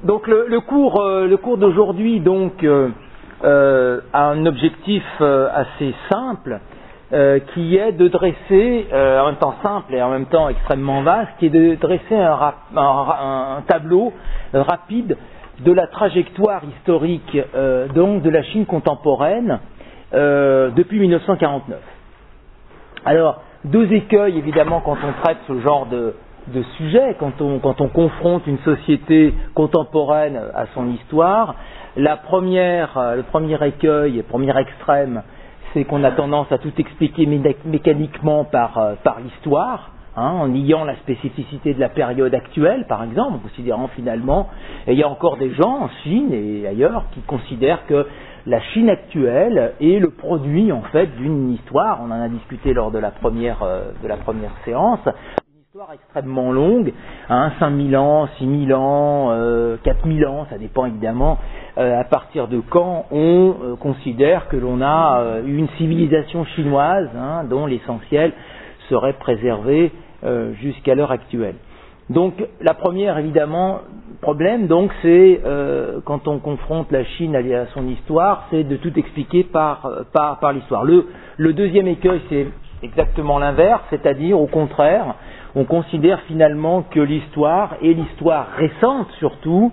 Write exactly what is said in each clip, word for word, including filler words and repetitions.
donc le, le cours, euh, le cours d'aujourd'hui donc euh, euh, a un objectif euh, assez simple, euh, qui est de dresser, euh, en même temps simple et en même temps extrêmement vaste, qui est de dresser un, rap, un, un tableau rapide de la trajectoire historique euh, donc de la Chine contemporaine euh, depuis mille neuf cent quarante-neuf. Alors, deux écueils évidemment quand on traite ce genre de de sujet, quand on, quand on confronte une société contemporaine à son histoire. La première, le premier écueil, le premier extrême, c'est qu'on a tendance à tout expliquer mé- mécaniquement par, par l'histoire, hein, en niant la spécificité de la période actuelle, par exemple, en considérant finalement, et il y a encore des gens en Chine et ailleurs qui considèrent que la Chine actuelle est le produit en fait d'une histoire, on en a discuté lors de la première, de la première séance, histoire extrêmement longue, hein, cinq mille ans, six mille ans, euh, quatre mille ans, ça dépend évidemment euh, à partir de quand on euh, considère que l'on a euh, une civilisation chinoise, hein, dont l'essentiel serait préservé euh, jusqu'à l'heure actuelle. Donc la première évidemment problème, donc c'est euh, quand on confronte la Chine à, à son histoire, c'est de tout expliquer par par, par l'histoire. Le, le deuxième écueil, c'est exactement l'inverse, c'est-à-dire au contraire, on considère finalement que l'histoire, et l'histoire récente surtout,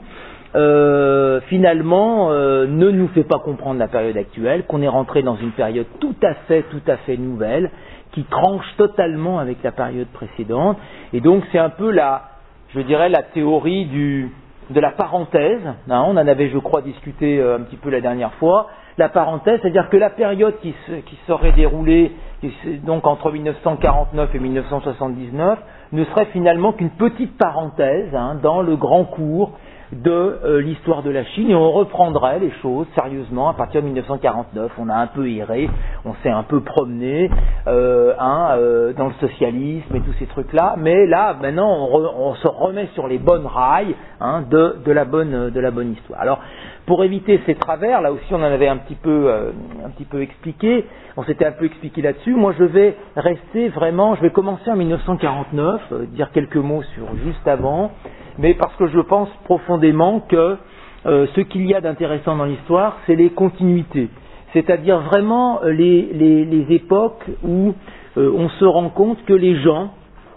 euh, finalement euh, ne nous fait pas comprendre la période actuelle, qu'on est rentré dans une période tout à fait, tout à fait nouvelle, qui tranche totalement avec la période précédente, et donc c'est un peu la, je dirais, la théorie du, de la parenthèse, hein, on en avait je crois discuté euh, un petit peu la dernière fois, la parenthèse, c'est-à-dire que la période qui, se, qui serait déroulée donc entre mille neuf cent quarante-neuf et mille neuf cent soixante-dix-neuf ne serait finalement qu'une petite parenthèse hein, dans le grand cours de euh, l'histoire de la Chine, et on reprendrait les choses sérieusement à partir de mille neuf cent quarante-neuf. On a un peu erré, on s'est un peu promené euh, hein, euh, dans le socialisme et tous ces trucs-là, mais là maintenant on, re, on se remet sur les bonnes rails hein, de, de, la bonne, de la bonne histoire. Alors pour éviter ces travers, là aussi on en avait un petit peu, euh, un petit peu expliqué, on s'était un peu expliqué là-dessus. Moi je vais rester vraiment, je vais commencer en mille neuf cent quarante-neuf, euh, dire quelques mots sur juste avant, mais parce que je pense profondément que euh, ce qu'il y a d'intéressant dans l'histoire, c'est les continuités, c'est-à-dire vraiment les, les, les époques où euh, on se rend compte que les gens,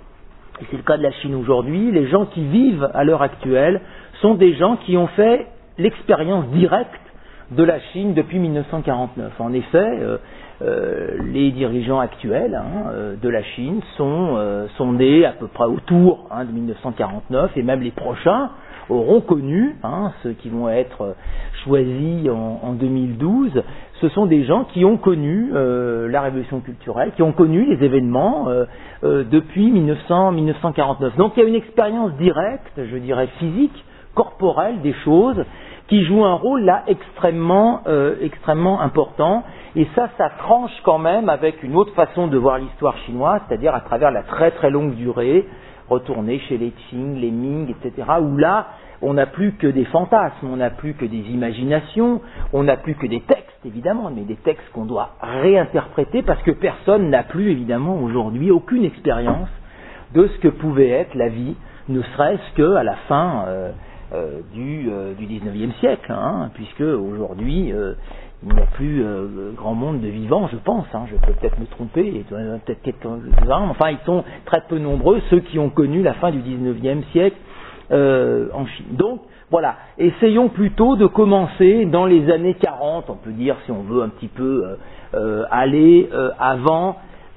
et c'est le cas de la Chine aujourd'hui, les gens qui vivent à l'heure actuelle sont des gens qui ont fait l'expérience directe de la Chine depuis mille neuf cent quarante-neuf. En effet, euh, euh, les dirigeants actuels hein, euh, de la Chine sont, euh, sont nés à peu près autour hein, de mille neuf cent quarante-neuf, et même les prochains auront connu, hein, ceux qui vont être choisis en, en deux mille douze, ce sont des gens qui ont connu euh, la révolution culturelle, qui ont connu les événements euh, euh, depuis mille neuf cents, mille neuf cent quarante-neuf. Donc il y a une expérience directe, je dirais physique, corporelle des choses, qui joue un rôle là extrêmement, euh, extrêmement important, et ça, ça tranche quand même avec une autre façon de voir l'histoire chinoise, c'est-à-dire à travers la très très longue durée, retourner chez les Qing, les Ming, et cetera, où là, on n'a plus que des fantasmes, on n'a plus que des imaginations, on n'a plus que des textes, évidemment, mais des textes qu'on doit réinterpréter, parce que personne n'a plus, évidemment, aujourd'hui, aucune expérience de ce que pouvait être la vie, ne serait-ce qu'à la fin euh, euh, du, euh, du dix-neuvième siècle, hein, puisque aujourd'hui, euh, il n'y a plus euh, grand monde de vivants, je pense, hein, je peux peut-être me tromper, et peut-être quelques-uns, enfin ils sont très peu nombreux, ceux qui ont connu la fin du dix-neuvième siècle euh, en Chine. Donc voilà, essayons plutôt de commencer dans les années quarante, on peut dire si on veut un petit peu euh, euh, aller euh, avant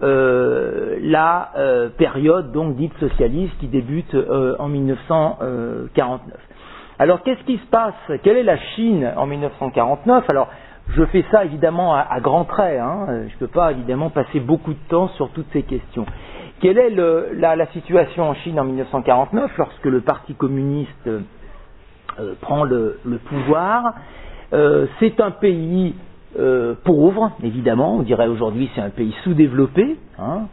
euh, la euh, période donc dite socialiste qui débute euh, en mille neuf cent quarante-neuf. Alors qu'est-ce qui se passe? Quelle est la Chine en mille neuf cent quarante-neuf? Alors je fais ça évidemment à, à grands traits, hein. Je ne peux pas évidemment passer beaucoup de temps sur toutes ces questions. Quelle est le, la, la situation en Chine en mille neuf cent quarante-neuf lorsque le Parti communiste euh, euh, prend le, le pouvoir? euh, C'est un pays euh, pauvre, évidemment, on dirait aujourd'hui c'est un pays sous-développé, hein.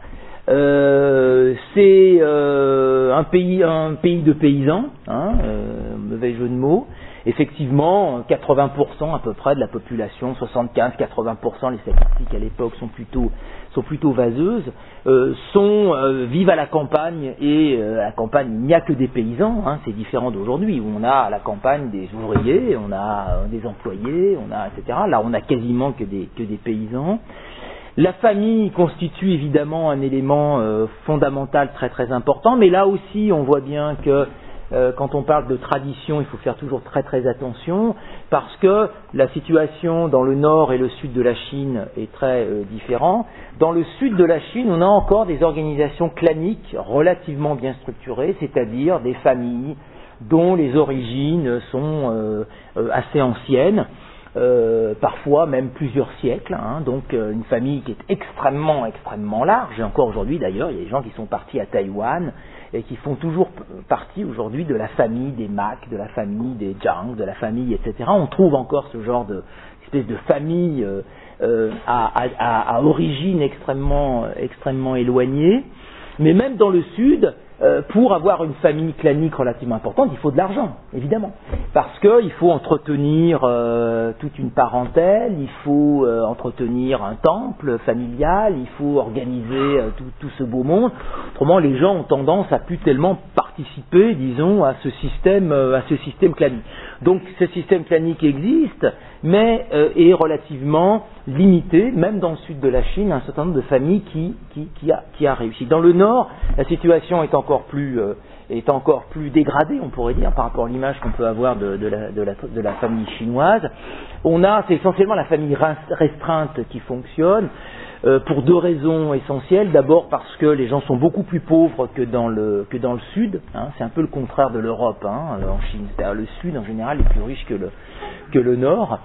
Euh, c'est euh, un pays, un pays de paysans, hein, euh, mauvais jeu de mots. Effectivement, quatre-vingts pour cent à peu près de la population, soixante-quinze à quatre-vingts pour cent, les statistiques à l'époque sont plutôt, sont plutôt vaseuses, euh, sont, euh, vivent à la campagne, et euh, à la campagne il n'y a que des paysans, hein, c'est différent d'aujourd'hui où on a à la campagne des ouvriers, on a euh, des employés, on a et cetera. Là on a quasiment que des, que des paysans. La famille constitue évidemment un élément euh, fondamental très très important, mais là aussi on voit bien que Euh, quand on parle de tradition, il faut faire toujours très très attention, parce que la situation dans le nord et le sud de la Chine est très euh, différente. Dans le sud de la Chine, on a encore des organisations claniques relativement bien structurées, c'est-à-dire des familles dont les origines sont euh, euh, assez anciennes, euh, parfois même plusieurs siècles, hein, donc euh, une famille qui est extrêmement extrêmement large, et encore aujourd'hui d'ailleurs, il y a des gens qui sont partis à Taïwan, et qui font toujours partie aujourd'hui de la famille des Mac, de la famille des Zhang, de la famille, et cetera. On trouve encore ce genre de espèce de famille euh, euh, à, à, à origine extrêmement, extrêmement éloignée. Mais même dans le sud, euh, pour avoir une famille clanique relativement importante, il faut de l'argent, évidemment. Parce qu'il faut entretenir euh, toute une parentèle, il faut euh, entretenir un temple familial, il faut organiser euh, tout, tout ce beau monde. Autrement, les gens ont tendance à plus tellement participer, disons, à ce système, euh, à ce système clanique. Donc, ce système clanique existe, mais euh, est relativement limité, même dans le sud de la Chine, un certain nombre de familles qui, qui, qui, a, qui a réussi. Dans le nord, la situation est encore plus, euh, est encore plus dégradée, on pourrait dire, par rapport à l'image qu'on peut avoir de, de, la, de, la, de la famille chinoise. On a, c'est essentiellement la famille restreinte qui fonctionne, euh, pour deux raisons essentielles. D'abord parce que les gens sont beaucoup plus pauvres que dans le, que dans le sud, hein. C'est un peu le contraire de l'Europe, hein, en Chine. C'est-à-dire le sud, en général, est plus riche que le, que le nord.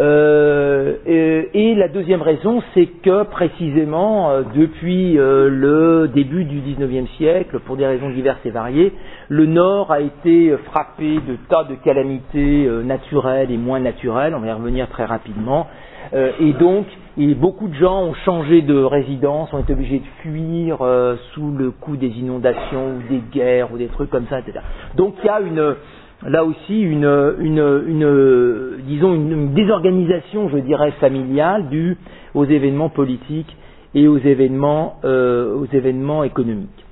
Euh, et, et la deuxième raison, c'est que précisément euh, depuis euh, le début du dix-neuvième siècle, pour des raisons diverses et variées, le Nord a été frappé de tas de calamités euh, naturelles et moins naturelles, on va y revenir très rapidement, euh, et donc et beaucoup de gens ont changé de résidence, ont été obligés de fuir euh, sous le coup des inondations ou des guerres ou des trucs comme ça, et cetera. Donc il y a une là aussi une, une, une disons une, une désorganisation, je dirais, familiale due aux événements politiques et aux événements, euh, aux événements économiques.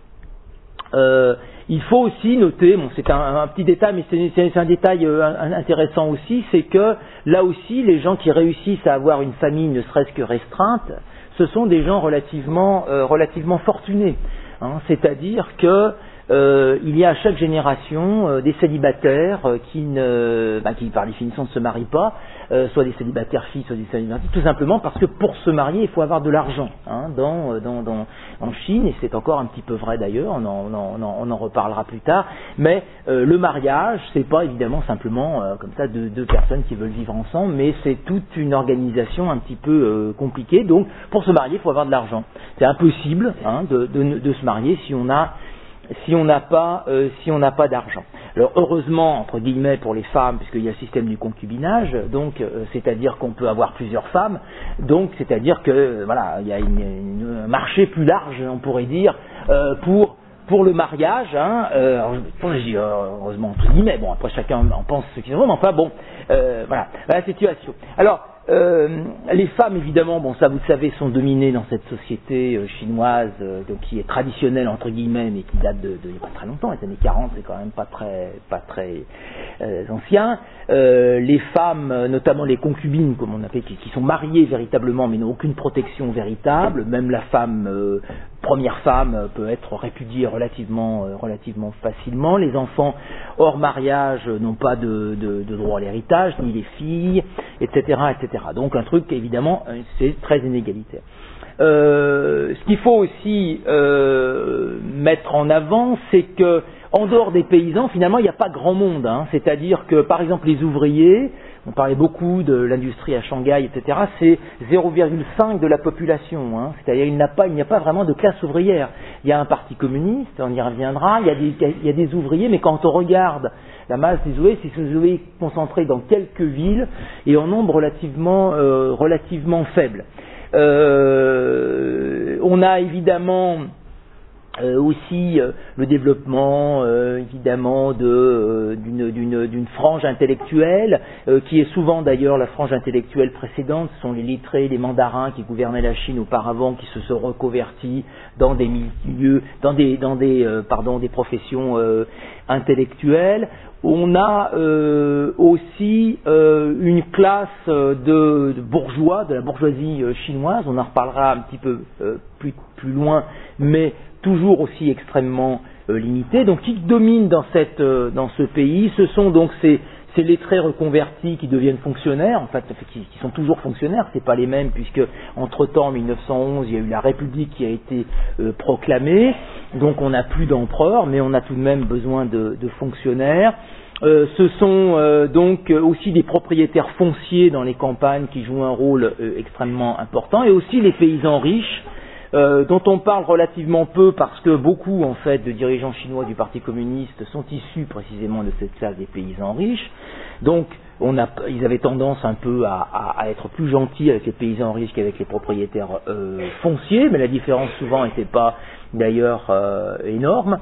Euh, il faut aussi noter, bon, c'est un, un petit détail, mais c'est, c'est un détail euh, intéressant aussi, c'est que là aussi, les gens qui réussissent à avoir une famille ne serait-ce que restreinte, ce sont des gens relativement, euh, relativement fortunés. Hein, c'est-à-dire que Euh, il y a à chaque génération euh, des célibataires euh, qui, ne, bah, qui par définition ne se marient pas, euh, soit des célibataires filles, soit des célibataires filles, tout simplement parce que pour se marier il faut avoir de l'argent, hein, dans, dans, dans, en Chine, et c'est encore un petit peu vrai d'ailleurs, on en, on en, on en reparlera plus tard, mais euh, le mariage c'est pas évidemment simplement euh, comme ça deux, deux personnes qui veulent vivre ensemble, mais c'est toute une organisation un petit peu euh, compliquée, donc pour se marier il faut avoir de l'argent. C'est impossible, hein, de, de, de se marier si on a si on n'a pas, euh, si on n'a pas d'argent. Alors heureusement, entre guillemets, pour les femmes, puisqu'il y a le système du concubinage, donc euh, c'est-à-dire qu'on peut avoir plusieurs femmes, donc c'est-à-dire que euh, voilà, il y a une, une, un marché plus large, on pourrait dire, euh, pour pour le mariage. Hein, euh, alors, je dis heureusement entre guillemets. Bon, après chacun en pense ce qu'il veut, mais enfin bon, euh, voilà la situation. Alors Euh, les femmes, évidemment, bon, ça vous le savez, sont dominées dans cette société euh, chinoise, euh, donc, qui est traditionnelle entre guillemets, mais qui date de, de il n'y a pas très longtemps. Les années quarante, c'est quand même pas très, pas très euh, ancien. Euh, les femmes, notamment les concubines, comme on appelle, qui, qui sont mariées véritablement, mais n'ont aucune protection véritable. Même la femme, euh, première femme, peut être répudiée relativement, euh, relativement facilement. Les enfants hors mariage n'ont pas de, de, de droit à l'héritage, ni les filles, et cetera, et cetera. Donc un truc, évidemment, c'est très inégalitaire. Euh, ce qu'il faut aussi euh, mettre en avant, c'est que en dehors des paysans, finalement, il n'y a pas grand monde. Hein. C'est-à-dire que, par exemple, les ouvriers, on parlait beaucoup de l'industrie à Shanghai, et cetera, c'est zéro virgule cinq de la population. Hein. C'est-à-dire qu'il n'y a pas, il n'y a pas vraiment de classe ouvrière. Il y a un parti communiste, on y reviendra, il y a des, il y a des ouvriers, mais quand on regarde la masse des ouvriers, c'est des ouvriers concentrés dans quelques villes et en nombre relativement, euh, relativement faible. Euh, on a évidemment Euh, aussi euh, le développement euh, évidemment de, euh, d'une, d'une, d'une frange intellectuelle euh, qui est souvent d'ailleurs la frange intellectuelle précédente. Ce sont les lettrés, les mandarins qui gouvernaient la Chine auparavant, qui se sont reconvertis dans des milieux, dans des, dans des, euh, pardon, des professions euh, intellectuelles. On a euh, aussi euh, une classe de, de bourgeois, de la bourgeoisie euh, chinoise. On en reparlera un petit peu euh, plus, plus loin, mais toujours aussi extrêmement euh, limité. Donc, qui domine dans, cette, euh, dans ce pays, ce sont donc ces, ces lettrés reconvertis qui deviennent fonctionnaires, en fait, qui, qui sont toujours fonctionnaires, c'est pas les mêmes, puisque entre-temps, en mille neuf cent onze, il y a eu la République qui a été euh, proclamée, donc on n'a plus d'empereur, mais on a tout de même besoin de, de fonctionnaires. Euh, ce sont euh, donc aussi des propriétaires fonciers dans les campagnes qui jouent un rôle euh, extrêmement important, et aussi les paysans riches, Euh, dont on parle relativement peu parce que beaucoup en fait de dirigeants chinois du Parti communiste sont issus précisément de cette classe des paysans riches. Donc on a, ils avaient tendance un peu à, à, à être plus gentils avec les paysans riches qu'avec les propriétaires euh, fonciers, mais la différence souvent n'était pas d'ailleurs euh, énorme.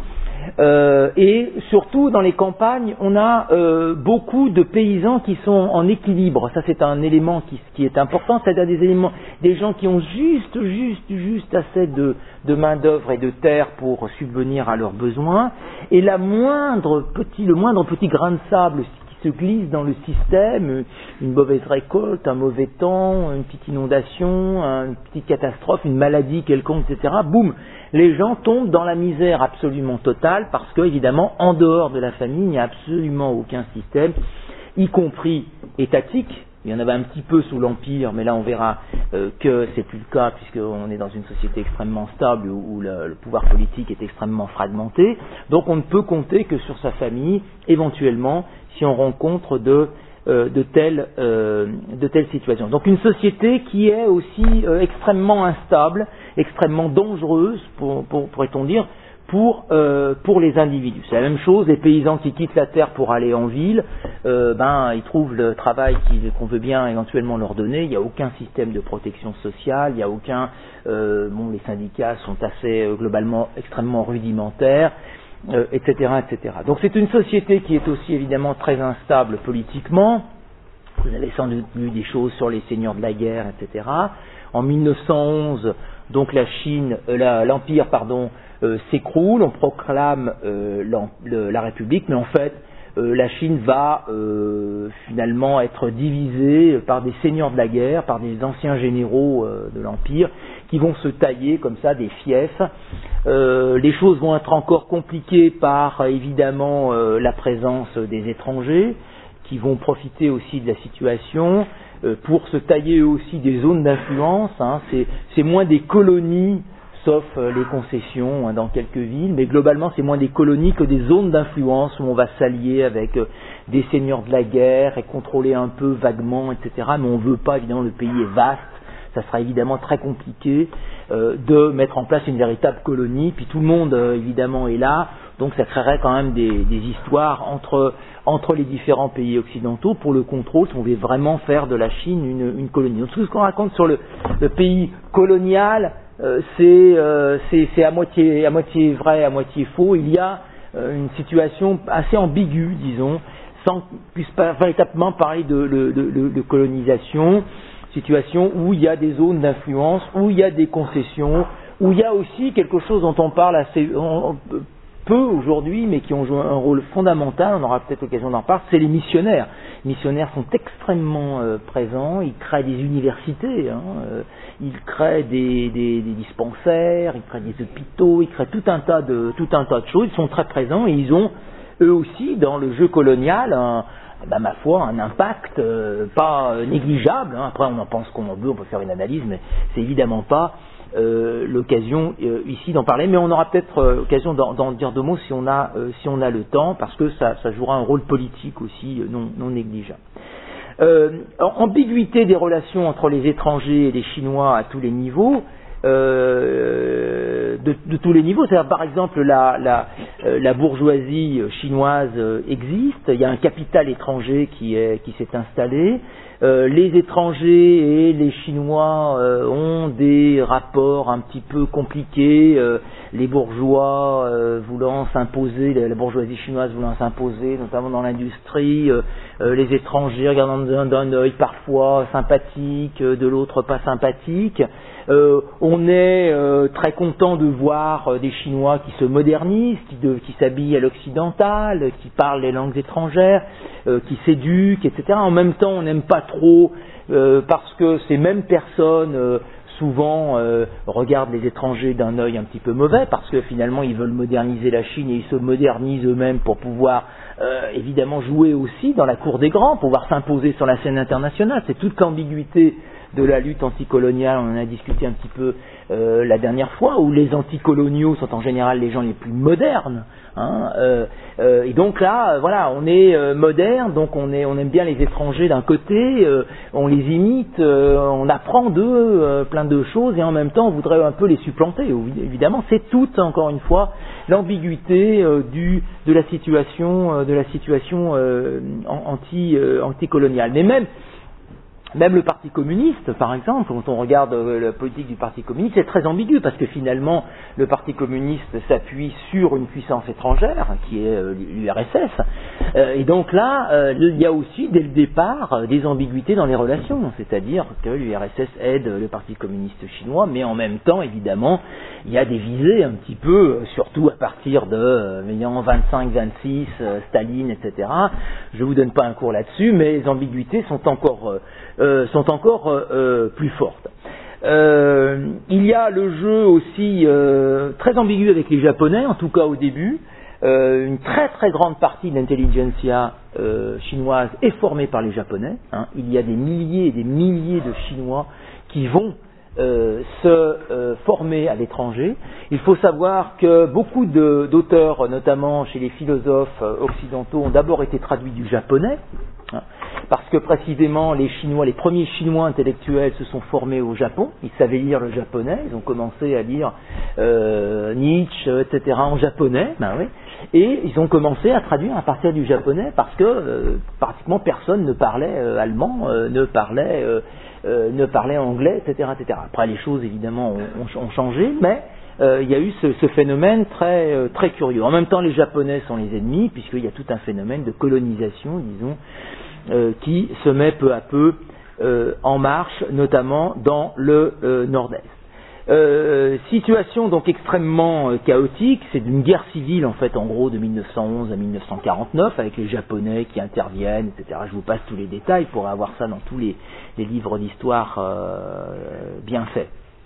Euh, et surtout dans les campagnes, on a euh, beaucoup de paysans qui sont en équilibre. Ça, c'est un élément qui, qui est important, c'est-à-dire des éléments, des gens qui ont juste, juste, juste assez de, de main d'œuvre et de terre pour subvenir à leurs besoins. Et la moindre petit, le moindre petit grain de sable qui se glisse dans le système, une mauvaise récolte, un mauvais temps, une petite inondation, une petite catastrophe, une maladie quelconque, et cetera. Boum, les gens tombent dans la misère absolument totale parce que, évidemment, en dehors de la famille, il n'y a absolument aucun système, y compris étatique. Il y en avait un petit peu sous l'Empire, mais là on verra euh, que c'est plus le cas puisqu'on est dans une société extrêmement stable où, où le, le pouvoir politique est extrêmement fragmenté. Donc on ne peut compter que sur sa famille, éventuellement, si on rencontre de, euh, de, telles, euh, de telles situations. Donc une société qui est aussi euh, extrêmement instable, extrêmement dangereuse, pour, pour, pourrait-on dire, pour, euh, pour les individus. C'est la même chose, les paysans qui quittent la terre pour aller en ville, euh, ben, ils trouvent le travail qu'on veut bien éventuellement leur donner, il n'y a aucun système de protection sociale, il n'y a aucun... Euh, bon, les syndicats sont assez, euh, globalement, extrêmement rudimentaires, euh, et cetera, et cetera. Donc c'est une société qui est aussi évidemment très instable politiquement. Vous avez sans doute lu des choses sur les seigneurs de la guerre, et cetera. En mille neuf cent onze, donc la Chine, euh, la, l'Empire, pardon, euh, s'écroule, on proclame euh, le, la République, mais en fait, euh, la Chine va euh, finalement être divisée par des seigneurs de la guerre, par des anciens généraux euh, de l'Empire, qui vont se tailler comme ça des fiefs. Euh, les choses vont être encore compliquées par évidemment euh, la présence des étrangers, qui vont profiter aussi de la situation euh, pour se tailler eux aussi des zones d'influence. Hein. C'est, c'est moins des colonies, sauf euh, les concessions hein, dans quelques villes, mais globalement c'est moins des colonies que des zones d'influence où on va s'allier avec euh, des seigneurs de la guerre et contrôler un peu vaguement, et cetera. Mais on ne veut pas, évidemment, le pays est vaste, ça sera évidemment très compliqué euh, de mettre en place une véritable colonie, puis tout le monde euh, évidemment est là, donc ça créerait quand même des, des histoires entre, entre les différents pays occidentaux pour le contrôle, si on voulait vraiment faire de la Chine une, une colonie. Donc tout ce qu'on raconte sur le, le pays colonial, euh, c'est, euh, c'est, c'est à moitié, à moitié vrai, à moitié faux. Il y a euh, une situation assez ambiguë, disons, sans qu'on puisse pas véritablement parler de, de, de, de colonisation. Situation où il y a des zones d'influence, où il y a des concessions, où il y a aussi quelque chose dont on parle assez peu aujourd'hui, mais qui ont joué un rôle fondamental, on aura peut-être l'occasion d'en parler, c'est les missionnaires. Les missionnaires sont extrêmement euh, présents, ils créent des universités, hein, euh, ils créent des, des, des dispensaires, ils créent des hôpitaux, ils créent tout un tas de, tout un tas de choses, ils sont très présents et ils ont eux aussi dans le jeu colonial un Ben, ma foi, un impact euh, pas négligeable. Hein. Après, on en pense qu'on en veut, on peut faire une analyse, mais c'est évidemment pas euh, l'occasion euh, ici d'en parler. Mais on aura peut-être euh, l'occasion d'en, d'en dire deux mots si on a euh, si on a le temps, parce que ça, ça jouera un rôle politique aussi euh, non, non négligeable. Euh, ambiguïté des relations entre les étrangers et les Chinois à tous les niveaux. euh, de, de tous les niveaux. C'est-à-dire, par exemple, la, la, euh, la bourgeoisie chinoise euh, existe, il y a un capital étranger qui est, qui s'est installé. Euh, les étrangers et les Chinois euh, ont des rapports un petit peu compliqués, euh, les bourgeois euh, voulant s'imposer, la, la bourgeoisie chinoise voulant s'imposer, notamment dans l'industrie, euh, euh, les étrangers regardant d'un, d'un œil parfois sympathique, euh, de l'autre pas sympathique. Euh, on est euh, très content de voir euh, des Chinois qui se modernisent, qui, de, qui s'habillent à l'occidental, qui parlent les langues étrangères, euh, qui s'éduquent, et cetera. En même temps, on n'aime pas trop euh, parce que ces mêmes personnes euh, souvent euh, regardent les étrangers d'un œil un petit peu mauvais parce que finalement ils veulent moderniser la Chine et ils se modernisent eux-mêmes pour pouvoir euh, évidemment jouer aussi dans la cour des grands, pouvoir s'imposer sur la scène internationale. C'est toute l'ambiguïté de la lutte anticoloniale, on en a discuté un petit peu euh, la dernière fois, où les anticoloniaux sont en général les gens les plus modernes. Hein, euh, euh, et donc là, euh, voilà, on est euh, moderne, donc on, est, on aime bien les étrangers d'un côté, euh, on les imite, euh, on apprend d'eux euh, plein de choses, et en même temps on voudrait un peu les supplanter. Évidemment, c'est toute, encore une fois, l'ambiguïté euh, du, de la situation, euh, de la situation euh, anti, euh, anticoloniale. Mais même Même le Parti communiste, par exemple, quand on regarde la politique du Parti communiste, c'est très ambigu parce que finalement, le Parti communiste s'appuie sur une puissance étrangère, qui est l'U R S S. Et donc là, il y a aussi, dès le départ, des ambiguïtés dans les relations. C'est-à-dire que l'U R S S aide le Parti communiste chinois, mais en même temps, évidemment, il y a des visées un petit peu, surtout à partir de vingt-cinq vingt-six, Staline, et cetera. Je ne vous donne pas un cours là-dessus, mais les ambiguïtés sont encore... Euh, sont encore euh, plus fortes. Euh, il y a le jeu aussi euh, très ambigu avec les Japonais, en tout cas au début. Euh, une très très grande partie de l'intelligentsia euh, chinoise est formée par les Japonais. Hein. Il y a des milliers et des milliers de Chinois qui vont euh, se euh, former à l'étranger. Il faut savoir que beaucoup de, d'auteurs, notamment chez les philosophes occidentaux, ont d'abord été traduits du japonais. Hein. Parce que précisément les Chinois, les premiers Chinois intellectuels se sont formés au Japon, ils savaient lire le japonais, ils ont commencé à lire euh, Nietzsche, et cetera en japonais, ben oui, et ils ont commencé à traduire à partir du japonais parce que euh, pratiquement personne ne parlait euh, allemand, euh, ne parlait, euh, euh, ne parlait anglais, et cetera, et cetera. Après les choses évidemment ont, ont, ont changé, mais euh, il y a eu ce, ce phénomène très, euh, très curieux. En même temps, les Japonais sont les ennemis puisqu'il y a tout un phénomène de colonisation, disons, Euh, qui se met peu à peu euh, en marche, notamment dans le euh, nord-est. Euh, situation donc extrêmement euh, chaotique, c'est d'une guerre civile en fait en gros de mille neuf cent onze à mille neuf cent quarante-neuf avec les Japonais qui interviennent, et cetera. Je vous passe tous les détails, vous pourrez avoir ça dans tous les, les livres d'histoire euh, bien faits.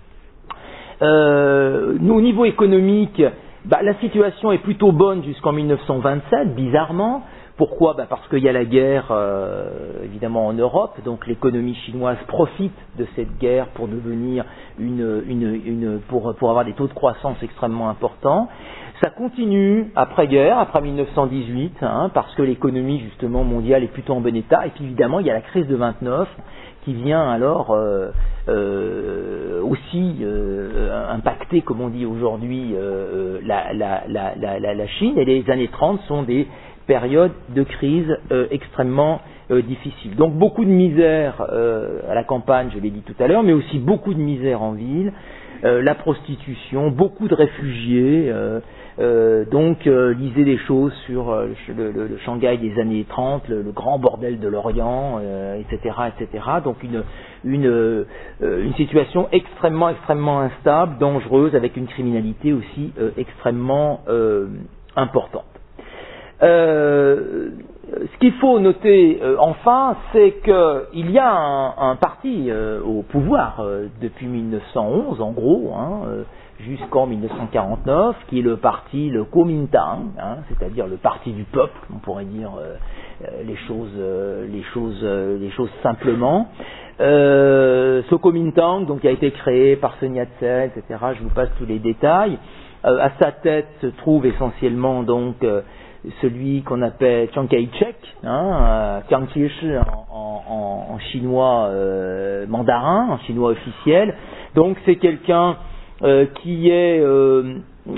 Euh, nous, au niveau économique, bah, la situation est plutôt bonne jusqu'en mille neuf cent vingt-sept, bizarrement. Pourquoi ? Ben parce qu'il y a la guerre, euh, évidemment, en Europe, donc l'économie chinoise profite de cette guerre pour devenir une, une, une pour, pour avoir des taux de croissance extrêmement importants. Ça continue après-guerre, après mille neuf cent dix-huit, hein, parce que l'économie, justement, mondiale est plutôt en bon état. Et puis, évidemment, il y a la crise de vingt-neuf qui vient alors euh, euh, aussi euh, impacter, comme on dit aujourd'hui, euh, la, la, la, la, la Chine. Et les années trente sont des période de crise euh, extrêmement euh, difficile. Donc beaucoup de misère euh, à la campagne, je l'ai dit tout à l'heure, mais aussi beaucoup de misère en ville, euh, la prostitution, beaucoup de réfugiés, euh, euh, donc euh, lisez des choses sur euh, le, le, le Shanghai des années trente, le, le grand bordel de l'Orient, euh, et cetera, et cetera. Donc une, une, euh, une situation extrêmement, extrêmement instable, dangereuse, avec une criminalité aussi euh, extrêmement euh, importante. Euh, ce qu'il faut noter euh, enfin, c'est qu'il y a un, un parti euh, au pouvoir euh, depuis mille neuf cent onze, en gros, hein, euh, jusqu'en mille neuf cent quarante-neuf, qui est le parti, le Kuomintang, hein, c'est-à-dire le parti du peuple, on pourrait dire euh, les choses, euh, les choses, euh, les choses simplement. Euh, ce Kuomintang, donc, qui a été créé par Sun Yat-sen, et cetera. Je vous passe tous les détails. Euh, à sa tête se trouve essentiellement donc euh, celui qu'on appelle Chiang Kai-shek, hein, Chiang Kai-shek en, en, en chinois euh, mandarin, en chinois officiel. Donc c'est quelqu'un euh, qui est, euh,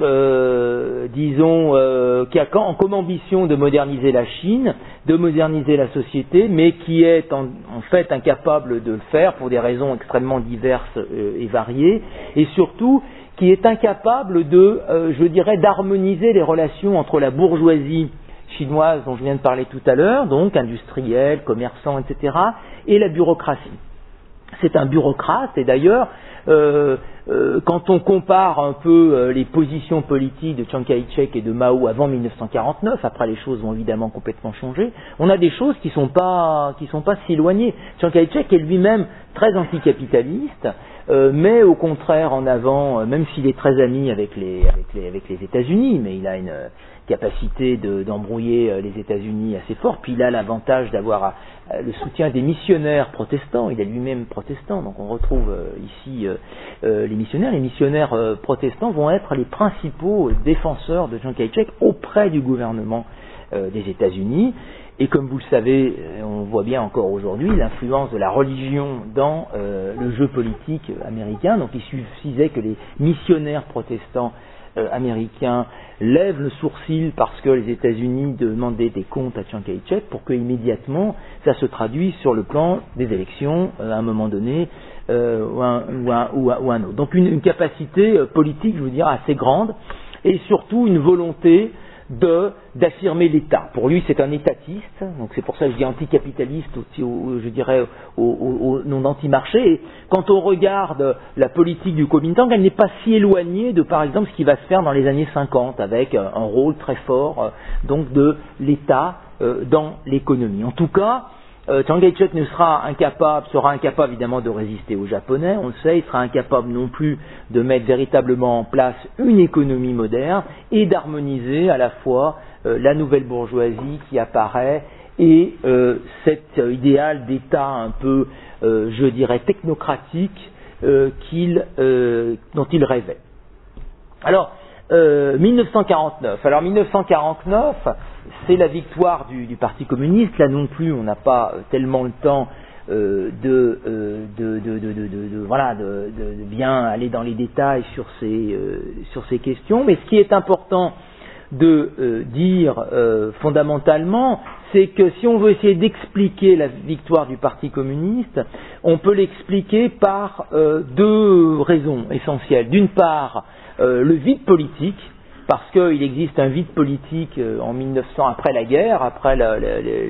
euh, disons, euh, qui a en, comme ambition de moderniser la Chine, de moderniser la société, mais qui est en, en fait incapable de le faire pour des raisons extrêmement diverses euh, et variées, et surtout qui est incapable de, euh, je dirais, d'harmoniser les relations entre la bourgeoisie chinoise dont je viens de parler tout à l'heure, donc industrielle, commerçant, et cetera, et la bureaucratie. C'est un bureaucrate, et d'ailleurs, euh, euh, quand on compare un peu euh, les positions politiques de Chiang Kai-shek et de Mao avant mille neuf cent quarante-neuf, après les choses vont évidemment complètement changer, on a des choses qui ne sont pas, qui sont pas si éloignées. Chiang Kai-shek est lui-même très anticapitaliste, euh, mais au contraire en avant, euh, même s'il est très ami avec les, avec les, avec les États-Unis, mais il a une euh, capacité de, d'embrouiller euh, les États-Unis assez fort, puis il a l'avantage d'avoir euh, le soutien des missionnaires protestants, il est lui-même protestant, donc on retrouve euh, ici euh, euh, les missionnaires. Les missionnaires euh, protestants vont être les principaux défenseurs de Chiang Kai-shek auprès du gouvernement euh, des États-Unis. Et comme vous le savez, on voit bien encore aujourd'hui l'influence de la religion dans euh, le jeu politique américain. Donc il suffisait que les missionnaires protestants euh, américains lèvent le sourcil parce que les États-Unis demandaient des comptes à Chiang Kai-shek pour que immédiatement ça se traduise sur le plan des élections euh, à un moment donné euh, ou, un, ou, un, ou, un, ou un autre. Donc une, une capacité euh, politique, je veux dire, assez grande et surtout une volonté de d'affirmer l'État. Pour lui, c'est un étatiste, donc c'est pour ça que je dis anticapitaliste, aussi, au, je dirais au, au, au nom d'anti-marché. Et quand on regarde la politique du Kuomintang, elle n'est pas si éloignée de, par exemple, ce qui va se faire dans les années cinquante, avec un rôle très fort euh, donc de l'État euh, dans l'économie. En tout cas, Euh, Chiang Kai-shek ne sera incapable, sera incapable évidemment de résister aux Japonais, on le sait, il sera incapable non plus de mettre véritablement en place une économie moderne et d'harmoniser à la fois euh, la nouvelle bourgeoisie qui apparaît et euh, cet euh, idéal d'État un peu, euh, je dirais, technocratique euh, qu'il, euh, dont il rêvait. Alors, euh, mille neuf cent quarante-neuf. Alors mille neuf cent quarante-neuf, c'est la victoire du, du Parti communiste. Là non plus, on n'a pas tellement le temps euh, de, euh, de, de, de, de, de, de, voilà, de, de, de bien aller dans les détails sur ces, euh, sur ces questions. Mais ce qui est important de euh, dire euh, fondamentalement, c'est que si on veut essayer d'expliquer la victoire du Parti communiste, on peut l'expliquer par euh, deux raisons essentielles. D'une part, euh, le vide politique, parce qu'il existe un vide politique euh, en mille neuf cents, après la guerre, après la, la, la,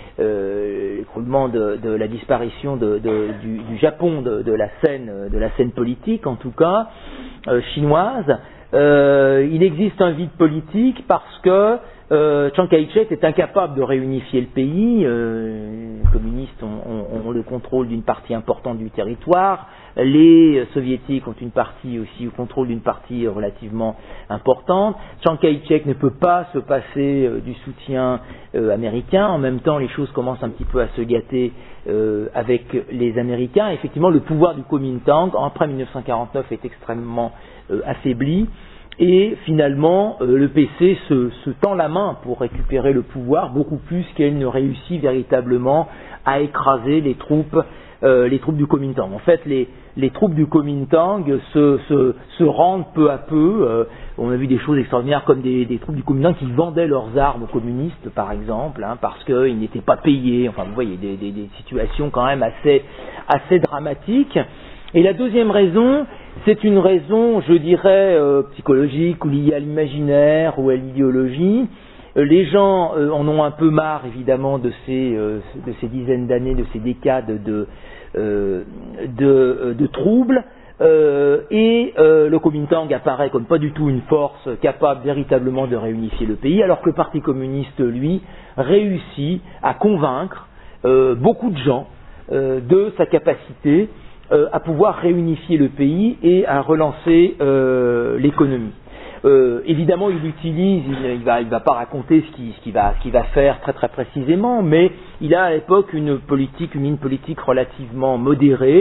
euh, l'écroulement de, de la disparition de, de, du, du Japon de, de la scène, de la scène politique, en tout cas euh, chinoise. Euh, il existe un vide politique parce que euh, Chiang Kai-shek est incapable de réunifier le pays. Euh, les communistes ont, ont, ont le contrôle d'une partie importante du territoire. Les soviétiques ont une partie aussi, au contrôle d'une partie relativement importante. Chiang Kai-shek ne peut pas se passer euh, du soutien euh, américain. En même temps, les choses commencent un petit peu à se gâter euh, avec les Américains. Effectivement, le pouvoir du Kuomintang, après mille neuf cent quarante-neuf, est extrêmement euh, affaibli. Et finalement, euh, le P C se, se tend la main pour récupérer le pouvoir, beaucoup plus qu'elle ne réussit véritablement à écraser les troupes, euh, les troupes du Kuomintang. En fait, les, les troupes du Kuomintang se, se, se rendent peu à peu. Euh, on a vu des choses extraordinaires comme des, des troupes du Kuomintang qui vendaient leurs armes aux communistes, par exemple, hein, parce qu'ils n'étaient pas payés. Enfin, vous voyez, des, des, des situations quand même assez, assez dramatiques. Et la deuxième raison, c'est une raison, je dirais, euh, psychologique ou liée à l'imaginaire ou à l'idéologie. Euh, les gens euh, en ont un peu marre, évidemment, de ces, euh, de ces dizaines d'années, de ces décades de, euh, de, euh, de troubles. Euh, et euh, le Kuomintang apparaît comme pas du tout une force capable véritablement de réunifier le pays, alors que le Parti communiste, lui, réussit à convaincre euh, beaucoup de gens euh, de sa capacité Euh, à pouvoir réunifier le pays et à relancer euh, l'économie. Euh, évidemment, il utilise, il, il va, il va pas raconter ce qu'il, ce qu'il va, ce qu'il va faire très très précisément, mais il a à l'époque une politique, une ligne politique relativement modérée,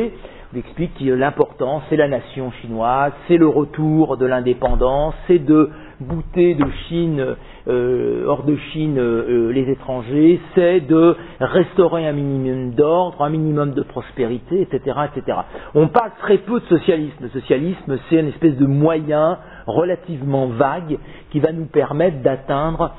il explique que l'important, c'est la nation chinoise, c'est le retour de l'indépendance, c'est de bouter de Chine, euh, hors de Chine, euh, les étrangers, c'est de restaurer un minimum d'ordre, un minimum de prospérité, et cetera, et cetera. On parle très peu de socialisme. Le socialisme, c'est une espèce de moyen relativement vague qui va nous permettre d'atteindre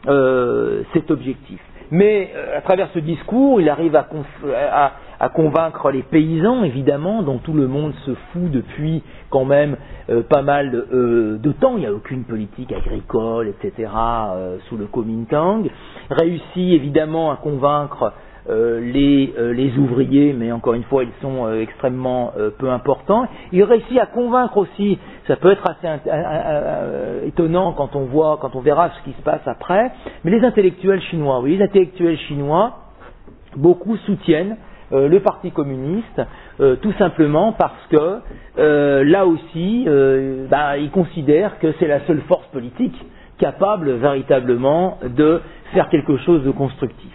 euh, cet objectif. Mais euh, à travers ce discours, il arrive à, conf- à, à convaincre les paysans, évidemment, dont tout le monde se fout depuis quand même euh, pas mal de, euh, de temps. Il n'y a aucune politique agricole, et cetera, euh, sous le Kuomintang. Réussit évidemment à convaincre euh, les, euh, les ouvriers, mais encore une fois, ils sont euh, extrêmement euh, peu importants. Il réussit à convaincre aussi, ça peut être assez int- euh, étonnant quand on voit, quand on verra ce qui se passe après, mais les intellectuels chinois, oui, les intellectuels chinois, beaucoup soutiennent euh, le Parti communiste, euh, tout simplement parce que euh, là aussi, euh, bah, ils considèrent que c'est la seule force politique capable véritablement de faire quelque chose de constructif.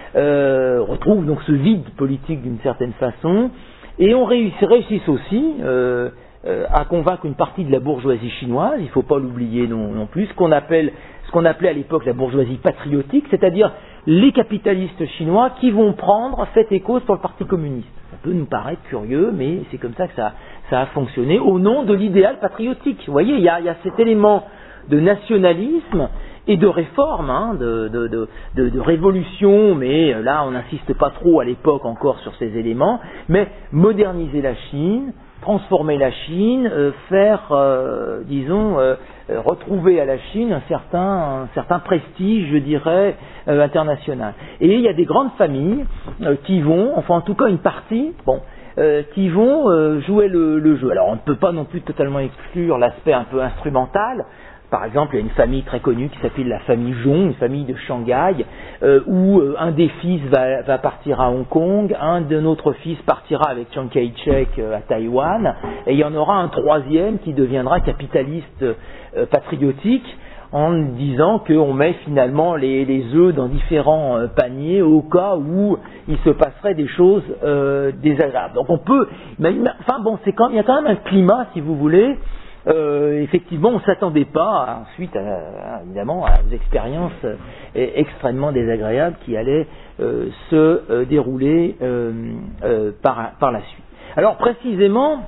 Euh, retrouve donc ce vide politique d'une certaine façon, et on réussit, réussit aussi euh, euh, à convaincre une partie de la bourgeoisie chinoise, il ne faut pas l'oublier non, non plus, ce qu'on appelle, ce qu'on appelait à l'époque la bourgeoisie patriotique, c'est-à-dire les capitalistes chinois qui vont prendre fait et cause pour le Parti communiste. Ça peut nous paraître curieux, mais c'est comme ça que ça, ça a fonctionné, au nom de l'idéal patriotique. Vous voyez, il y a, il y a cet élément de nationalisme et de réforme, hein, de, de, de, de, de révolution, mais là on n'insiste pas trop à l'époque encore sur ces éléments, mais moderniser la Chine, transformer la Chine, euh, faire, euh, disons, euh, retrouver à la Chine un certain, un certain prestige, je dirais, euh, international. Et il y a des grandes familles euh, qui vont, enfin en tout cas une partie, bon, Euh, qui vont euh, jouer le, le jeu. Alors on ne peut pas non plus totalement exclure l'aspect un peu instrumental. Par exemple, il y a une famille très connue qui s'appelle la famille Zhong, une famille de Shanghai, euh, où euh, un des fils va, va partir à Hong Kong, un de notre fils partira avec Chiang Kai-shek euh, à Taïwan, et il y en aura un troisième qui deviendra capitaliste euh, patriotique, en disant qu'on met finalement les, les œufs dans différents euh, paniers au cas où il se passerait des choses euh, désagréables. Donc on peut, mais, enfin bon, c'est quand, il y a quand même un climat, si vous voulez. Euh, effectivement, on ne s'attendait pas ensuite, à, à, évidemment, à des expériences euh, extrêmement désagréables qui allaient euh, se euh, dérouler euh, euh, par, par la suite. Alors précisément,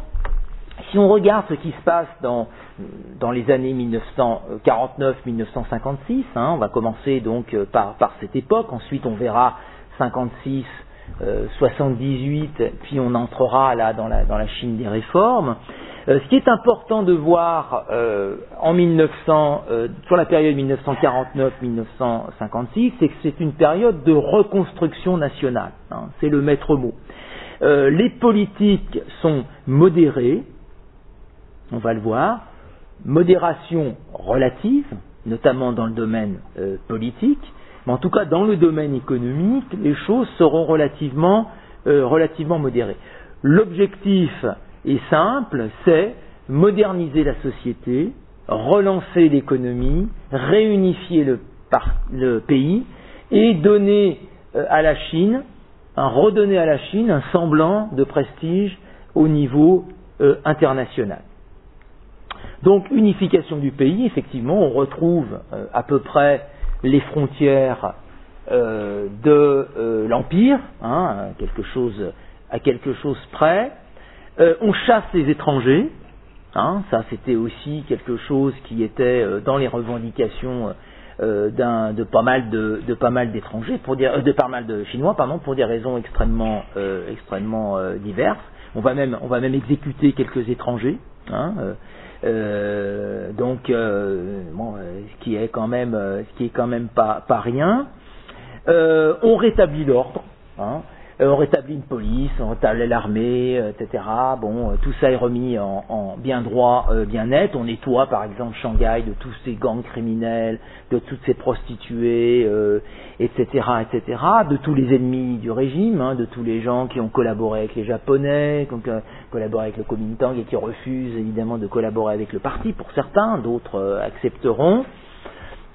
si on regarde ce qui se passe dans, dans les années mille neuf cent quarante-neuf à mille neuf cent cinquante-six, hein, on va commencer donc par, par cette époque, ensuite on verra cinquante-six, euh, soixante-dix-huit, puis on entrera là dans la, dans la Chine des réformes. Euh, ce qui est important de voir euh, en mille neuf cents, euh, sur la période mille neuf cent quarante-neuf à mille neuf cent cinquante-six, c'est que c'est une période de reconstruction nationale, hein, c'est le maître mot. Euh, les politiques sont modérées, on va le voir, modération relative, notamment dans le domaine euh, politique, mais en tout cas dans le domaine économique, les choses seront relativement, euh, relativement modérées. L'objectif est simple, c'est moderniser la société, relancer l'économie, réunifier le, par, le pays et donner euh, à la Chine, un, redonner à la Chine un semblant de prestige au niveau euh, international. Donc unification du pays, effectivement, on retrouve euh, à peu près les frontières euh, de euh, l'Empire, hein, quelque chose, à quelque chose près. Euh, on chasse les étrangers, hein, ça c'était aussi quelque chose qui était euh, dans les revendications euh, d'un, de pas mal de, de pas mal d'étrangers, pour dire, euh, de pas mal de Chinois, pardon, pour des raisons extrêmement, euh, extrêmement euh, diverses. On va même, on va même exécuter quelques étrangers, hein, euh, euh, donc euh, bon, euh, ce qui est quand même, euh, ce qui est quand même pas, pas rien. Euh, on rétablit l'ordre. Hein, Euh, on rétablit une police, on rétablit l'armée, euh, et cetera. Bon, euh, tout ça est remis en, en bien droit, euh, bien net. On nettoie, par exemple, Shanghai de tous ces gangs criminels, de toutes ces prostituées, euh, et cetera, et cetera. De tous les ennemis du régime, hein, de tous les gens qui ont collaboré avec les Japonais, qui ont euh, collaboré avec le Kuomintang et qui refusent évidemment de collaborer avec le parti. Pour certains, d'autres euh, accepteront.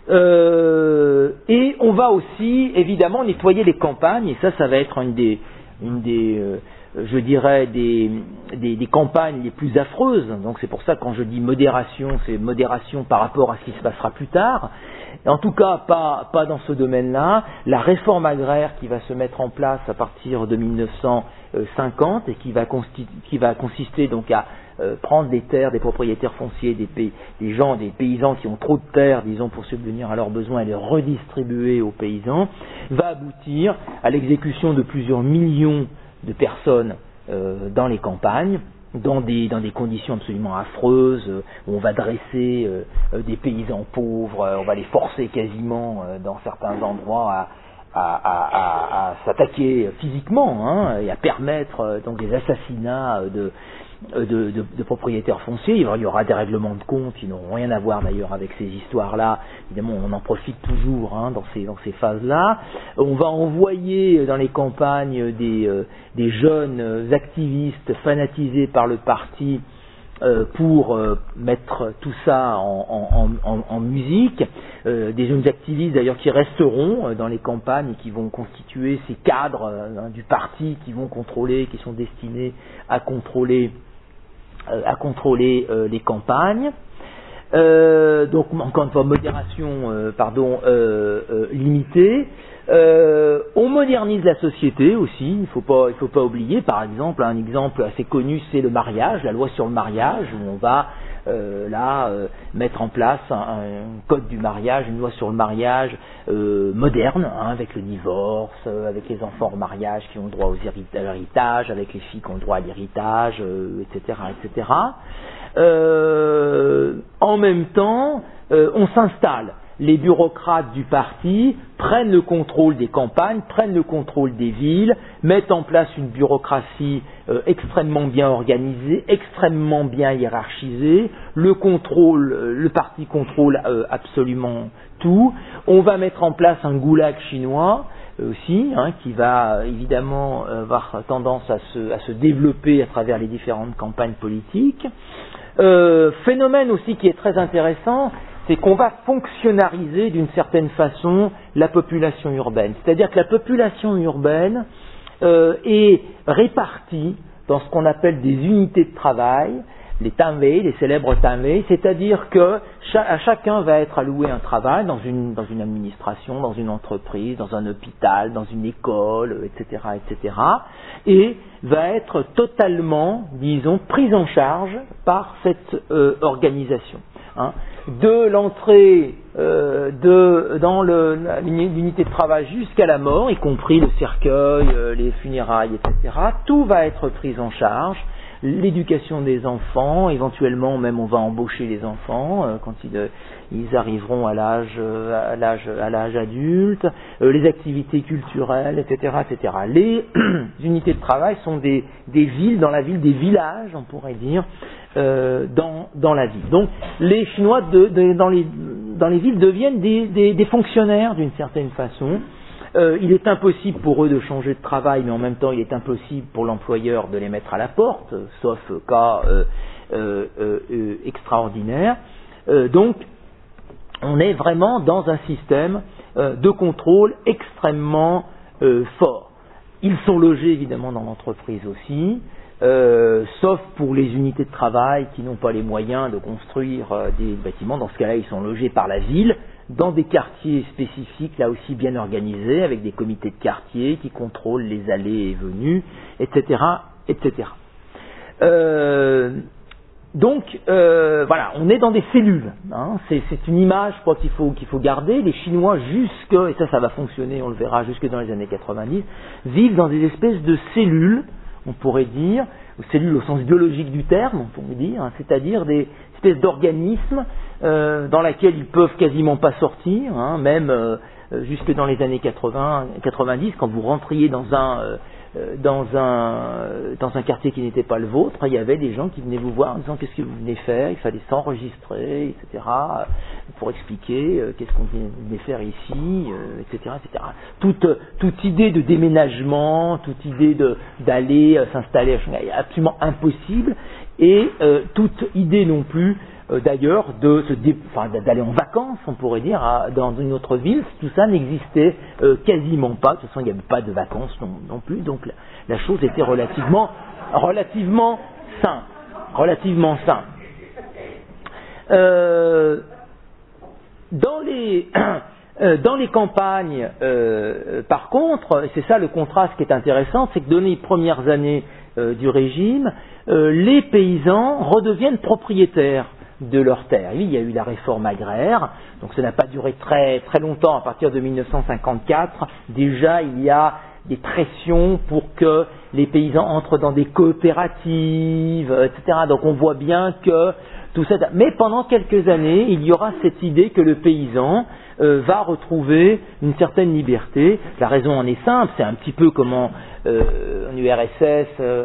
Euh, et on va aussi évidemment nettoyer les campagnes, et ça, ça va être une des, une des, euh, je dirais, des, des, des campagnes les plus affreuses. Donc c'est pour ça que quand je dis modération, c'est modération par rapport à ce qui se passera plus tard. En tout cas, pas, pas dans ce domaine-là. La réforme agraire qui va se mettre en place à partir de mille neuf cent cinquante et qui va, consti- qui va consister donc à euh, prendre des terres des propriétaires fonciers, des, pays, des gens, des paysans qui ont trop de terres, disons, pour subvenir à leurs besoins et les redistribuer aux paysans, va aboutir à l'exécution de plusieurs millions de personnes euh, dans les campagnes, dans des, dans des conditions absolument affreuses, où on va dresser euh, euh, des paysans pauvres, euh, on va les forcer quasiment euh, dans certains endroits à, à, à, à, à s'attaquer physiquement hein, et à permettre euh, donc des assassinats de, de, de, de propriétaires fonciers. Il y aura des règlements de compte qui n'auront rien à voir d'ailleurs avec ces histoires-là. Évidemment, on en profite toujours hein, dans ces, dans ces phases-là. On va envoyer dans les campagnes des, euh, des jeunes activistes fanatisés par le parti euh, pour euh, mettre tout ça en, en, en, en musique. Euh, des jeunes activistes d'ailleurs qui resteront euh, dans les campagnes et qui vont constituer ces cadres euh, du parti qui vont contrôler, qui sont destinés à contrôler à contrôler euh, les campagnes. Euh, donc encore une fois modération euh, pardon euh, euh, limitée. Euh, on modernise la société aussi, il faut pas il faut pas oublier par exemple un exemple assez connu c'est le mariage, la loi sur le mariage où on va euh, là euh, mettre en place un, un code du mariage, une loi sur le mariage euh, moderne hein, avec le divorce, euh, avec les enfants au mariage qui ont le droit aux hérita- à l'héritage, avec les filles qui ont le droit à l'héritage, euh, et cetera et cetera. Euh, en même temps, euh, on s'installe. Les bureaucrates du parti prennent le contrôle des campagnes, prennent le contrôle des villes, mettent en place une bureaucratie euh, extrêmement bien organisée, extrêmement bien hiérarchisée. Le contrôle, euh, le parti contrôle euh, absolument tout. On va mettre en place un goulag chinois euh, aussi, hein, qui va évidemment euh, avoir tendance à se, à se développer à travers les différentes campagnes politiques. Euh, phénomène aussi qui est très intéressant, c'est qu'on va fonctionnariser d'une certaine façon la population urbaine. C'est-à-dire que la population urbaine euh, est répartie dans ce qu'on appelle des unités de travail, les tanwei, les célèbres tanwei, c'est-à-dire que cha- à chacun va être alloué un travail dans une, dans une administration, dans une entreprise, dans un hôpital, dans une école, et cetera, et cetera, et va être totalement, disons, prise en charge par cette euh, organisation. Hein. De l'entrée euh, de, dans le, l'unité de travail jusqu'à la mort, y compris le cercueil, euh, les funérailles, et cetera, tout va être pris en charge. L'éducation des enfants, éventuellement même on va embaucher les enfants euh, quand ils, euh, ils arriveront à l'âge, euh, à l'âge, à l'âge adulte, euh, les activités culturelles, et cetera, et cetera. Les unités de travail sont des, des villes dans la ville, des villages, on pourrait dire, euh, dans, dans la ville. Donc les Chinois de, de, dans, les, dans les villes deviennent des, des, des fonctionnaires d'une certaine façon. Euh, il est impossible pour eux de changer de travail, mais en même temps, il est impossible pour l'employeur de les mettre à la porte, sauf cas euh, euh, euh, extraordinaire. Euh, donc, on est vraiment dans un système euh, de contrôle extrêmement euh, fort. Ils sont logés évidemment dans l'entreprise aussi, euh, sauf pour les unités de travail qui n'ont pas les moyens de construire euh, des bâtiments. Dans ce cas-là, ils sont logés par la ville, dans des quartiers spécifiques, là aussi bien organisés, avec des comités de quartier qui contrôlent les allées et venues, et cetera, et cetera. Euh, donc, euh, voilà, on est dans des cellules. Hein, c'est, c'est une image, je crois, qu'il faut, qu'il faut garder. Les Chinois, jusque, et ça, ça va fonctionner, on le verra, jusque dans les années quatre-vingt-dix, vivent dans des espèces de cellules, on pourrait dire, cellules au sens biologique du terme, on pourrait dire, hein, c'est-à-dire des espèces d'organismes euh, dans lesquels ils peuvent quasiment pas sortir, hein, même euh, jusque dans les années quatre-vingts, quatre-vingt-dix, quand vous rentriez dans un euh, dans un dans un quartier qui n'était pas le vôtre, il y avait des gens qui venaient vous voir en disant qu'est-ce que vous venez faire, il fallait s'enregistrer, et cetera, pour expliquer euh, qu'est-ce qu'on venait faire ici, euh, et cetera, et cetera. Toute toute idée de déménagement, toute idée de d'aller euh, s'installer à Shanghai est absolument impossible, et euh, toute idée non plus euh, d'ailleurs de se dé... enfin, d'aller en vacances, on pourrait dire, à, dans une autre ville. Tout ça n'existait euh, quasiment pas. De toute façon, il n'y avait pas de vacances non, non plus. Donc la, la chose était relativement, relativement simple. Relativement simple. Euh, dans les dans les campagnes, euh, par contre, et c'est ça le contraste qui est intéressant, c'est que dans les premières années euh, du régime, euh, les paysans redeviennent propriétaires de leurs terres. Oui, il y a eu la réforme agraire, donc ça n'a pas duré très très longtemps. À partir de mille neuf cent cinquante-quatre, déjà il y a des pressions pour que les paysans entrent dans des coopératives, et cetera. Donc on voit bien que tout ça. Mais pendant quelques années, il y aura cette idée que le paysan euh, va retrouver une certaine liberté. La raison en est simple, c'est un petit peu comment euh, en U R S S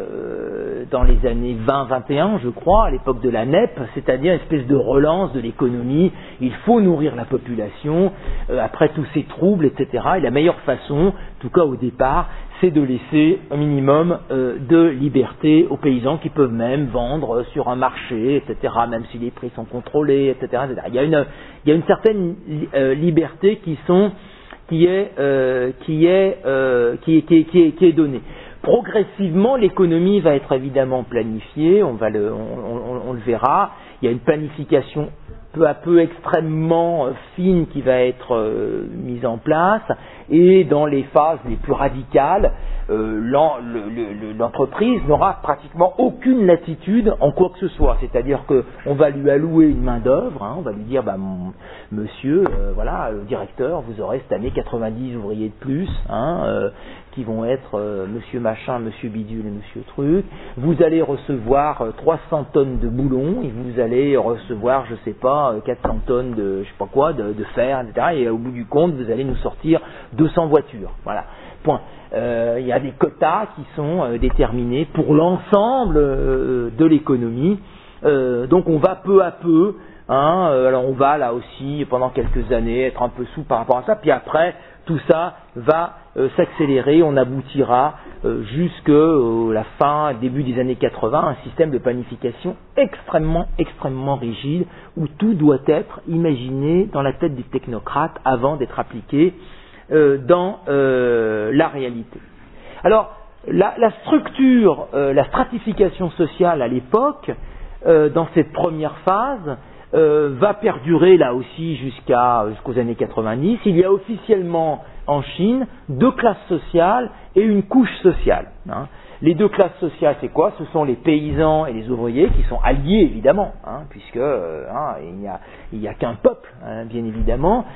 euh, dans les années vingt vingt et un, je crois, à l'époque de la N E P, c'est-à-dire une espèce de relance de l'économie. Il faut nourrir la population euh, après tous ces troubles, et cetera. Et la meilleure façon, en tout cas au départ, c'est de laisser un minimum euh, de liberté aux paysans qui peuvent même vendre sur un marché, et cetera, même si les prix sont contrôlés, et cetera, et cetera. Il y a une, il y a une certaine euh, liberté qui, sont, qui, est, euh, qui, est, euh, qui, est, qui, est, qui, est, qui est donnée. Progressivement, l'économie va être évidemment planifiée, on, va le, on, on, on le verra. Il y a une planification peu à peu extrêmement fine qui va être euh, mise en place, et dans les phases les plus radicales, euh, l'en, le, le, l'entreprise n'aura pratiquement aucune latitude en quoi que ce soit. C'est-à-dire qu'on va lui allouer une main d'œuvre, hein, on va lui dire, bah, mon, monsieur, euh, voilà, le directeur, vous aurez cette année quatre-vingt-dix ouvriers de plus, hein, euh, qui vont être euh, monsieur machin, monsieur bidule et monsieur truc. Vous allez recevoir euh, trois cents tonnes de boulons, et vous allez recevoir, je sais pas, euh, quatre cents tonnes de, je sais pas quoi, de, de fer, et cetera. Et au bout du compte, vous allez nous sortir deux cents voitures. Voilà. Point. Euh, il y a des quotas qui sont euh, déterminés pour l'ensemble euh, de l'économie. Euh, donc on va peu à peu, hein, euh, alors on va là aussi pendant quelques années être un peu sous par rapport à ça, puis après tout ça va euh, s'accélérer, on aboutira euh, jusqu'à euh, la fin, début des années quatre-vingts, un système de planification extrêmement, extrêmement rigide, où tout doit être imaginé dans la tête des technocrates avant d'être appliqué euh, dans euh, la réalité. Alors, la, la structure, euh, la stratification sociale à l'époque, euh, dans cette première phase, Euh, va perdurer là aussi jusqu'à, jusqu'aux années quatre-vingt-dix. Il y a officiellement en Chine deux classes sociales et une couche sociale. Hein. Les deux classes sociales, c'est quoi? Ce sont les paysans et les ouvriers qui sont alliés évidemment, hein, puisque euh, hein, il n'y a, il n'y a qu'un peuple, hein, bien évidemment.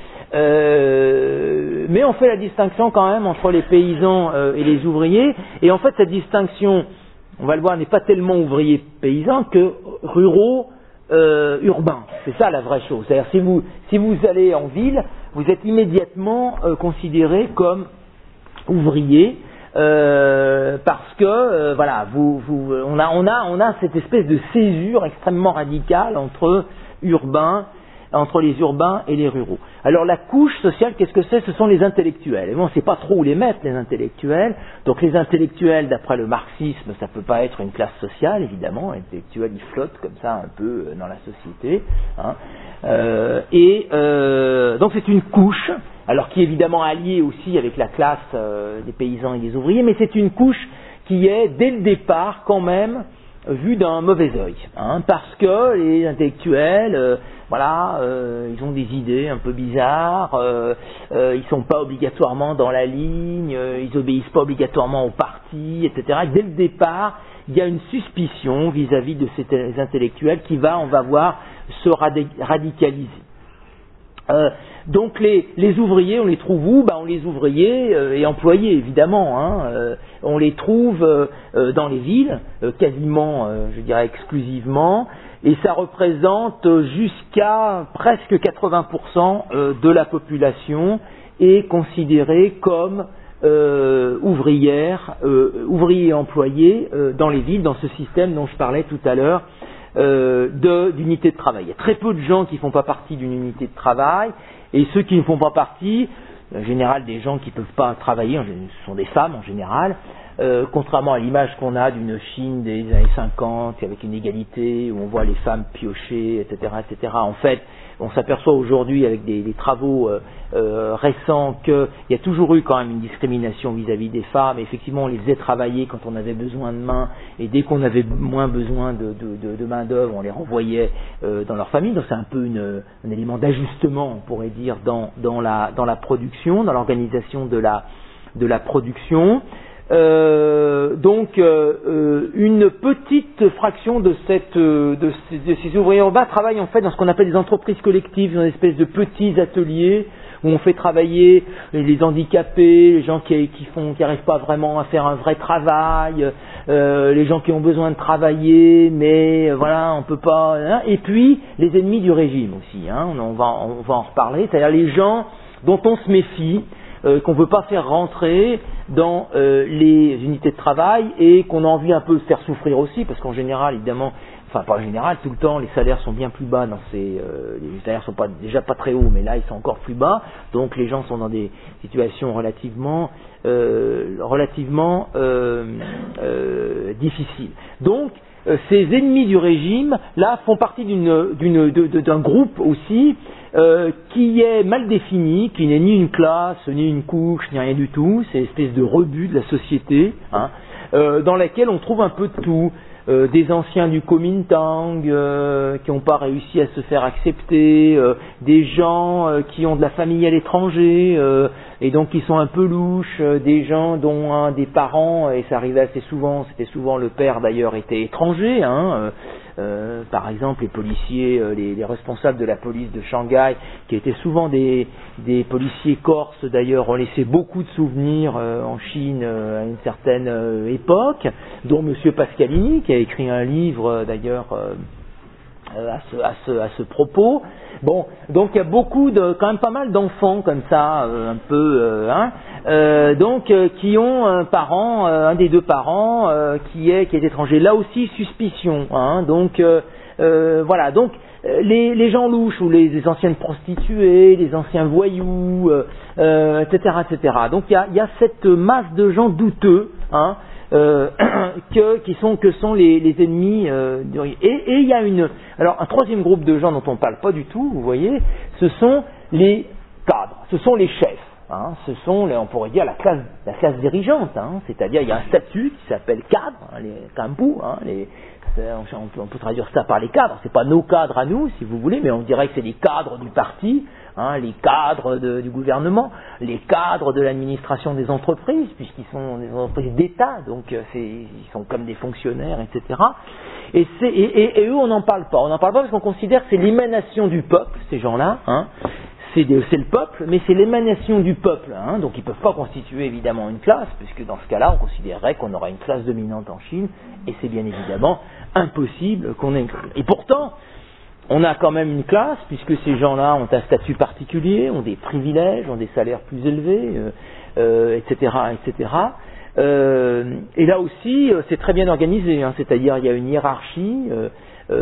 Euh, mais on fait la distinction quand même entre les paysans euh, et les ouvriers. Et en fait, cette distinction, on va le voir, n'est pas tellement ouvriers-paysans que ruraux. Euh, urbain, c'est ça la vraie chose. C'est-à-dire si vous si vous allez en ville, vous êtes immédiatement euh, considéré comme ouvrier euh, parce que euh, voilà, vous, vous on a on a on a cette espèce de césure extrêmement radicale entre urbains, entre les urbains et les ruraux. Alors la couche sociale, qu'est-ce que c'est? Ce sont les intellectuels. Et bon, on ne sait pas trop où les mettre, les intellectuels. Donc les intellectuels, d'après le marxisme, ça ne peut pas être une classe sociale, évidemment. Les intellectuels, ils flottent comme ça un peu dans la société. Hein. Euh, et euh, donc c'est une couche, alors qui est évidemment alliée aussi avec la classe euh, des paysans et des ouvriers, mais c'est une couche qui est, dès le départ, quand même, vue d'un mauvais œil. Hein, parce que les intellectuels... Euh, Voilà, euh, ils ont des idées un peu bizarres, euh, euh, ils sont pas obligatoirement dans la ligne, euh, ils obéissent pas obligatoirement au parti, et cetera. Et dès le départ, il y a une suspicion vis-à-vis de ces intellectuels qui va, on va voir, se radicaliser. Euh, donc les, les ouvriers, on les trouve où? Ben, on les ouvriers euh, et employés évidemment. Hein, euh, on les trouve euh, euh, dans les villes, euh, quasiment, euh, je dirais exclusivement. Et ça représente jusqu'à presque quatre-vingts pour cent de la population est considérée comme euh, ouvrière, euh, ouvrier et employé euh, dans les villes, dans ce système dont je parlais tout à l'heure euh, de, d'unité de travail. Il y a très peu de gens qui ne font pas partie d'une unité de travail, et ceux qui ne font pas partie, en général des gens qui ne peuvent pas travailler, ce sont des femmes en général, euh, contrairement à l'image qu'on a d'une Chine des années cinquante, avec une égalité, où on voit les femmes piocher, et cetera, et cetera. En fait, on s'aperçoit aujourd'hui avec des, des travaux euh, euh, récents qu'il y a toujours eu quand même une discrimination vis-à-vis des femmes. Et effectivement, on les faisait travailler quand on avait besoin de main, et dès qu'on avait moins besoin de, de, de, de main d'œuvre, on les renvoyait euh, dans leur famille. Donc c'est un peu une, un élément d'ajustement, on pourrait dire, dans, dans, la, dans la production, dans l'organisation de la, de la production. Euh, donc euh, euh, une petite fraction de, cette, euh, de, ces, de ces ouvriers urbains travaillent en fait dans ce qu'on appelle des entreprises collectives, dans une espèce de petits ateliers où on fait travailler les handicapés, les gens qui qui font qui n'arrivent pas vraiment à faire un vrai travail, euh, les gens qui ont besoin de travailler mais euh, voilà on peut pas, hein, et puis les ennemis du régime aussi, hein, on, on va on va en reparler, c'est-à-dire les gens dont on se méfie, Euh, qu'on ne veut pas faire rentrer dans euh, les unités de travail et qu'on a envie un peu de faire souffrir aussi, parce qu'en général, évidemment, enfin pas en général, tout le temps, les salaires sont bien plus bas dans ces, euh, les salaires sont pas, déjà pas très hauts, mais là ils sont encore plus bas, donc les gens sont dans des situations relativement, euh, relativement euh, euh, difficiles. Donc euh, ces ennemis du régime, là, font partie d'une, d'une, de, de, d'un groupe aussi, Euh, qui est mal défini, qui n'est ni une classe, ni une couche, ni rien du tout, c'est une espèce de rebut de la société, hein, euh, dans laquelle on trouve un peu de tout, euh, des anciens du Kuomintang euh, qui n'ont pas réussi à se faire accepter, euh, des gens euh, qui ont de la famille à l'étranger euh, et donc qui sont un peu louches, euh, des gens dont un des parents, et ça arrivait assez souvent, c'était souvent le père d'ailleurs, était étranger, hein, euh, Euh, par exemple, les policiers, euh, les, les responsables de la police de Shanghai, qui étaient souvent des, des policiers corses d'ailleurs, ont laissé beaucoup de souvenirs euh, en Chine euh, à une certaine euh, époque, dont Monsieur Pascalini, qui a écrit un livre euh, d'ailleurs euh, à, ce, à, ce, à ce propos. Bon, donc il y a beaucoup de, quand même pas mal d'enfants comme ça, euh, un peu, euh, hein, euh, donc euh, qui ont un parent, euh, un des deux parents euh, qui est qui est étranger. Là aussi suspicion, hein, donc euh, euh, voilà, donc euh, les, les gens louches ou les, les anciennes prostituées, les anciens voyous, euh, euh, et cetera, et cetera. Donc il y a, il y a cette masse de gens douteux, hein. Euh, que, qui sont, que sont les, les ennemis euh, du régime. Et, et il y a une, alors un troisième groupe de gens dont on ne parle pas du tout, vous voyez, ce sont les cadres, ce sont les chefs, hein, ce sont, les, on pourrait dire, la classe, la classe dirigeante, hein, c'est-à-dire il y a un statut qui s'appelle cadre, hein, les kampu, hein, les, on, peut, on peut traduire ça par les cadres, c'est pas nos cadres à nous, si vous voulez, mais on dirait que c'est les cadres du parti, hein, les cadres de, du gouvernement, les cadres de l'administration des entreprises, puisqu'ils sont des entreprises d'État, donc c'est, ils sont comme des fonctionnaires, et cetera. Et, c'est, et, et, et eux, on n'en parle pas. On n'en parle pas parce qu'on considère que c'est l'émanation du peuple, ces gens-là, hein. C'est, de, c'est le peuple, mais c'est l'émanation du peuple, hein. Donc ils ne peuvent pas constituer évidemment une classe, puisque dans ce cas-là, on considérerait qu'on aura une classe dominante en Chine, et c'est bien évidemment impossible qu'on ait une classe. Et pourtant, on a quand même une classe, puisque ces gens-là ont un statut particulier, ont des privilèges, ont des salaires plus élevés, euh, euh, et cetera, et cetera. Euh, et là aussi, c'est très bien organisé, hein, c'est-à-dire il y a une hiérarchie euh,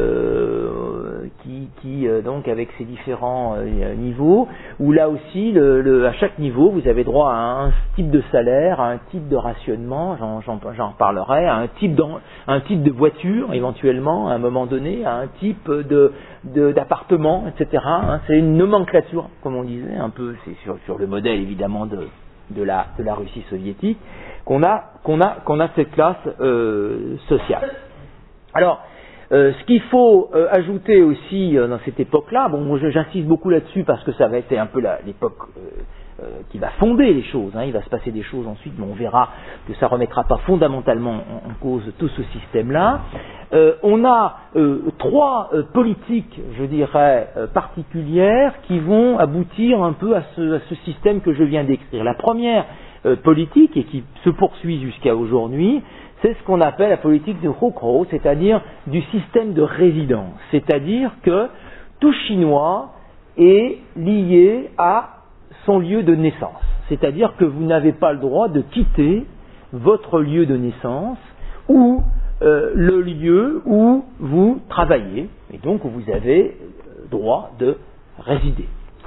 euh, qui, qui euh, donc avec ses différents euh, niveaux, où là aussi, le, le, à chaque niveau, vous avez droit à un type de salaire, à un type de rationnement, j'en, j'en, j'en reparlerai, à un type, un type de voiture éventuellement, à un moment donné, à un type de, de, d'appartement, et cetera. Hein, c'est une nomenclature, comme on disait, un peu, c'est sur, sur le modèle évidemment de, de, la, de la Russie soviétique, qu'on a, qu'on a, qu'on a cette classe euh, sociale. Alors, Euh, ce qu'il faut euh, ajouter aussi euh, dans cette époque-là, bon, moi, j'insiste beaucoup là-dessus parce que ça va être un peu la, l'époque euh, euh, qui va fonder les choses, hein. Il va se passer des choses ensuite, mais on verra que ça ne remettra pas fondamentalement en, en cause tout ce système-là. Euh, on a euh, trois euh, politiques, je dirais, euh, particulières qui vont aboutir un peu à ce, à ce système que je viens d'écrire. La première euh, politique, et qui se poursuit jusqu'à aujourd'hui, c'est ce qu'on appelle la politique de Hukou, c'est-à-dire du système de résidence. C'est-à-dire que tout Chinois est lié à son lieu de naissance. C'est-à-dire que vous n'avez pas le droit de quitter votre lieu de naissance ou euh, le lieu où vous travaillez. Et donc vous avez le droit de résider. Hein.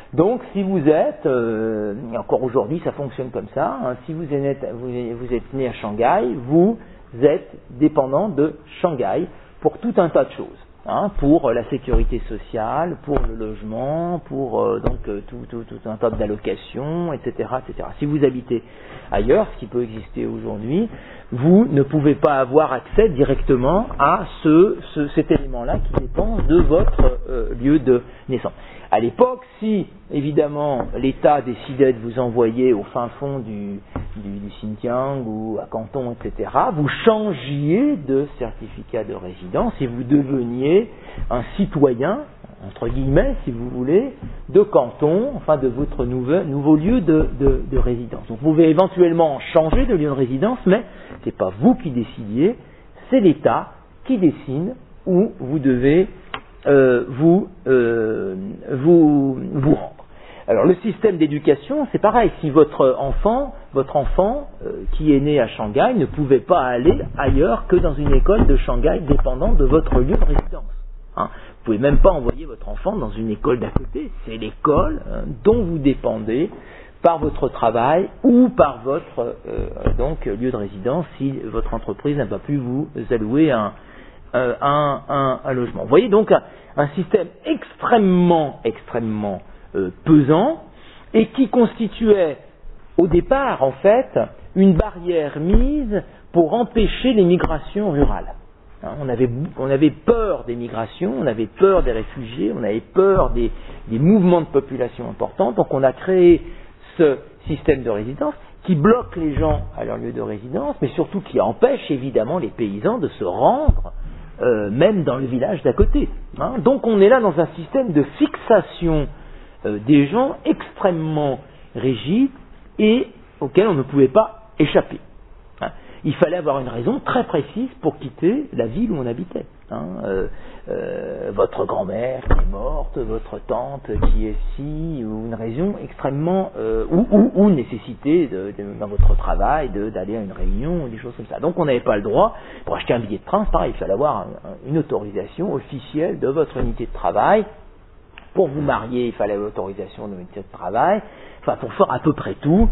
Donc, si vous êtes, euh, et encore aujourd'hui, ça fonctionne comme ça, hein, si vous êtes, vous, vous êtes né à Shanghai, vous êtes dépendant de Shanghai pour tout un tas de choses. Hein, pour la sécurité sociale, pour le logement, pour euh, donc euh, tout, tout, tout un tas d'allocations, et cetera, et cetera. Si vous habitez ailleurs, ce qui peut exister aujourd'hui, vous ne pouvez pas avoir accès directement à ce, ce, cet élément-là qui dépend de votre euh, lieu de naissance. À l'époque, si évidemment l'État décidait de vous envoyer au fin fond du, du, du Xinjiang ou à Canton, et cetera, vous changiez de certificat de résidence et vous deveniez un citoyen, entre guillemets, si vous voulez, de Canton, enfin de votre nouveau, nouveau lieu de, de, de résidence. Donc vous pouvez éventuellement changer de lieu de résidence, mais ce n'est pas vous qui décidiez, c'est l'État qui décide où vous devez Euh, vous, euh, vous, vous rendre. Alors le système d'éducation, c'est pareil. Si votre enfant, votre enfant euh, qui est né à Shanghai ne pouvait pas aller ailleurs que dans une école de Shanghai dépendant de votre lieu de résidence. Hein. Vous pouvez même pas envoyer votre enfant dans une école d'à côté. C'est l'école hein, dont vous dépendez par votre travail ou par votre euh, donc lieu de résidence si votre entreprise n'a pas pu vous allouer un Euh, un, un, un logement. Vous voyez donc un, un système extrêmement, extrêmement euh, pesant et qui constituait au départ en fait une barrière mise pour empêcher les migrations rurales. Hein, on, avait, on avait peur des migrations, on avait peur des réfugiés, on avait peur des, des mouvements de population importants, donc on a créé ce système de résidence qui bloque les gens à leur lieu de résidence, mais surtout qui empêche évidemment les paysans de se rendre Euh, même dans le village d'à côté. Hein. Donc on est là dans un système de fixation euh, des gens extrêmement rigide et auquel on ne pouvait pas échapper. Hein. Il fallait avoir une raison très précise pour quitter la ville où on habitait. Hein. Euh, euh, votre grand-mère qui est morte, votre tante qui est ci, ou une raison extrêmement euh, ou, ou, ou une nécessité de, de, dans votre travail de, d'aller à une réunion ou des choses comme ça. Donc on n'avait pas le droit pour acheter un billet de train, c'est pareil, il fallait avoir un, un, une autorisation officielle de votre unité de travail. Pour vous marier, il fallait l'autorisation de l'unité de travail. Enfin, pour faire à peu près tout.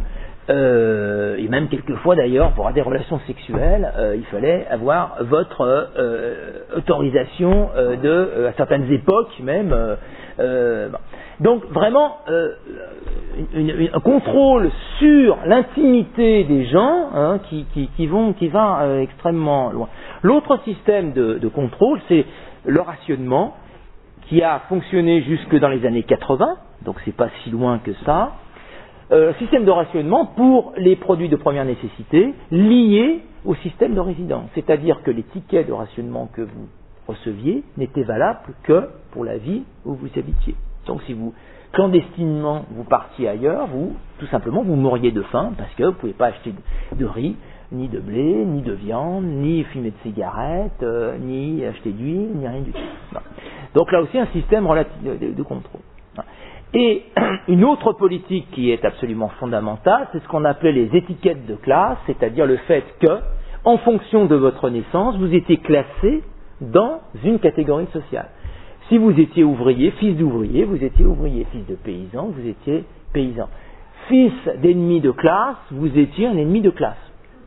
Euh, et même quelquefois d'ailleurs pour avoir des relations sexuelles euh, il fallait avoir votre euh, autorisation euh, de euh, à certaines époques même euh, euh, bon. Donc vraiment euh, une, une, un contrôle sur l'intimité des gens hein, qui, qui, qui vont qui va euh, extrêmement loin. L'autre système de, de contrôle c'est le rationnement qui a fonctionné jusque dans les années quatre-vingts, donc c'est pas si loin que ça. Euh, système de rationnement pour les produits de première nécessité liés au système de résidence. C'est-à-dire que les tickets de rationnement que vous receviez n'étaient valables que pour la ville où vous habitiez. Donc si vous, clandestinement, vous partiez ailleurs, vous, tout simplement, vous mourriez de faim parce que vous ne pouvez pas acheter de, de riz, ni de blé, ni de viande, ni fumer de cigarettes, euh, ni acheter d'huile, ni rien du tout. Non. Donc là aussi un système relatif de, de, de contrôle. Et une autre politique qui est absolument fondamentale, c'est ce qu'on appelait les étiquettes de classe, c'est-à-dire le fait que, en fonction de votre naissance, vous étiez classé dans une catégorie sociale. Si vous étiez ouvrier, fils d'ouvrier, vous étiez ouvrier, fils de paysan, vous étiez paysan. Fils d'ennemi de classe, vous étiez un ennemi de classe.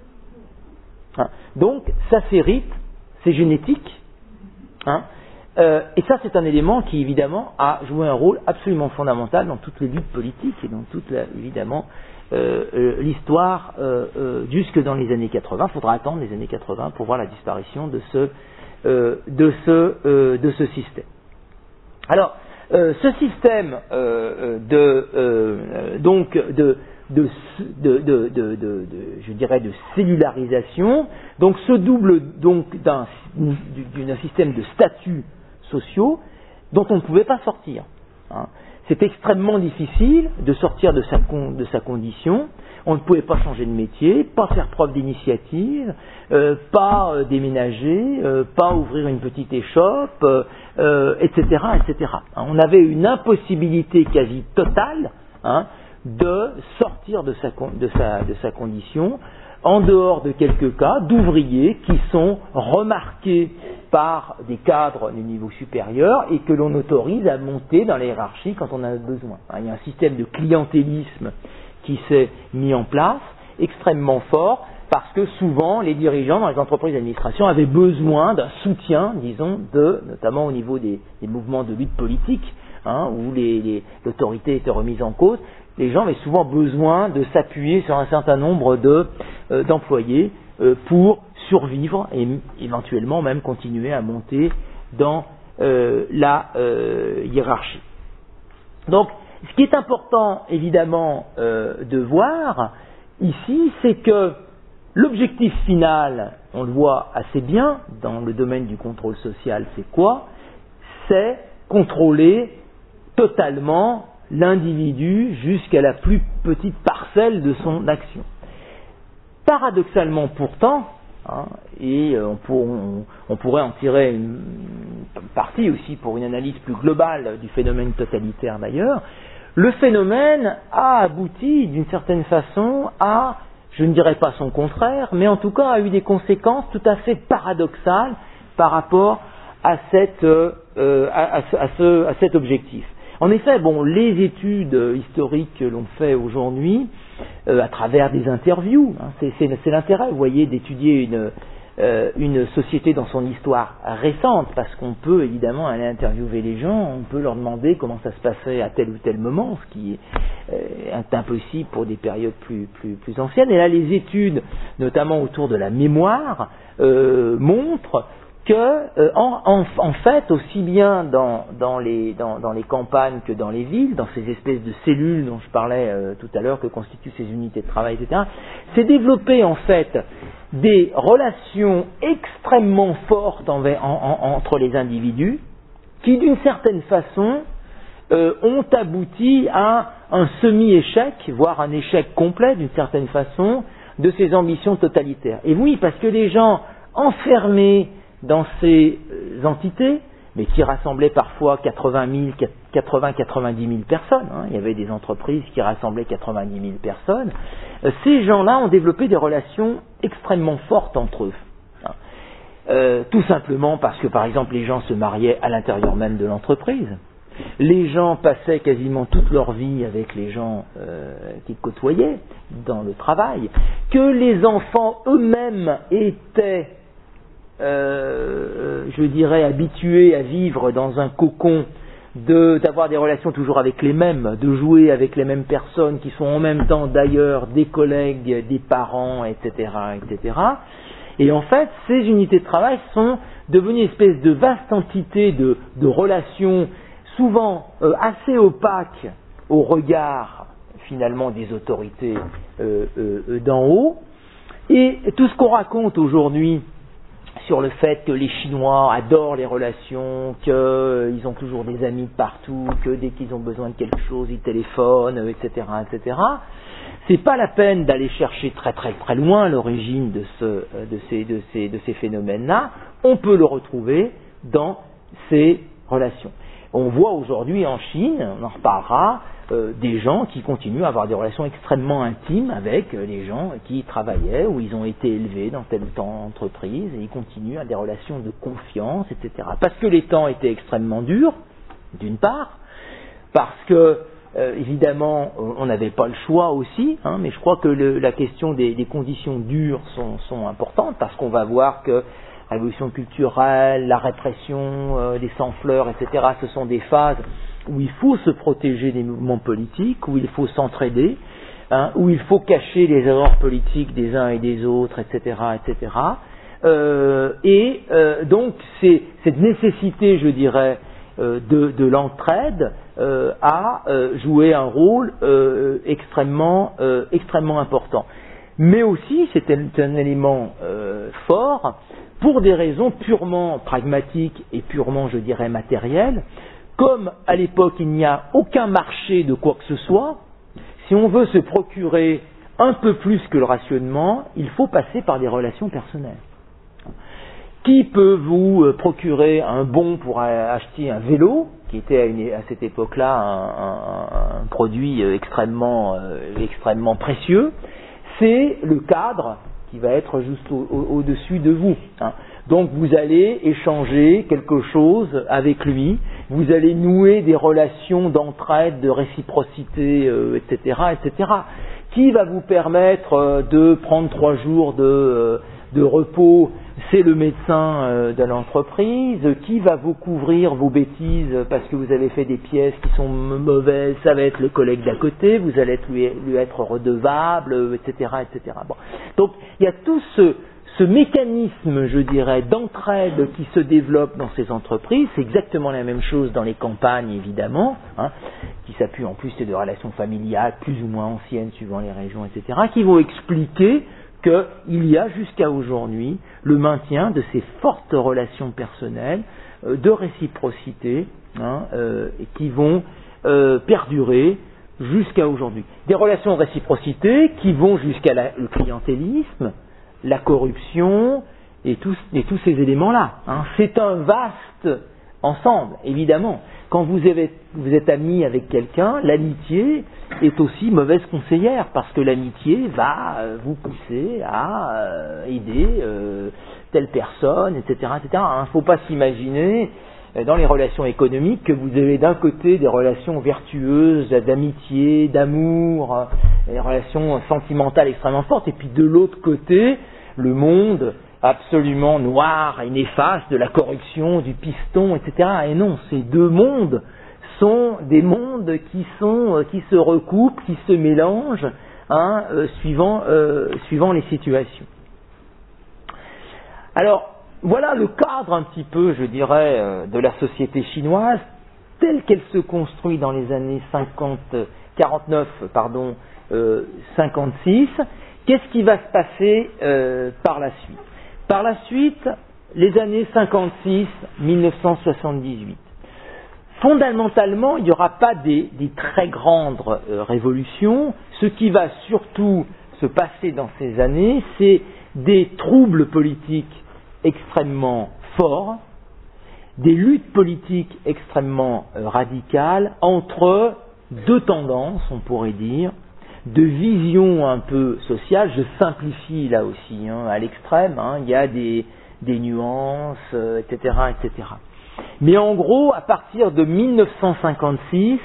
Hein. Donc, ça s'hérite, c'est génétique. Hein. Euh, et ça, c'est un élément qui, évidemment, a joué un rôle absolument fondamental dans toutes les luttes politiques et dans toute, la, évidemment, euh, euh, l'histoire euh, euh, jusque dans les années quatre-vingts. Il faudra attendre les années quatre-vingts pour voir la disparition de ce, euh, de ce, euh, de ce système. Alors, euh, ce système euh, de, euh, donc, de, de, de, de, de, de, de, je dirais, de cellularisation, donc, se double donc d'un, d'un système de statut sociaux dont on ne pouvait pas sortir. Hein. C'est extrêmement difficile de sortir de sa, con, de sa condition. On ne pouvait pas changer de métier, pas faire preuve d'initiative, euh, pas euh, déménager, euh, pas ouvrir une petite échoppe, euh, euh, et cetera, et cetera. Hein. On avait une impossibilité quasi totale hein, de sortir de sa, de, sa, de sa condition, en dehors de quelques cas d'ouvriers qui sont remarqués par des cadres du niveau supérieur et que l'on autorise à monter dans la hiérarchie quand on en a besoin. Il y a un système de clientélisme qui s'est mis en place, extrêmement fort, parce que souvent les dirigeants dans les entreprises d'administration avaient besoin d'un soutien, disons, de, notamment au niveau des, des mouvements de lutte politique, hein, où les, les, l'autorité était remise en cause. Les gens avaient souvent besoin de s'appuyer sur un certain nombre de, euh, d'employés euh, pour survivre et éventuellement même continuer à monter dans euh, la euh, hiérarchie. Donc, ce qui est important, évidemment, euh, de voir ici, c'est que l'objectif final, on le voit assez bien dans le domaine du contrôle social, c'est quoi? C'est contrôler totalement l'individu jusqu'à la plus petite parcelle de son action. Paradoxalement pourtant, hein, et on, pour, on, on pourrait en tirer une partie aussi pour une analyse plus globale du phénomène totalitaire d'ailleurs, le phénomène a abouti d'une certaine façon à, je ne dirais pas son contraire, mais en tout cas a eu des conséquences tout à fait paradoxales par rapport à, cette, euh, à, à, à, ce, à cet objectif. En effet, bon, les études historiques que l'on fait aujourd'hui, euh, à travers des interviews, hein, c'est, c'est, c'est l'intérêt, vous voyez, d'étudier une, euh, une société dans son histoire récente, parce qu'on peut évidemment aller interviewer les gens, on peut leur demander comment ça se passait à tel ou tel moment, ce qui est, euh, est impossible pour des périodes plus, plus, plus anciennes. Et là, les études, notamment autour de la mémoire, euh, montrent que, euh, en, en, en fait, aussi bien dans, dans, les, dans, dans les campagnes que dans les villes, dans ces espèces de cellules dont je parlais euh, tout à l'heure, que constituent ces unités de travail, et cetera, s'est développé en fait des relations extrêmement fortes envers, en, en, entre les individus, qui d'une certaine façon euh, ont abouti à un semi-échec, voire un échec complet d'une certaine façon, de ces ambitions totalitaires. Et oui, parce que les gens enfermés dans ces entités, mais qui rassemblaient parfois quatre-vingt mille, quatre-vingts à quatre-vingt-dix mille personnes, hein, il y avait des entreprises qui rassemblaient quatre-vingt-dix mille personnes, euh, ces gens-là ont développé des relations extrêmement fortes entre eux. Hein. Euh, tout simplement parce que, par exemple, les gens se mariaient à l'intérieur même de l'entreprise. Les gens passaient quasiment toute leur vie avec les gens euh, qu'ils côtoyaient dans le travail, que les enfants eux-mêmes étaient Euh, je dirais habitués à vivre dans un cocon, de, d'avoir des relations toujours avec les mêmes, de jouer avec les mêmes personnes qui sont en même temps d'ailleurs des collègues, des parents, et cetera, et cetera. Et en fait, ces unités de travail sont devenues une espèce de vaste entité de, de relations souvent euh, assez opaques au regard finalement des autorités euh, euh, d'en haut. Et tout ce qu'on raconte aujourd'hui sur le fait que les Chinois adorent les relations, qu'ils euh, ont toujours des amis de partout, que dès qu'ils ont besoin de quelque chose, ils téléphonent, et cetera, et cetera. C'est pas la peine d'aller chercher très très très loin l'origine de, ce, de, ces, de, ces, de ces phénomènes-là. On peut le retrouver dans ces relations. On voit aujourd'hui en Chine, on en reparlera, euh, des gens qui continuent à avoir des relations extrêmement intimes avec euh, les gens qui travaillaient ou ils ont été élevés dans telle ou telle entreprise et ils continuent à des relations de confiance, et cetera. Parce que les temps étaient extrêmement durs, d'une part, parce que euh, évidemment on n'avait pas le choix aussi, hein, mais je crois que le, la question des, des conditions dures sont, sont importantes parce qu'on va voir que la révolution culturelle, la répression euh, des sans-fleurs, et cetera, ce sont des phases où il faut se protéger des mouvements politiques, où il faut s'entraider, hein, où il faut cacher les erreurs politiques des uns et des autres, et cetera, et cetera. Euh, et euh, donc, c'est cette nécessité, je dirais, euh, de, de l'entraide euh, a euh, joué un rôle euh, extrêmement, euh, extrêmement important. Mais aussi, c'est un, un élément euh, fort, pour des raisons purement pragmatiques et purement, je dirais, matérielles. Comme à l'époque il n'y a aucun marché de quoi que ce soit, si on veut se procurer un peu plus que le rationnement, il faut passer par des relations personnelles. Qui peut vous procurer un bon pour acheter un vélo, qui était à, une, à cette époque-là un, un, un produit extrêmement, euh, extrêmement précieux? C'est le cadre qui va être juste au, au, au-dessus de vous. Hein. Donc vous allez échanger quelque chose avec lui, vous allez nouer des relations d'entraide, de réciprocité, euh, et cetera, et cetera, qui va vous permettre euh, de prendre trois jours de, euh, de repos. C'est le médecin euh, de l'entreprise qui va vous couvrir vos bêtises parce que vous avez fait des pièces qui sont mauvaises. Ça va être le collègue d'à côté. Vous allez être, lui, lui être redevable, et cetera, et cetera. Bon. Donc il y a tout ce, ce mécanisme, je dirais, d'entraide qui se développe dans ces entreprises. C'est exactement la même chose dans les campagnes, évidemment, hein, qui s'appuient en plus de relations familiales plus ou moins anciennes suivant les régions, et cetera, qui vont expliquer qu'il y a jusqu'à aujourd'hui le maintien de ces fortes relations personnelles, euh, de réciprocité, hein, euh, et qui vont euh, perdurer jusqu'à aujourd'hui. Des relations de réciprocité qui vont jusqu'à la, le clientélisme, la corruption et tous, et tous ces éléments-là. Hein. C'est un vaste ensemble, évidemment. Quand vous, avez, vous êtes ami avec quelqu'un, l'amitié est aussi mauvaise conseillère parce que l'amitié va euh, vous pousser à euh, aider euh, telle personne, et cetera, et cetera. Il ne faut pas s'imaginer euh, dans les relations économiques que vous avez d'un côté des relations vertueuses, d'amitié, d'amour, euh, des relations sentimentales extrêmement fortes, et puis de l'autre côté, le monde absolument noir et néfaste de la corruption, du piston, et cetera. Et non, ces deux mondes sont des mondes qui sont qui se recoupent, qui se mélangent, hein, euh, suivant euh, suivant les situations. Alors voilà le cadre un petit peu, je dirais, euh, de la société chinoise telle qu'elle se construit dans les années cinquante, quarante-neuf, pardon, euh, cinquante-six. Qu'est-ce qui va se passer euh, par la suite? Par la suite, les années cinquante-six à mille neuf cent soixante-dix-huit. Fondamentalement, il n'y aura pas des, des très grandes euh, révolutions. Ce qui va surtout se passer dans ces années, c'est des troubles politiques extrêmement forts, des luttes politiques extrêmement euh, radicales entre deux tendances, on pourrait dire, de vision un peu sociale. Je simplifie là aussi, hein, à l'extrême, hein, il y a des, des nuances, euh, et cetera, et cetera. Mais en gros, à partir de mille neuf cent cinquante-six,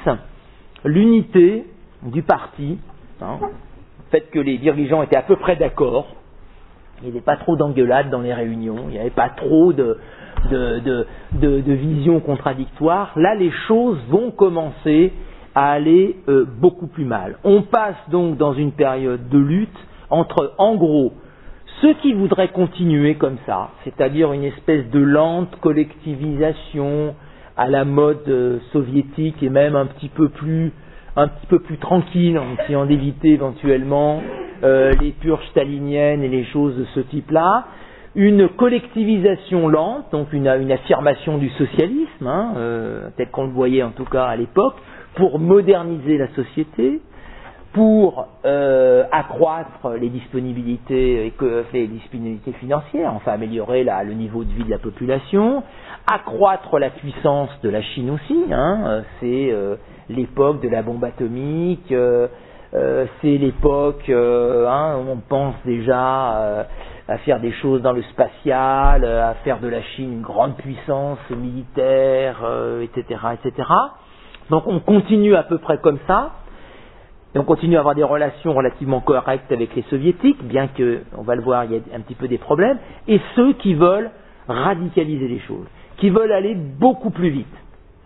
l'unité du parti, hein, le fait que les dirigeants étaient à peu près d'accord, il n'y avait pas trop d'engueulades dans les réunions, il n'y avait pas trop de, de, de, de, de visions contradictoires, là les choses vont commencer à aller euh, beaucoup plus mal. On passe donc dans une période de lutte entre, en gros, ceux qui voudraient continuer comme ça, c'est-à-dire une espèce de lente collectivisation à la mode euh, soviétique et même un petit peu plus, un petit peu plus tranquille, en essayant d'éviter éventuellement euh, les purges staliniennes et les choses de ce type-là, une collectivisation lente, donc une, une affirmation du socialisme, hein, euh, tel qu'on le voyait en tout cas à l'époque, pour moderniser la société, pour euh, accroître les disponibilités, les disponibilités financières, enfin améliorer la, le niveau de vie de la population, accroître la puissance de la Chine aussi, hein, c'est euh, l'époque de la bombe atomique, euh, euh, c'est l'époque euh, hein, où on pense déjà euh, à faire des choses dans le spatial, à faire de la Chine une grande puissance militaire, euh, et cetera, et cetera. Donc on continue à peu près comme ça, et on continue à avoir des relations relativement correctes avec les soviétiques, bien que, on va le voir, il y a un petit peu des problèmes, et ceux qui veulent radicaliser les choses, qui veulent aller beaucoup plus vite.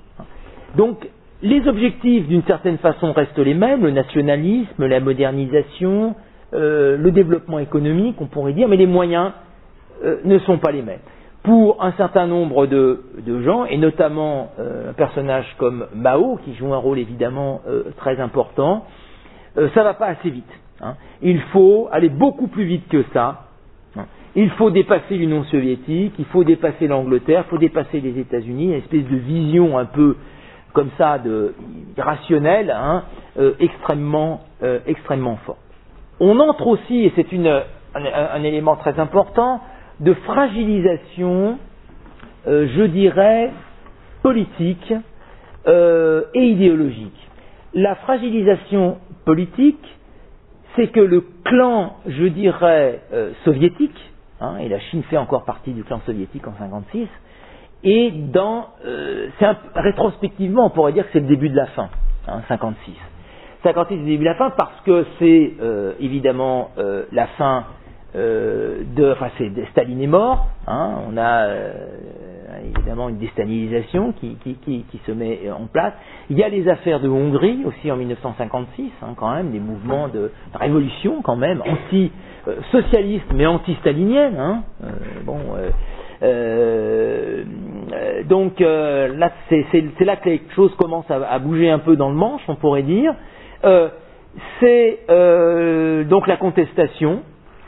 Donc les objectifs d'une certaine façon restent les mêmes, le nationalisme, la modernisation, euh, le développement économique, on pourrait dire, mais les moyens euh, ne sont pas les mêmes. Pour un certain nombre de, de gens, et notamment euh, un personnage comme Mao, qui joue un rôle évidemment euh, très important, euh, ça ne va pas assez vite. Hein. Il faut aller beaucoup plus vite que ça. Hein. Il faut dépasser l'Union soviétique, il faut dépasser l'Angleterre, il faut dépasser les États-Unis, une espèce de vision un peu comme ça, de, rationnelle, hein, euh, extrêmement, euh, extrêmement forte. On entre aussi, et c'est une, un, un élément très important, de fragilisation, euh, je dirais, politique euh, et idéologique. La fragilisation politique, c'est que le clan, je dirais, euh, soviétique, hein, et la Chine fait encore partie du clan soviétique en cinquante-six, et dans, euh, c'est un, rétrospectivement, on pourrait dire que c'est le début de la fin, hein, cinquante-six. cinquante-six, c'est le début de la fin parce que c'est euh, évidemment euh, la fin euh, de, enfin, c'est, Staline est mort, hein, on a euh, évidemment une déstalinisation qui, qui, qui, qui se met en place. Il y a les affaires de Hongrie aussi en mille neuf cent cinquante-six, hein, quand même, des mouvements de révolution quand même, anti-socialistes mais anti-staliniennes. Hein, euh, bon, euh, euh, donc euh, là, c'est, c'est, c'est là que les choses commencent à, à bouger un peu dans le manche, on pourrait dire. Euh, c'est euh, donc la contestation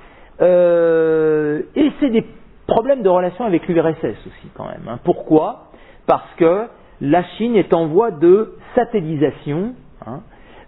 euh, et c'est des problèmes de relation avec l'U R S S aussi quand même. Hein. Pourquoi ? Parce que la Chine est en voie de satellisation, hein,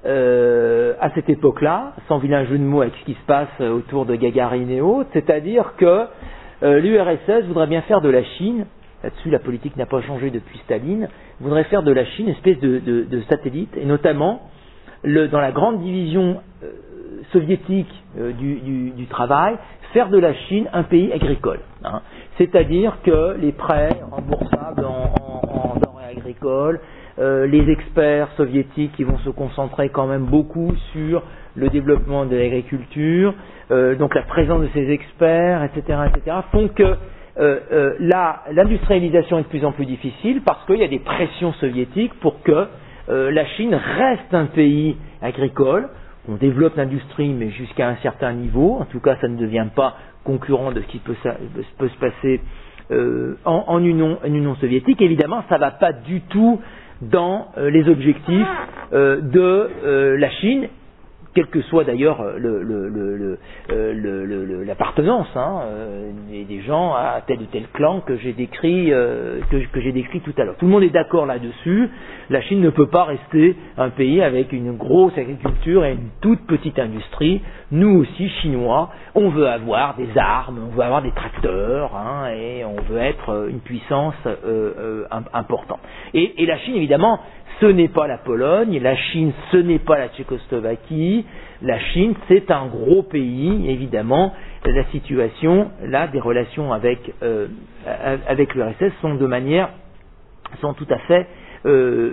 euh, à cette époque-là, sans vilain jeu de mots avec ce qui se passe autour de Gagarine et autres, c'est-à-dire que euh, l'U R S S voudrait bien faire de la Chine, là-dessus la politique n'a pas changé depuis Staline, voudrait faire de la Chine une espèce de, de, de satellite, et notamment le, dans la grande division euh, soviétique euh, du, du, du travail, faire de la Chine un pays agricole. Hein. C'est-à-dire que les prêts remboursables en, en, en denrées agricoles, euh, les experts soviétiques qui vont se concentrer quand même beaucoup sur le développement de l'agriculture, euh, donc la présence de ces experts, et cetera, et cetera, font que euh, euh, la, l'industrialisation est de plus en plus difficile parce qu'il y a des pressions soviétiques pour que euh, la Chine reste un pays agricole. On développe l'industrie, mais jusqu'à un certain niveau. En tout cas, ça ne devient pas concurrent de ce qui peut, peut se passer euh, en, en, Union, en Union soviétique. Évidemment, ça ne va pas du tout dans euh, les objectifs euh, de euh, la Chine, quel que soit d'ailleurs le, le, le, le, le, le, le, l'appartenance hein, euh, des, des gens à tel ou tel clan que j'ai décrit, euh, que, que j'ai décrit tout à l'heure. Tout le monde est d'accord là-dessus. La Chine ne peut pas rester un pays avec une grosse agriculture et une toute petite industrie. Nous aussi, Chinois, on veut avoir des armes, on veut avoir des tracteurs, hein, et on veut être une puissance euh, euh, importante. Et, et la Chine, évidemment, ce n'est pas la Pologne, la Chine, ce n'est pas la Tchécoslovaquie, la Chine, c'est un gros pays, évidemment, la situation, là, des relations avec, euh, avec l'U R S S sont de manière, sont tout à fait euh,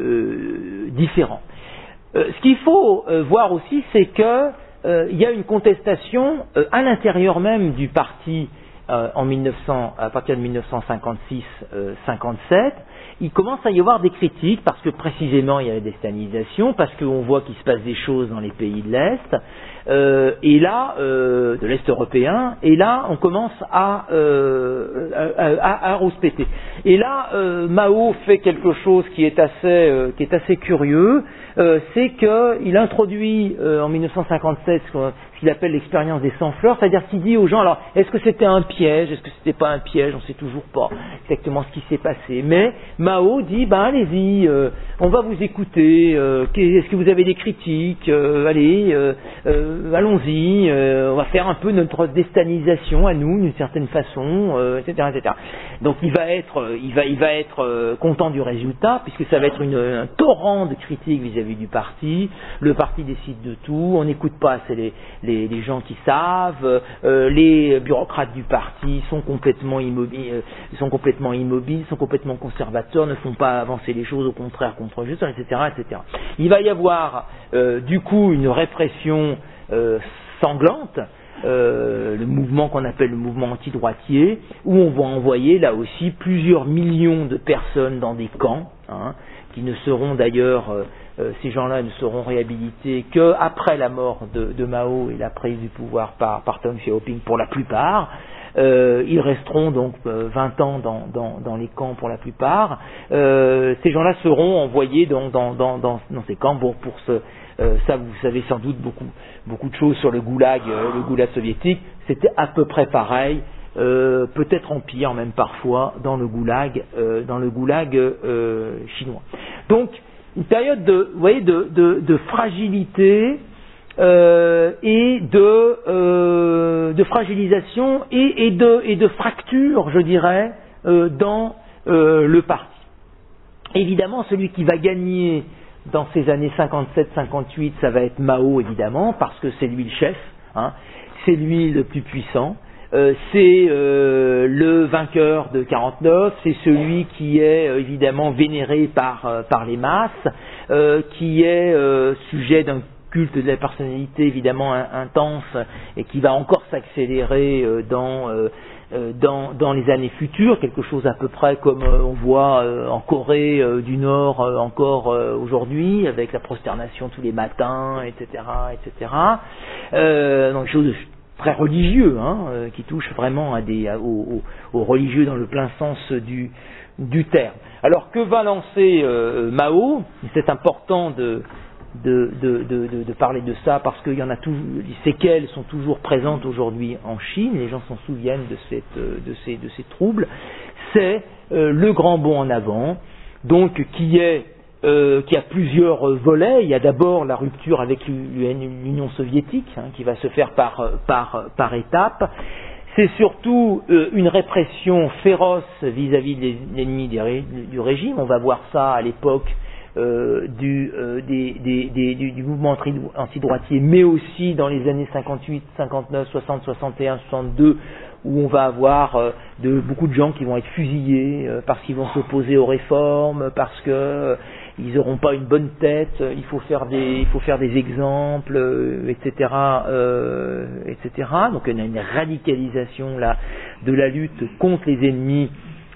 euh, différentes. Euh, ce qu'il faut euh, voir aussi, c'est que euh, il y a une contestation euh, à l'intérieur même du parti euh, en mille neuf cents, à partir de mille neuf cent cinquante-six cinquante-sept, il commence à y avoir des critiques parce que précisément il y a la déstalinisation, parce qu'on voit qu'il se passe des choses dans les pays de l'Est, euh, et là, euh, de l'Est européen, et là on commence à, euh, à, à, à rouspéter. Et là, euh, Mao fait quelque chose qui est assez, euh, qui est assez curieux, euh, c'est qu'il introduit euh, en mille neuf cent cinquante-sept ce qu'il appelle l'expérience des cent fleurs, c'est-à-dire qu'il dit aux gens, alors, est-ce que c'était un piège, est-ce que c'était pas un piège, on ne sait toujours pas exactement ce qui s'est passé, mais Mao dit, ben allez-y, euh, on va vous écouter, euh, est-ce que vous avez des critiques, euh, allez, euh, euh, allons-y, euh, on va faire un peu notre déstalinisation à nous, d'une certaine façon, euh, et cetera, et cetera. Donc il va être, il va, il va être euh, content du résultat, puisque ça va être une, un torrent de critiques vis-à-vis du parti, le parti décide de tout, on n'écoute pas assez les Les, les gens qui savent, euh, les bureaucrates du parti sont complètement immobiles, euh, sont complètement immobiles, sont complètement conservateurs, ne font pas avancer les choses, au contraire contre eux, et cetera, et cetera. Il va y avoir euh, du coup une répression euh, sanglante, euh, le mouvement qu'on appelle le mouvement anti-droitier, où on va envoyer là aussi plusieurs millions de personnes dans des camps, hein, qui ne seront d'ailleurs euh, Euh, ces gens-là ne seront réhabilités qu'après la mort de, de Mao et la prise du pouvoir par, par Deng Xiaoping pour la plupart. Euh, ils resteront donc euh, vingt ans dans, dans, dans les camps pour la plupart. Euh, ces gens-là seront envoyés dans, dans, dans, dans, dans ces camps bon, pour ce... Euh, ça, vous savez sans doute beaucoup, beaucoup de choses sur le goulag, euh, le goulag soviétique. C'était à peu près pareil. Euh, peut-être en pire même parfois dans le goulag, euh, dans le goulag euh, chinois. Donc, une période de, vous voyez, de, de, de fragilité euh, et de, euh, de fragilisation et, et, de, et de fracture, je dirais, euh, dans euh, le parti. Évidemment, celui qui va gagner dans ces années cinquante-sept cinquante-huit, ça va être Mao évidemment, parce que c'est lui le chef, hein, c'est lui le plus puissant. Euh, c'est euh, le vainqueur de quarante-neuf, c'est celui qui est euh, évidemment vénéré par, euh, par les masses, euh, qui est euh, sujet d'un culte de la personnalité évidemment in- intense et qui va encore s'accélérer euh, dans, euh, euh, dans, dans les années futures, quelque chose à peu près comme euh, on voit euh, en Corée euh, du Nord euh, encore euh, aujourd'hui, avec la prosternation tous les matins, et cetera, et cetera. Euh, donc chose de très religieux, hein, euh, qui touche vraiment à des, à, aux, aux religieux dans le plein sens du, du terme. Alors que va lancer euh, Mao? C'est important de, de, de, de, de, de parler de ça parce qu'il y en a tout, les séquelles sont toujours présentes aujourd'hui en Chine, les gens s'en souviennent de, cette, de, ces, de ces troubles. C'est euh, le grand bond en avant, donc qui est Euh, qui a plusieurs euh, volets. Il y a d'abord la rupture avec l'Union soviétique, hein, qui va se faire par, par, par étapes. C'est surtout euh, une répression féroce vis-à-vis de l'ennemi du régime. On va voir ça à l'époque euh, du, euh, des, des, des, du, du mouvement antidroitier, mais aussi dans les années cinquante-huit, cinquante-neuf, soixante, soixante et un, soixante-deux, où on va avoir euh, de, beaucoup de gens qui vont être fusillés euh, parce qu'ils vont s'opposer aux réformes, parce que euh, ils n'auront pas une bonne tête, il faut faire des, il faut faire des exemples, euh, et cetera, euh, et cetera. Donc il y a une radicalisation là de la lutte contre les ennemis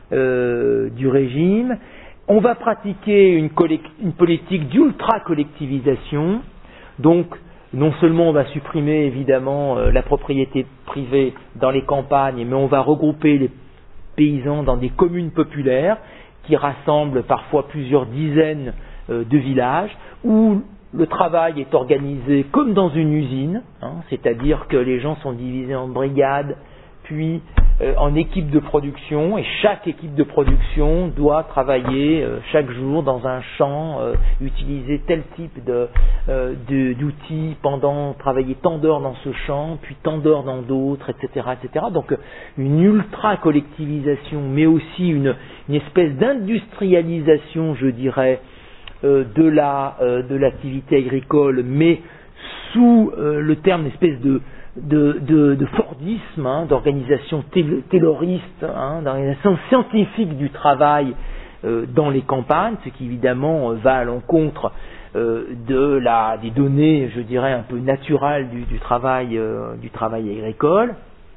euh, du régime. On va pratiquer une, collect, une politique d'ultra-collectivisation. Donc non seulement on va supprimer évidemment euh, la propriété privée dans les campagnes, mais on va regrouper les paysans dans des communes populaires qui rassemble parfois plusieurs dizaines euh, de villages, où le travail est organisé comme dans une usine, hein, c'est-à-dire que les gens sont divisés en brigades, puis euh, en équipes de production, et chaque équipe de production doit travailler euh, chaque jour dans un champ, euh, utiliser tel type de, euh, de, d'outils pendant, travailler tant d'heures dans ce champ, puis tant d'heures dans d'autres, et cetera, et cetera. Donc une ultra-collectivisation, mais aussi une, une espèce d'industrialisation, je dirais, euh, de la, euh, de l'activité agricole, mais sous euh, le terme d'espèce de De, de, de Fordisme, hein, d'organisation tayloriste, hein, d'organisation scientifique du travail euh, dans les campagnes, ce qui évidemment euh, va à l'encontre euh, de la, des données, je dirais, un peu naturelles du, du, travail, euh, du travail agricole.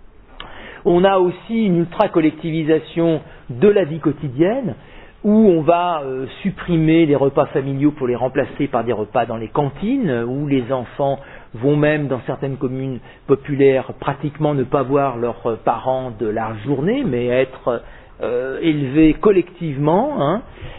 On a aussi une ultra-collectivisation de la vie quotidienne, où on va euh, supprimer les repas familiaux pour les remplacer par des repas dans les cantines, où les enfants vont même, dans certaines communes populaires, pratiquement ne pas voir leurs parents de la journée, mais être euh, élevés collectivement, hein,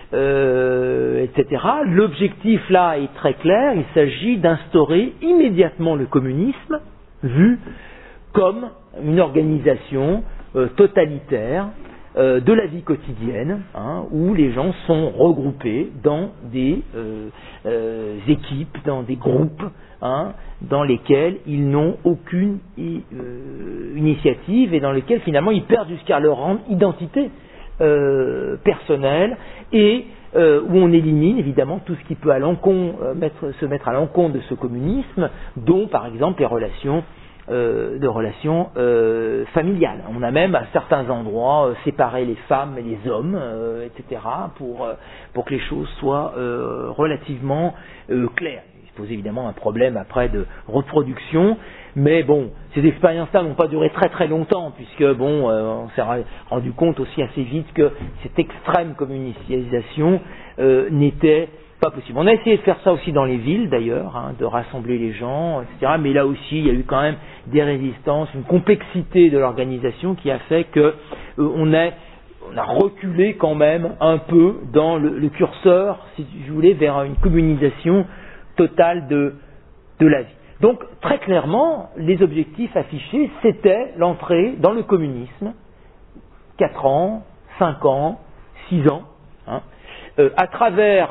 euh, et cetera. L'objectif là est très clair, il s'agit d'instaurer immédiatement le communisme, vu comme une organisation euh, totalitaire euh, de la vie quotidienne, hein, où les gens sont regroupés dans des euh, euh, équipes, dans des groupes, hein, dans lesquels ils n'ont aucune euh, initiative et dans lesquels finalement ils perdent jusqu'à leur identité euh, personnelle et euh, où on élimine évidemment tout ce qui peut à l'encontre, euh, mettre, se mettre à l'encontre de ce communisme, dont par exemple les relations euh, de relations euh, familiales. On a même à certains endroits euh, séparé les femmes et les hommes, euh, et cetera, pour, euh, pour que les choses soient euh, relativement euh, claires. Pose évidemment un problème après de reproduction, mais bon, ces expériences-là n'ont pas duré très très longtemps, puisque bon, euh, on s'est rendu compte aussi assez vite que cette extrême communautarisation euh, n'était pas possible. On a essayé de faire ça aussi dans les villes d'ailleurs, hein, de rassembler les gens, et cetera. Mais là aussi, il y a eu quand même des résistances, une complexité de l'organisation qui a fait que euh, on est on a reculé quand même un peu dans le, le curseur, si vous voulez, vers une communisation totale de, de la vie. Donc, très clairement, les objectifs affichés, c'était l'entrée dans le communisme, quatre ans, cinq ans, six ans, hein, euh, à travers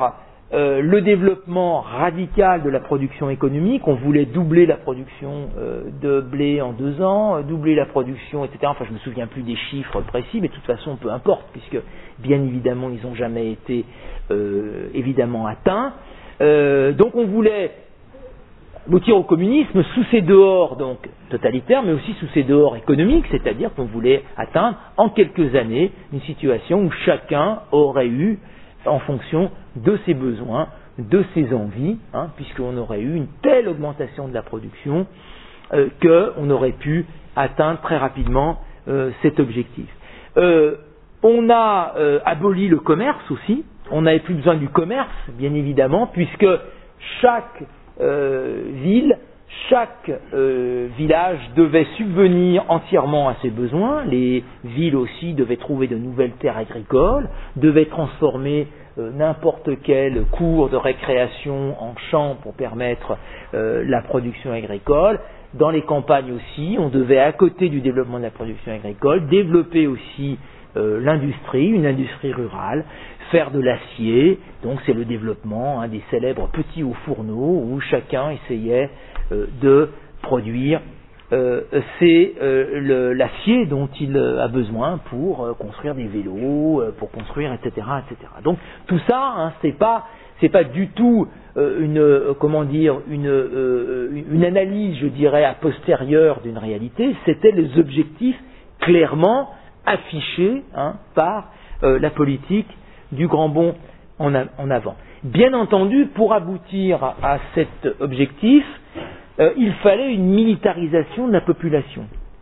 euh, le développement radical de la production économique. On voulait doubler la production euh, de blé en deux ans, euh, doubler la production, et cetera. Enfin, je ne me souviens plus des chiffres précis, mais de toute façon, peu importe, puisque bien évidemment, ils n'ont jamais été euh, évidemment atteints. Euh, donc, on voulait aboutir au communisme sous ses dehors donc totalitaires, mais aussi sous ses dehors économiques, c'est-à-dire qu'on voulait atteindre en quelques années une situation où chacun aurait eu, en fonction de ses besoins, de ses envies, hein, puisqu'on aurait eu une telle augmentation de la production euh, qu'on aurait pu atteindre très rapidement euh, cet objectif. Euh, on a euh, aboli le commerce aussi, on n'avait plus besoin du commerce, bien évidemment, puisque chaque Euh, ville, chaque euh, village devait subvenir entièrement à ses besoins. Les villes aussi devaient trouver de nouvelles terres agricoles, devaient transformer euh, n'importe quel cours de récréation en champ pour permettre euh, la production agricole. Dans les campagnes aussi, on devait, à côté du développement de la production agricole, développer aussi euh, l'industrie, une industrie rurale, faire de l'acier, donc c'est le développement hein, des célèbres petits hauts fourneaux où chacun essayait euh, de produire euh, c'est euh, le, l'acier dont il a besoin pour euh, construire des vélos, euh, pour construire, et cetera, et cetera. Donc tout ça, hein, c'est pas c'est pas du tout euh, une euh, comment dire une euh, une analyse, je dirais, a posteriori d'une réalité. C'était les objectifs clairement affichés hein, par euh, la politique du grand bond en, a, en avant. Bien entendu, pour aboutir à, à cet objectif, euh, il fallait une militarisation de la population.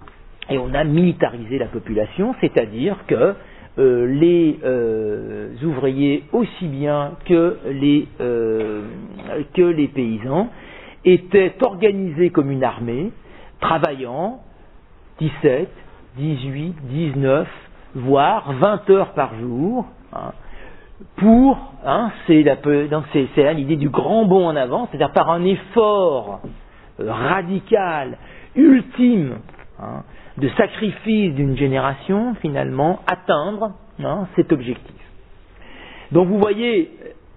Et on a militarisé la population, c'est-à-dire que euh, les euh, ouvriers, aussi bien que les, euh, que les paysans, étaient organisés comme une armée, travaillant dix-sept, dix-huit, dix-neuf, voire vingt heures par jour, hein, pour, hein, c'est, la, donc c'est, c'est là l'idée du grand bond en avant, c'est-à-dire par un effort euh, radical, ultime, hein, de sacrifice d'une génération, finalement, atteindre hein, cet objectif. Donc vous voyez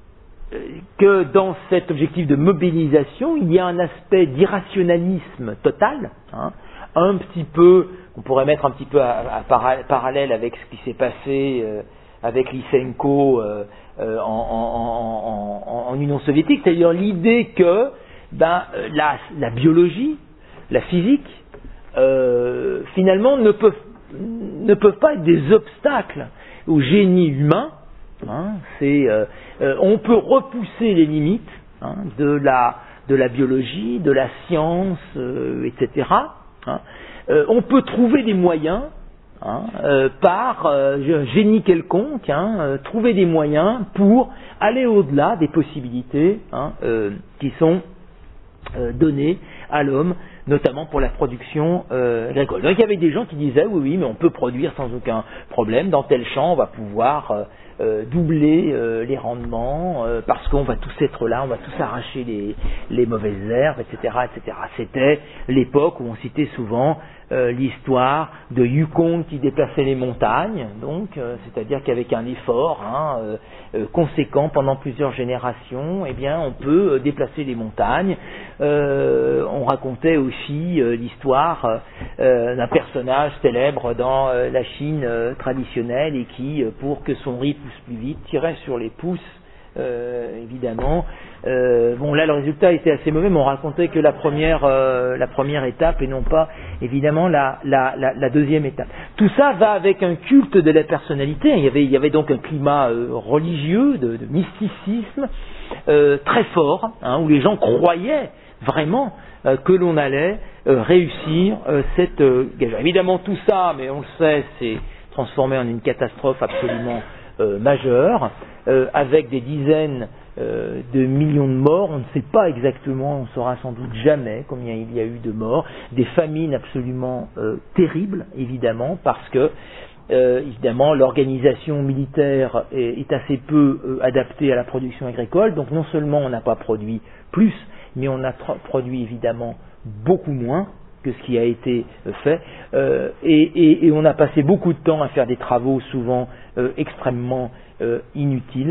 que dans cet objectif de mobilisation, il y a un aspect d'irrationalisme total, hein, un petit peu, on pourrait mettre un petit peu à, à para, parallèle avec ce qui s'est passé euh, avec Lysenko euh, euh, en, en, en, en Union soviétique, c'est-à-dire l'idée que ben, la, la biologie, la physique, euh, finalement ne peuvent, ne peuvent pas être des obstacles au génie humain. Hein, c'est, euh, euh, on peut repousser les limites hein, de, la, de la biologie, de la science, euh, et cetera. Hein. Euh, on peut trouver des moyens Hein, euh, par euh, génie quelconque, hein, euh, trouver des moyens pour aller au-delà des possibilités hein, euh, qui sont euh, données à l'homme, notamment pour la production euh, agricole. Donc il y avait des gens qui disaient oui, oui, mais on peut produire sans aucun problème, dans tel champ on va pouvoir euh, euh, doubler euh, les rendements euh, parce qu'on va tous être là, on va tous arracher les, les mauvaises herbes, et cetera, et cetera. C'était l'époque où on citait souvent Euh, l'histoire de Yukon qui déplaçait les montagnes, donc euh, c'est-à-dire qu'avec un effort hein, euh, euh, conséquent pendant plusieurs générations, eh bien on peut euh, déplacer les montagnes. Euh, on racontait aussi euh, l'histoire euh, d'un personnage célèbre dans euh, la Chine euh, traditionnelle et qui, euh, pour que son riz pousse plus vite, tirait sur les pouces. Euh, évidemment. Euh, bon, là, le résultat était assez mauvais, mais on racontait que la première, euh, la première étape et non pas, évidemment, la, la, la, la deuxième étape. Tout ça va avec un culte de la personnalité. Il y avait, il y avait donc un climat euh, religieux, de, de mysticisme euh, très fort, hein, où les gens croyaient vraiment euh, que l'on allait euh, réussir euh, cette euh, guerre. Évidemment, tout ça, mais on le sait, c'est transformé en une catastrophe absolument euh, majeure. Euh, avec des dizaines euh, de millions de morts, on ne sait pas exactement, on ne saura sans doute jamais combien il y a eu de morts, des famines absolument euh, terribles, évidemment, parce que, euh, évidemment, l'organisation militaire est, est assez peu euh, adaptée à la production agricole, donc non seulement on n'a pas produit plus, mais on a tra- produit évidemment beaucoup moins que ce qui a été fait, euh, et, et, et on a passé beaucoup de temps à faire des travaux souvent euh, extrêmement euh, inutiles,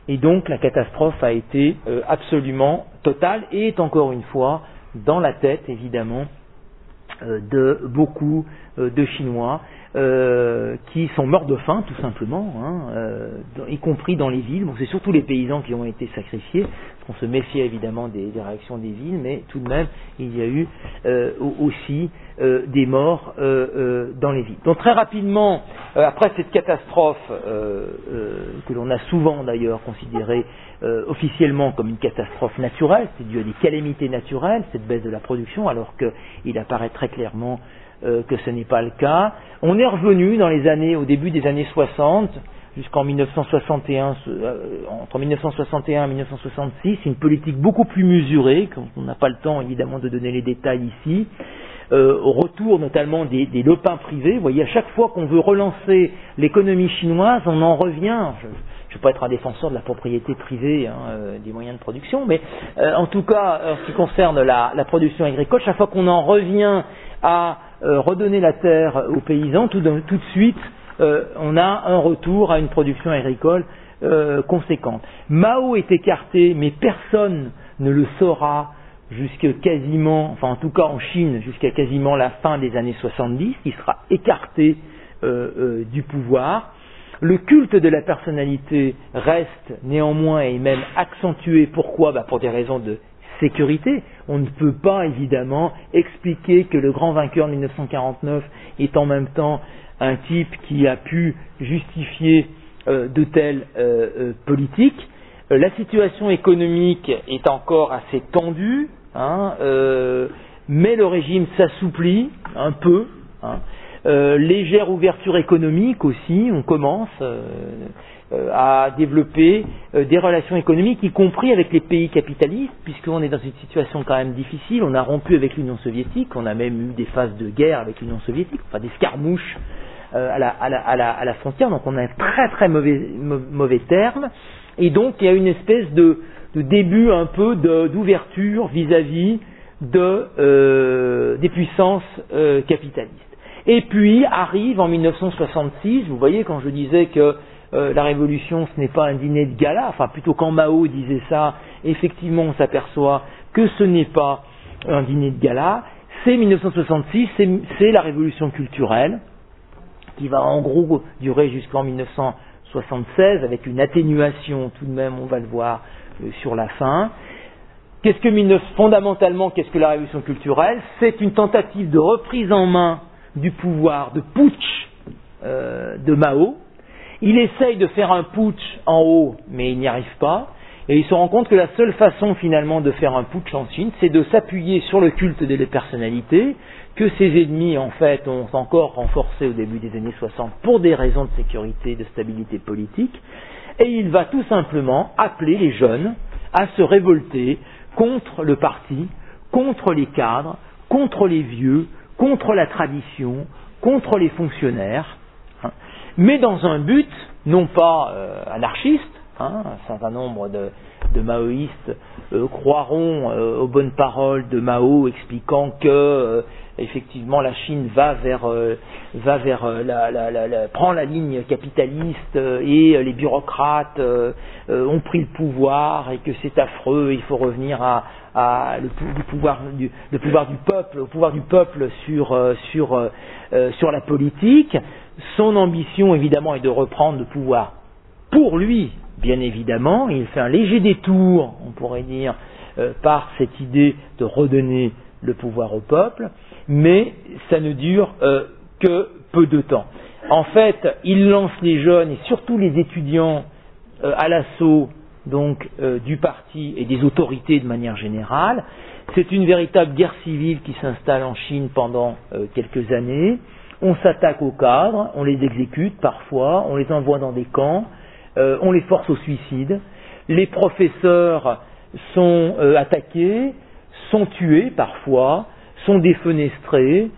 Et donc la catastrophe a été euh, absolument totale et est encore une fois dans la tête évidemment euh, de beaucoup euh, de Chinois euh, qui sont morts de faim tout simplement, hein, euh, dans, y compris dans les villes. Bon, c'est surtout les paysans qui ont été sacrifiés, parce qu'on se méfiait évidemment des, des réactions des villes, mais tout de même il y a eu euh, aussi euh, des morts euh, euh, dans les villes. Donc très rapidement, euh, après cette catastrophe euh, euh, que l'on a souvent d'ailleurs considérée euh, officiellement comme une catastrophe naturelle, c'est dû à des calamités naturelles, cette baisse de la production, alors qu'il apparaît très clairement euh, que ce n'est pas le cas. On est revenu dans les années, au début des années soixante, jusqu'en mille neuf cent soixante et un, euh, entre mille neuf cent soixante et un et mille neuf cent soixante-six, une politique beaucoup plus mesurée, on n'a pas le temps évidemment de donner les détails ici, euh, au retour notamment des, des lopins privés. Vous voyez, à chaque fois qu'on veut relancer l'économie chinoise, on en revient. Je, je ne veux pas être un défenseur de la propriété privée hein, euh, des moyens de production, mais euh, en tout cas, en ce qui concerne la, la production agricole, chaque fois qu'on en revient à euh, redonner la terre aux paysans, tout de, tout de suite, euh, on a un retour à une production agricole euh, conséquente. Mao est écarté, mais personne ne le saura jusqu'à quasiment, enfin en tout cas en Chine, jusqu'à quasiment la fin des années soixante-dix, il sera écarté euh, euh, du pouvoir. Le culte de la personnalité reste néanmoins et même accentué. Pourquoi ? Bah pour des raisons de sécurité. On ne peut pas évidemment expliquer que le grand vainqueur de mille neuf cent quarante-neuf est en même temps un type qui a pu justifier euh, de telles euh, euh, politiques. Euh, la situation économique est encore assez tendue, hein, euh, mais le régime s'assouplit un peu. Hein. Euh, légère ouverture économique aussi, on commence euh, euh, à développer euh, des relations économiques, y compris avec les pays capitalistes, puisqu'on est dans une situation quand même difficile. On a rompu avec l'Union soviétique, on a même eu des phases de guerre avec l'Union soviétique, enfin des escarmouches euh, à, la, à, la, à, la, à la frontière, donc on a un très très mauvais, mauvais terme, et donc il y a une espèce de, de début un peu de, d'ouverture vis-à-vis de, euh, des puissances euh, capitalistes. Et puis arrive en mille neuf cent soixante-six, vous voyez quand je disais que euh, la révolution ce n'est pas un dîner de gala, enfin plutôt quand Mao disait ça, effectivement on s'aperçoit que ce n'est pas un dîner de gala, c'est mille neuf cent soixante-six, c'est, c'est la révolution culturelle qui va en gros durer jusqu'en mille neuf cent soixante-seize avec une atténuation tout de même, on va le voir euh, sur la fin. Qu'est-ce que fondamentalement, qu'est-ce que la révolution culturelle ? C'est une tentative de reprise en main du pouvoir, de putsch euh, de Mao. Il essaye de faire un putsch en haut, mais il n'y arrive pas. Et il se rend compte que la seule façon finalement de faire un putsch en Chine, c'est de s'appuyer sur le culte des personnalités, que ses ennemis en fait ont encore renforcé au début des années soixante pour des raisons de sécurité, de stabilité politique. Et il va tout simplement appeler les jeunes à se révolter contre le parti, contre les cadres, contre les vieux, contre la tradition, contre les fonctionnaires, hein, mais dans un but non pas euh, anarchiste, hein, un certain nombre de, de maoïstes euh, croiront euh, aux bonnes paroles de Mao expliquant que euh, effectivement la Chine va vers euh, va vers euh, la, la, la, la prend la ligne capitaliste euh, et euh, les bureaucrates euh, euh, ont pris le pouvoir et que c'est affreux, il faut revenir à à le, du pouvoir du le pouvoir du peuple, au pouvoir du peuple sur euh, sur euh, euh, sur la politique. Son ambition évidemment est de reprendre le pouvoir pour lui, bien évidemment. Il fait un léger détour, on pourrait dire, euh, par cette idée de redonner le pouvoir au peuple, mais ça ne dure euh, que peu de temps. En fait, il lance les jeunes et surtout les étudiants euh, à l'assaut donc euh, du parti et des autorités de manière générale. C'est une véritable guerre civile qui s'installe en Chine pendant euh, quelques années. On s'attaque aux cadres, on les exécute parfois, on les envoie dans des camps, euh, on les force au suicide. Les professeurs sont euh, attaqués, sont tués parfois, sont défenestrés,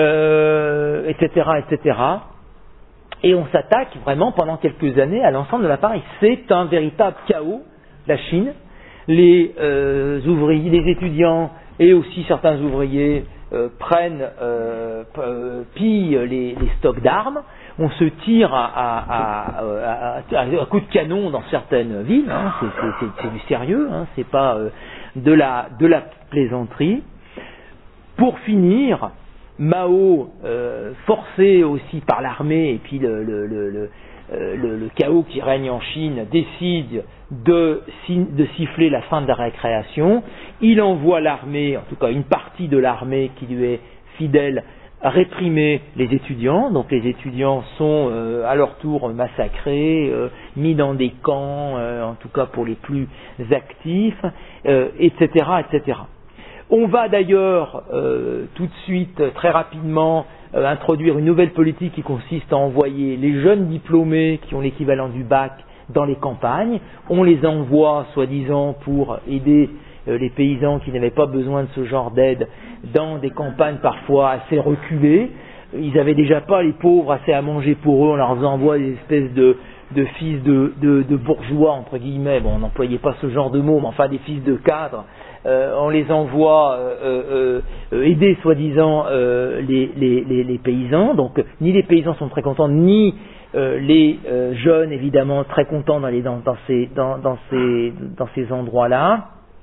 euh, et cetera, et cetera. Et on s'attaque vraiment pendant quelques années à l'ensemble de l'appareil. C'est un véritable chaos, la Chine. Les euh, ouvriers, les étudiants et aussi certains ouvriers euh, prennent, euh, pillent les, les stocks d'armes. on se tire à, à, à, à, à coups de canon dans certaines villes, hein, c'est, c'est, c'est, c'est du sérieux, hein, c'est pas euh, de la, de la plaisanterie. Pour finir, Mao, euh, forcé aussi par l'armée et puis le, le, le, le, le, le chaos qui règne en Chine, décide de, de siffler la fin de la récréation. Il envoie l'armée, en tout cas une partie de l'armée qui lui est fidèle, à réprimer les étudiants. Donc les étudiants sont euh, à leur tour massacrés, euh, mis dans des camps, euh, en tout cas pour les plus actifs, euh, et cetera, et cetera. On va d'ailleurs euh, tout de suite, très rapidement, euh, introduire une nouvelle politique qui consiste à envoyer les jeunes diplômés qui ont l'équivalent du bac dans les campagnes. On les envoie, soi-disant, pour aider euh, les paysans qui n'avaient pas besoin de ce genre d'aide dans des campagnes parfois assez reculées. Ils n'avaient déjà pas, les pauvres, assez à manger pour eux. On leur envoie des espèces de, de fils de, de, de bourgeois, entre guillemets. Bon, on n'employait pas ce genre de mots, mais enfin des fils de cadres. Euh, on les envoie euh, euh, aider soi-disant euh, les, les, les, les paysans. Donc ni les paysans sont très contents, ni euh, les euh, jeunes évidemment très contents dans, les, dans, dans, ces, dans, dans, ces, dans ces endroits-là.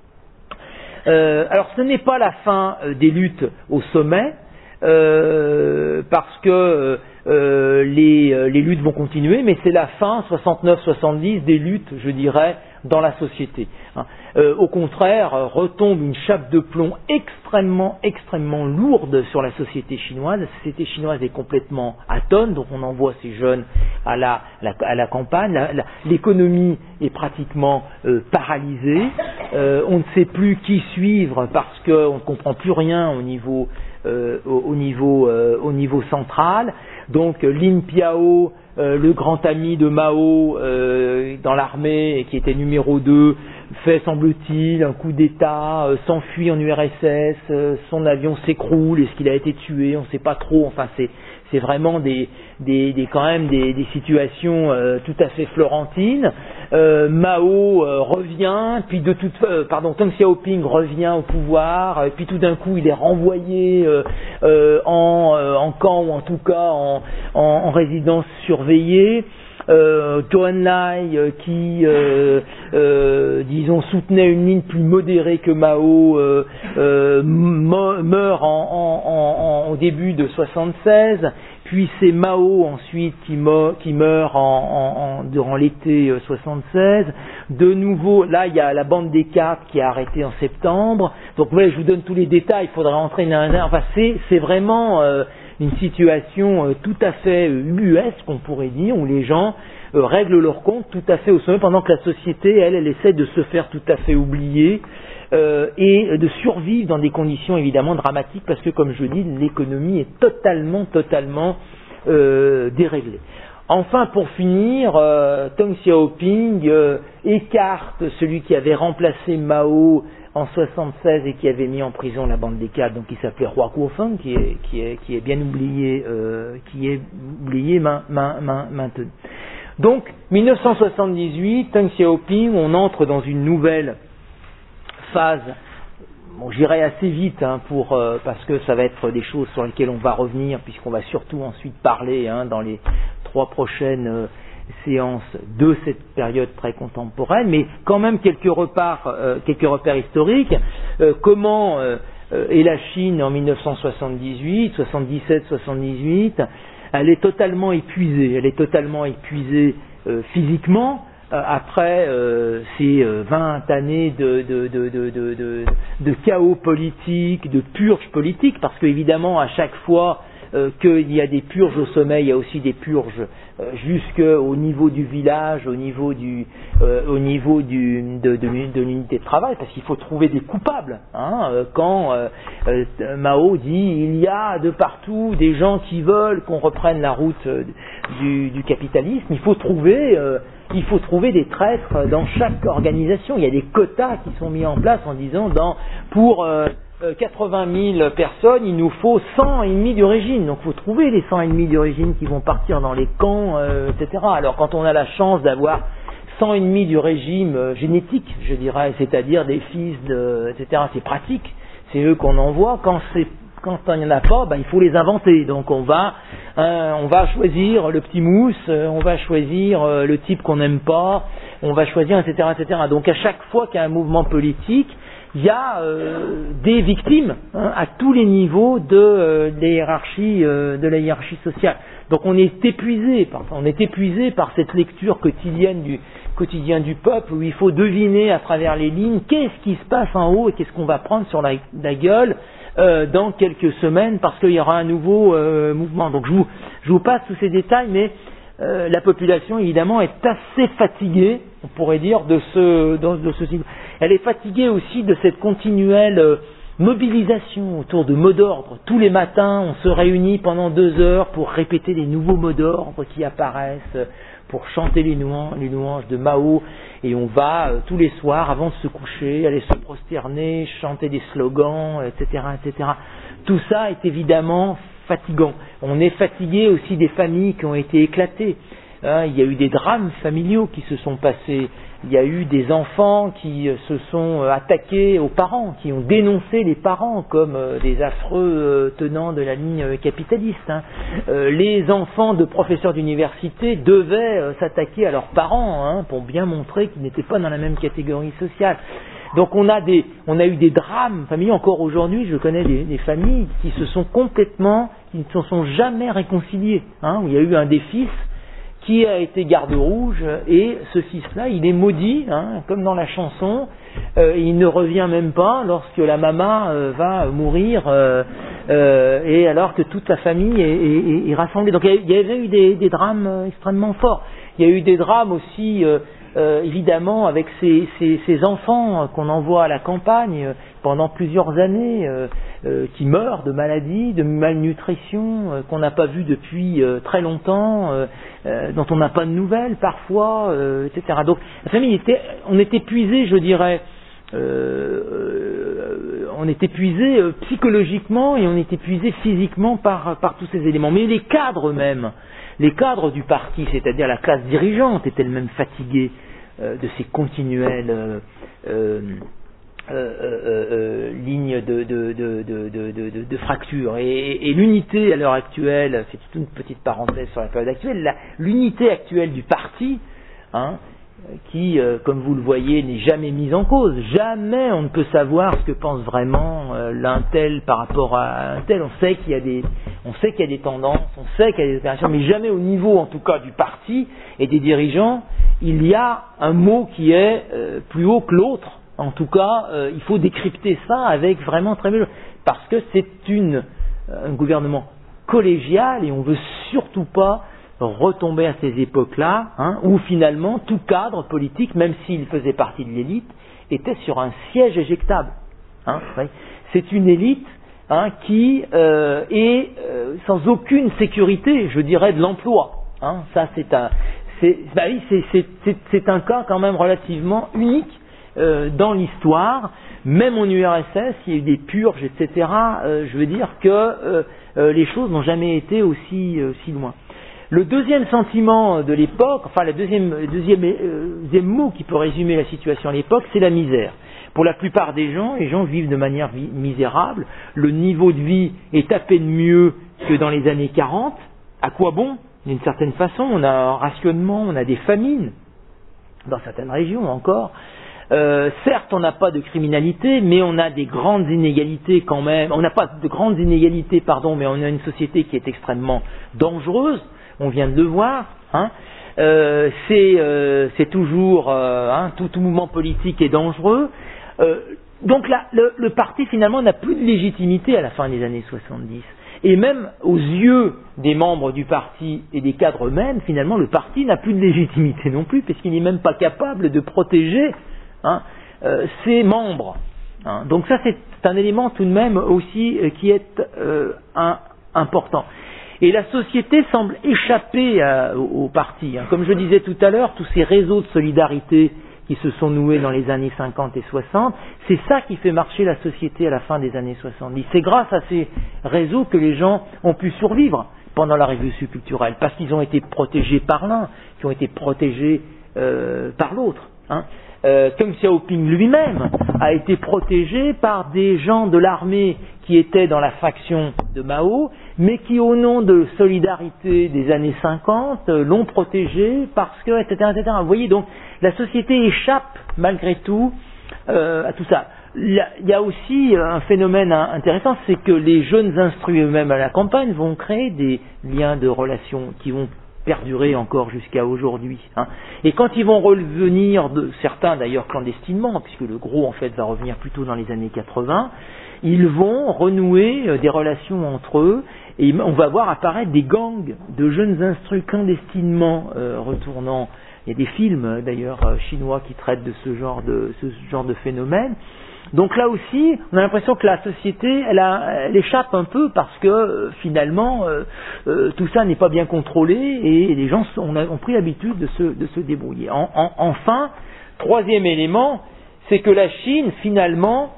Euh, alors ce n'est pas la fin euh, des luttes au sommet, euh, parce que euh, les, euh, les luttes vont continuer, mais c'est la fin, soixante-neuf soixante-dix, des luttes, je dirais, dans la société. Hein. Euh, au contraire, euh, retombe une chape de plomb extrêmement, extrêmement lourde sur la société chinoise. La société chinoise est complètement atone, donc on envoie ces jeunes à la, la, à la campagne. La, la, l'économie est pratiquement euh, paralysée. Euh, on ne sait plus qui suivre parce qu'on ne comprend plus rien au niveau, euh, au, au, niveau, euh, au niveau central. Donc Lin Piao, euh, le grand ami de Mao euh, dans l'armée, qui était numéro deux, fait, semble-t-il, un coup d'État, euh, s'enfuit en U R S S, euh, son avion s'écroule, est-ce qu'il a été tué, on ne sait pas trop, enfin c'est, c'est vraiment des, des, des, quand même des, des situations euh, tout à fait florentines. Euh, Mao euh, revient, puis de toute, euh, pardon, Deng Xiaoping revient au pouvoir, et puis tout d'un coup il est renvoyé euh, euh, en, euh, en camp, ou en tout cas en, en, en résidence surveillée. Euh, Zhou Enlai euh, qui, euh, euh, disons, soutenait une ligne plus modérée que Mao, euh, euh, meurt en, en, en, au début de soixante-seize, puis c'est Mao ensuite qui, mo- qui meurt en, en, en, durant l'été soixante-seize. De nouveau, là il y a la bande des quatre qui a arrêté en septembre. Donc ouais, je vous donne tous les détails, il faudra rentrer dans un... Enfin, c'est, c'est vraiment... Euh, une situation euh, tout à fait euh, ubuesque, on pourrait dire, où les gens euh, règlent leur compte tout à fait au sommet, pendant que la société, elle, elle essaie de se faire tout à fait oublier euh, et de survivre dans des conditions évidemment dramatiques, parce que, comme je dis, l'économie est totalement, totalement euh, déréglée. Enfin, pour finir, euh, Deng Xiaoping euh, écarte celui qui avait remplacé Mao en soixante-seize et qui avait mis en prison la bande des quatre, donc qui s'appelait Hua Guofeng, qui est, qui est, qui est bien oublié, euh, qui est oublié main, main, main, maintenant. Donc, dix-neuf cent soixante-dix-huit, Deng Xiaoping, on entre dans une nouvelle phase. Bon, j'irai assez vite hein, pour euh, parce que ça va être des choses sur lesquelles on va revenir, puisqu'on va surtout ensuite parler hein, dans les trois prochaines euh, séances de cette période très contemporaine, mais quand même quelques repères, euh, quelques repères historiques. Euh, comment euh, est la Chine en dix-neuf cent soixante-dix-huit, soixante-dix-sept, soixante-dix-huit? Elle est totalement épuisée. Elle est totalement épuisée euh, physiquement. Euh, après euh, ces euh, vingt années de, de, de, de, de, de, de chaos politique, de purge politique, parce qu'évidemment à chaque fois euh, qu'il y a des purges au sommet, il y a aussi des purges euh, jusqu'au niveau du village, au niveau du, euh, au niveau du, de, de, de l'unité de travail, parce qu'il faut trouver des coupables. Hein, euh, quand euh, euh, Mao dit il y a de partout des gens qui veulent qu'on reprenne la route euh, du, du capitalisme, il faut trouver euh, il faut trouver des traîtres dans chaque organisation. Il y a des quotas qui sont mis en place en disant dans, pour euh, quatre-vingt mille personnes, il nous faut cent ennemis d'origine. Donc il faut trouver les cent ennemis d'origine qui vont partir dans les camps, euh, et cetera. Alors quand on a la chance d'avoir cent ennemis du régime euh, génétique, je dirais, c'est-à-dire des fils, de, et cetera, c'est pratique. C'est eux qu'on envoie. Quand c'est quand il n'y en a pas, ben, il faut les inventer. Donc on va, euh, on va choisir le petit mousse, euh, on va choisir euh, le type qu'on n'aime pas, on va choisir, et cetera, et cetera. Donc à chaque fois qu'il y a un mouvement politique, il y a euh, des victimes hein, à tous les niveaux de, euh, de, la hiérarchie, euh, de la hiérarchie sociale. Donc on est épuisé par, on est épuisé par cette lecture quotidienne du quotidien du peuple où il faut deviner à travers les lignes qu'est-ce qui se passe en haut et qu'est-ce qu'on va prendre sur la, la gueule euh, dans quelques semaines parce qu'il y aura un nouveau euh, mouvement. Donc je vous, je vous passe tous ces détails, mais euh, la population évidemment est assez fatiguée, on pourrait dire, de ce, de, de ce elle est fatiguée aussi de cette continuelle euh, mobilisation autour de mots d'ordre. Tous les matins, on se réunit pendant deux heures pour répéter les nouveaux mots d'ordre qui apparaissent, pour chanter les louanges, les louanges de Mao, et on va euh, tous les soirs, avant de se coucher, aller se prosterner, chanter des slogans, et cetera, et cetera. Tout ça est évidemment fatigant. On est fatigué aussi des familles qui ont été éclatées. Hein, il y a eu des drames familiaux qui se sont passés. Il y a eu des enfants qui se sont attaqués aux parents, qui ont dénoncé les parents comme des affreux tenants de la ligne capitaliste. Hein. Euh, les enfants de professeurs d'université devaient s'attaquer à leurs parents hein, pour bien montrer qu'ils n'étaient pas dans la même catégorie sociale. Donc on a, des, on a eu des drames familiaux. Encore aujourd'hui, je connais des, des familles qui se sont complètement, qui ne se sont jamais réconciliées. Hein, où il y a eu un des fils qui a été garde rouge, et ce fils-là, il est maudit, hein, comme dans la chanson, euh, il ne revient même pas lorsque la maman euh, va mourir, euh, euh, et alors que toute la famille est, est, est rassemblée. Donc il y avait eu des, des drames extrêmement forts. Il y a eu des drames aussi, euh, euh, évidemment, avec ces, ces, ces enfants qu'on envoie à la campagne pendant plusieurs années, euh, euh, qui meurent de maladies, de malnutrition, euh, qu'on n'a pas vu depuis euh, très longtemps, euh, euh, dont on n'a pas de nouvelles parfois, euh, et cetera. Donc la famille était, on est épuisé, je dirais, euh, euh, on est épuisé euh, psychologiquement et on est épuisé physiquement par, par tous ces éléments. Mais les cadres eux-mêmes, les cadres du parti, c'est-à-dire la classe dirigeante, est elle-même fatiguée euh, de ces continuelles euh, euh, Euh, euh, euh, ligne de, de, de, de, de, de, de fracture. Et, et l'unité à l'heure actuelle, c'est toute une petite parenthèse sur la période actuelle, la, l'unité actuelle du parti, hein, qui, euh, comme vous le voyez, n'est jamais mise en cause. Jamais on ne peut savoir ce que pense vraiment euh, l'un tel par rapport à un tel. On sait qu'il y a des, on sait qu'il y a des tendances, on sait qu'il y a des opérations, mais jamais au niveau, en tout cas, du parti et des dirigeants, il y a un mot qui est euh, plus haut que l'autre. En tout cas, euh, il faut décrypter ça avec vraiment très bien, parce que c'est une, un gouvernement collégial et on ne veut surtout pas retomber à ces époques-là, hein, où finalement tout cadre politique, même s'il faisait partie de l'élite, était sur un siège éjectable. Hein, c'est une élite hein, qui euh, est euh, sans aucune sécurité, je dirais, de l'emploi. Hein, ça, c'est un, c'est, bah oui, c'est, c'est, c'est, c'est un cas quand même relativement unique. Euh, dans l'histoire, même en U R S S, il y a eu des purges, et cetera. Euh, je veux dire que euh, euh, les choses n'ont jamais été aussi, euh, aussi loin. Le deuxième sentiment de l'époque, enfin le deuxième, deuxième, euh, deuxième mot qui peut résumer la situation à l'époque, c'est la misère. Pour la plupart des gens, les gens vivent de manière vi- misérable. Le niveau de vie est à peine mieux que dans les années quarante. À quoi bon ? D'une certaine façon, on a un rationnement, on a des famines dans certaines régions encore. Euh, certes, on n'a pas de criminalité, mais on a des grandes inégalités quand même. On n'a pas de grandes inégalités, pardon, mais on a une société qui est extrêmement dangereuse. On vient de le voir. Hein. Euh, c'est, euh, c'est toujours euh, hein, tout, tout mouvement politique est dangereux. Euh, donc là, le, le parti finalement n'a plus de légitimité à la fin des années soixante-dix. Et même aux yeux des membres du parti et des cadres eux-mêmes, finalement, le parti n'a plus de légitimité non plus, puisqu'il n'est même pas capable de protéger Hein, euh, ses membres. Hein. Donc ça, c'est un élément tout de même aussi euh, qui est euh, un, important. Et la société semble échapper à, au, au parti. Hein. Comme je disais tout à l'heure, tous ces réseaux de solidarité qui se sont noués dans les années cinquante et soixante, c'est ça qui fait marcher la société à la fin des années soixante-dix. C'est grâce à ces réseaux que les gens ont pu survivre pendant la révolution culturelle, parce qu'ils ont été protégés par l'un, qui ont été protégés euh, par l'autre. Hein. euh, Deng Xiaoping lui-même a été protégé par des gens de l'armée qui étaient dans la faction de Mao, mais qui, au nom de solidarité des années cinquante, l'ont protégé parce que, et cetera, et cetera. Vous voyez, donc, la société échappe, malgré tout, euh, à tout ça. Il y, a, il y a aussi un phénomène intéressant, c'est que les jeunes instruits eux-mêmes à la campagne vont créer des liens de relations qui vont perdurer encore jusqu'à aujourd'hui. Hein. Et quand ils vont revenir, de, certains d'ailleurs clandestinement, puisque le gros en fait va revenir plutôt dans les années quatre-vingts, ils vont renouer des relations entre eux et on va voir apparaître des gangs de jeunes instruits clandestinement euh, retournant. Il y a des films d'ailleurs chinois qui traitent de ce genre de, ce genre de phénomène. Donc là aussi, on a l'impression que la société, elle, a, elle échappe un peu parce que euh, finalement, euh, euh, tout ça n'est pas bien contrôlé et les gens sont, on a, ont pris l'habitude de se, de se débrouiller. En, en, enfin, troisième élément, c'est que la Chine, finalement,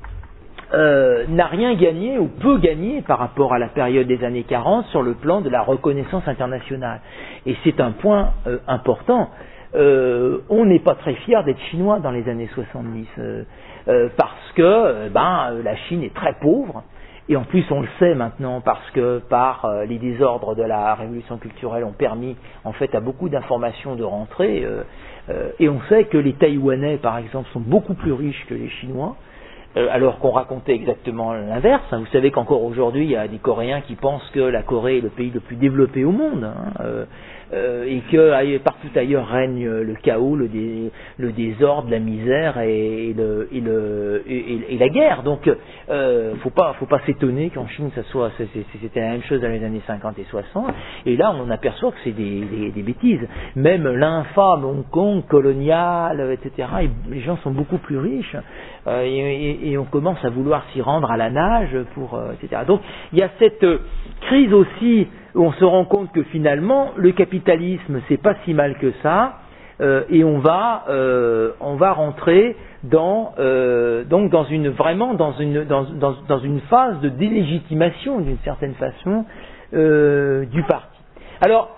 euh, n'a rien gagné ou peu gagné par rapport à la période des années quarante sur le plan de la reconnaissance internationale. Et c'est un point euh, important. Euh, on n'est pas très fiers d'être chinois dans les années soixante-dix. Euh, Euh, parce que ben, la Chine est très pauvre, et en plus on le sait maintenant parce que par euh, les désordres de la révolution culturelle ont permis en fait à beaucoup d'informations de rentrer, euh, euh, et on sait que les Taïwanais par exemple sont beaucoup plus riches que les Chinois, euh, alors qu'on racontait exactement l'inverse. Vous savez qu'encore aujourd'hui il y a des Coréens qui pensent que la Corée est le pays le plus développé au monde, hein, euh, Euh, et que partout ailleurs règne le chaos, le, dé, le désordre, la misère et, et, le, et, le, et, et la guerre. Donc, euh, faut pas, faut pas s'étonner qu'en Chine, ça soit, c'était la même chose dans les années cinquante et soixante. Et là, on aperçoit que c'est des, des, des bêtises. Même l'infâme Hong Kong colonial, et cetera. Et les gens sont beaucoup plus riches euh, et, et, et on commence à vouloir s'y rendre à la nage pour, euh, et cetera. Donc, il y a cette euh, crise aussi où on se rend compte que finalement le capitalisme c'est pas si mal que ça, euh, et on va euh, on va rentrer dans euh, donc dans une vraiment dans une dans, dans, dans une phase de délégitimation d'une certaine façon euh, du parti. Alors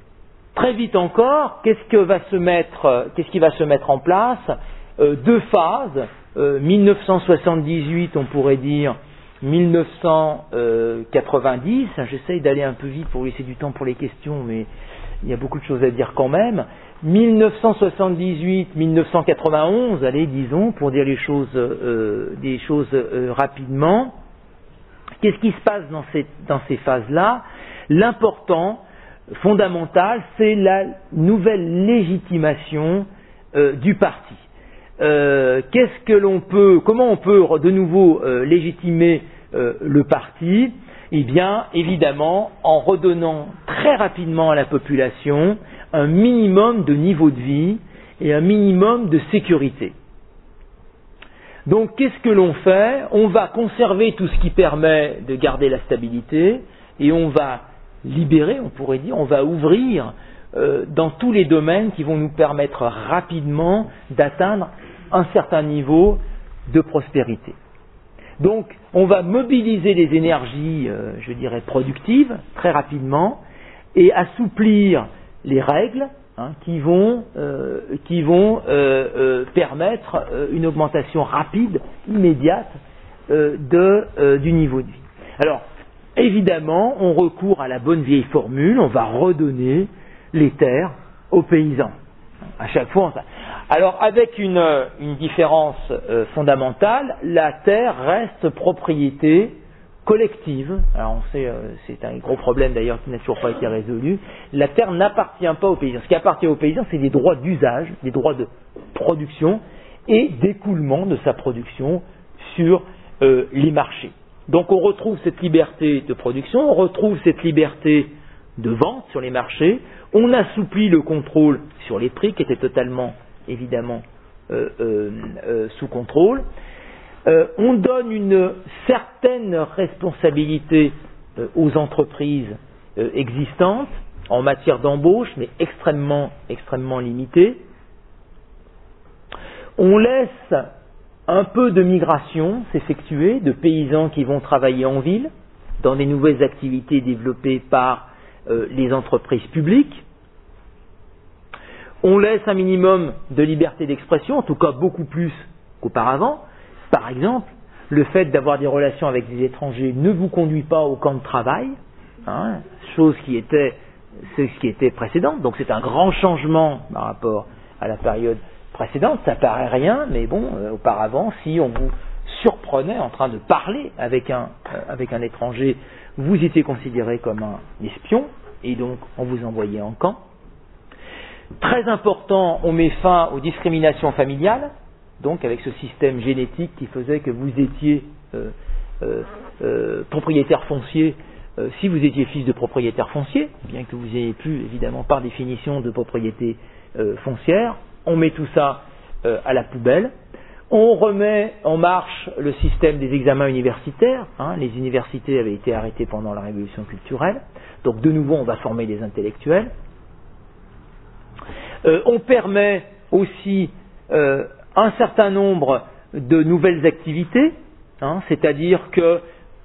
très vite encore, qu'est-ce que va se mettre qu'est-ce qui va se mettre en place? euh, Deux phases. euh, mille neuf cent soixante-dix-huit, on pourrait dire mille neuf cent quatre-vingt-dix, j'essaye d'aller un peu vite pour laisser du temps pour les questions, mais il y a beaucoup de choses à dire quand même. mille neuf cent soixante-dix-huit mille neuf cent quatre-vingt-onze, allez, disons, pour dire les choses, euh, des choses euh, rapidement. Qu'est-ce qui se passe dans ces, dans ces phases-là? L'important, fondamental, c'est la nouvelle légitimation euh, du parti. Euh, qu'est-ce que l'on peut, comment on peut de nouveau euh, légitimer euh, le parti? Eh bien, évidemment, en redonnant très rapidement à la population un minimum de niveau de vie et un minimum de sécurité. Donc, qu'est-ce que l'on fait? On va conserver tout ce qui permet de garder la stabilité et on va libérer, on pourrait dire, on va ouvrir euh, dans tous les domaines qui vont nous permettre rapidement d'atteindre un certain niveau de prospérité. Donc, on va mobiliser les énergies, euh, je dirais, productives, très rapidement, et assouplir les règles hein, qui vont, euh, qui vont euh, euh, permettre euh, une augmentation rapide, immédiate, euh, de, euh, du niveau de vie. Alors, évidemment, on recourt à la bonne vieille formule, on va redonner les terres aux paysans. À chaque fois, on... Alors, avec une, une différence euh, fondamentale, la terre reste propriété collective. Alors, on sait, euh, c'est un gros problème d'ailleurs qui n'a toujours pas été résolu. La terre n'appartient pas aux paysans. Ce qui appartient aux paysans, c'est des droits d'usage, des droits de production et d'écoulement de sa production sur euh, les marchés. Donc, on retrouve cette liberté de production, on retrouve cette liberté de vente sur les marchés, on assouplit le contrôle sur les prix qui étaient totalement, évidemment, euh, euh, euh, sous contrôle. Euh, on donne une certaine responsabilité euh, aux entreprises euh, existantes en matière d'embauche, mais extrêmement, extrêmement limitée. On laisse un peu de migration s'effectuer, de paysans qui vont travailler en ville, dans des nouvelles activités développées par euh, les entreprises publiques. On laisse un minimum de liberté d'expression, en tout cas beaucoup plus qu'auparavant. Par exemple, le fait d'avoir des relations avec des étrangers ne vous conduit pas au camp de travail, hein, chose qui était, ce qui était précédente. Donc c'est un grand changement par rapport à la période précédente. Ça paraît rien, mais bon, euh, auparavant, si on vous surprenait en train de parler avec un, euh, avec un étranger, vous étiez considéré comme un espion, et donc on vous envoyait en camp. Très important, on met fin aux discriminations familiales, donc avec ce système génétique qui faisait que vous étiez euh, euh, euh, propriétaire foncier euh, si vous étiez fils de propriétaire foncier, bien que vous n'ayez plus évidemment par définition de propriété euh, foncière. On met tout ça euh, à la poubelle. On remet en marche le système des examens universitaires. Hein, les universités avaient été arrêtées pendant la révolution culturelle. Donc de nouveau, on va former des intellectuels. Euh, on permet aussi euh, un certain nombre de nouvelles activités, hein, c'est-à-dire que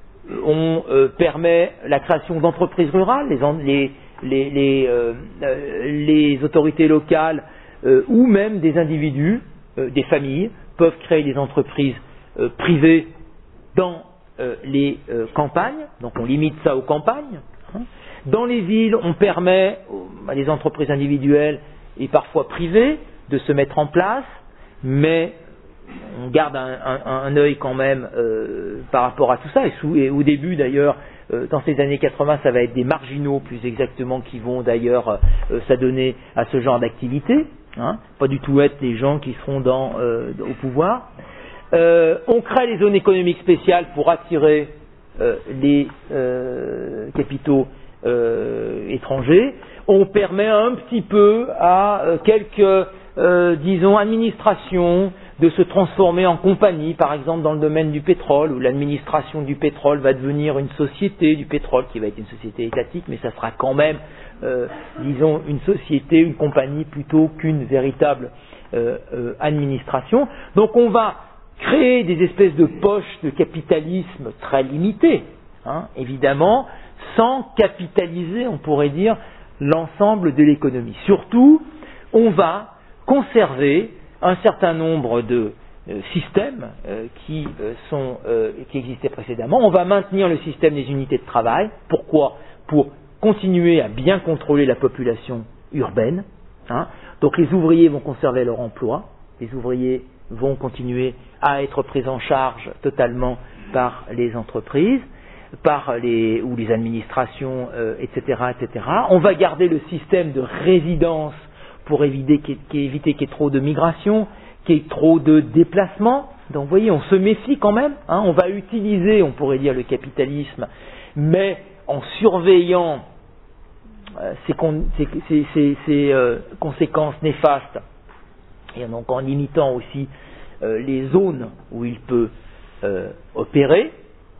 on euh, permet la création d'entreprises rurales, les, les, les, les, euh, les autorités locales euh, ou même des individus, euh, des familles, peuvent créer des entreprises euh, privées dans euh, les euh, campagnes, donc on limite ça aux campagnes. Hein. Dans les villes, on permet à des entreprises individuelles et parfois privées de se mettre en place, mais on garde un, un, un œil quand même euh, par rapport à tout ça. Et, sous, et au début d'ailleurs, euh, dans ces années quatre-vingts, ça va être des marginaux plus exactement qui vont d'ailleurs euh, s'adonner à ce genre d'activité. Hein, pas du tout être les gens qui seront dans, euh, au pouvoir. Euh, on crée les zones économiques spéciales pour attirer euh, les euh, capitaux euh, étrangers. On permet un petit peu à euh, quelques, euh, disons, administrations de se transformer en compagnie, par exemple dans le domaine du pétrole, où l'administration du pétrole va devenir une société du pétrole, qui va être une société étatique, mais ça sera quand même, euh, disons, une société, une compagnie, plutôt qu'une véritable euh, euh, administration. Donc on va créer des espèces de poches de capitalisme très limitées, hein, évidemment, sans capitaliser, on pourrait dire, l'ensemble de l'économie. Surtout, on va conserver un certain nombre de euh, systèmes euh, qui, euh, sont, euh, qui existaient précédemment. On va maintenir le système des unités de travail. Pourquoi ? Pour continuer à bien contrôler la population urbaine. Hein. Donc les ouvriers vont conserver leur emploi. Les ouvriers vont continuer à être pris en charge totalement par les entreprises, par les, ou les administrations, euh, et cetera, et cetera. On va garder le système de résidence pour éviter qu'il y ait trop de migration, qu'il y ait trop de déplacements. Donc vous voyez, on se méfie quand même. Hein, on va utiliser, on pourrait dire, le capitalisme, mais en surveillant euh, ses, con, ses, ses, ses, ses euh, conséquences néfastes, et donc en limitant aussi euh, les zones où il peut euh, opérer.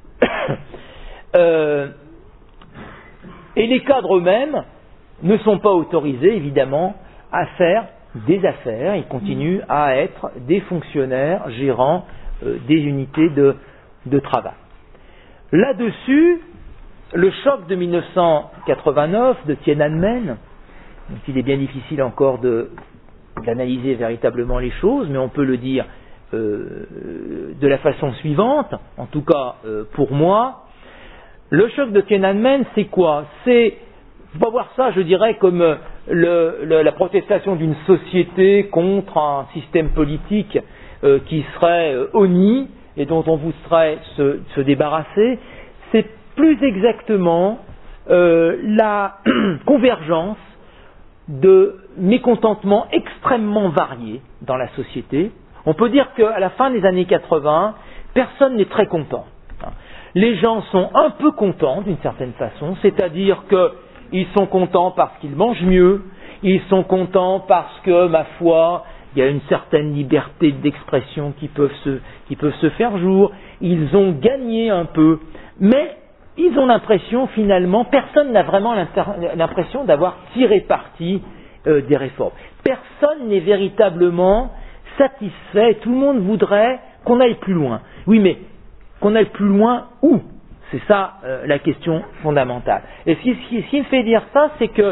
euh, et les cadres eux-mêmes ne sont pas autorisés, évidemment, à faire des affaires. Ils continuent à être des fonctionnaires gérant euh, des unités de, de travail. Là-dessus, le choc de mille neuf cent quatre-vingt-neuf de Tiananmen, donc il est bien difficile encore de, d'analyser véritablement les choses, mais on peut le dire euh, de la façon suivante, en tout cas euh, pour moi. Le choc de Tiananmen, c'est quoi ? C'est, on va voir ça, je dirais, comme le, le, la protestation d'une société contre un système politique euh, qui serait euh, honni et dont on voudrait se, se débarrasser. C'est plus exactement euh, la convergence de mécontentements extrêmement variés dans la société. On peut dire qu'à la fin des années quatre-vingts, personne n'est très content. Les gens sont un peu contents d'une certaine façon, c'est-à-dire qu'ils sont contents parce qu'ils mangent mieux, ils sont contents parce que, ma foi, il y a une certaine liberté d'expression qui peuvent se, qui peuvent se faire jour, ils ont gagné un peu, mais ils ont l'impression finalement, personne n'a vraiment l'impression d'avoir tiré parti euh, des réformes. Personne n'est véritablement satisfait, tout le monde voudrait qu'on aille plus loin. Oui, mais qu'on aille plus loin où ? C'est ça euh, la question fondamentale. Et ce qui, ce qui me fait dire ça, c'est que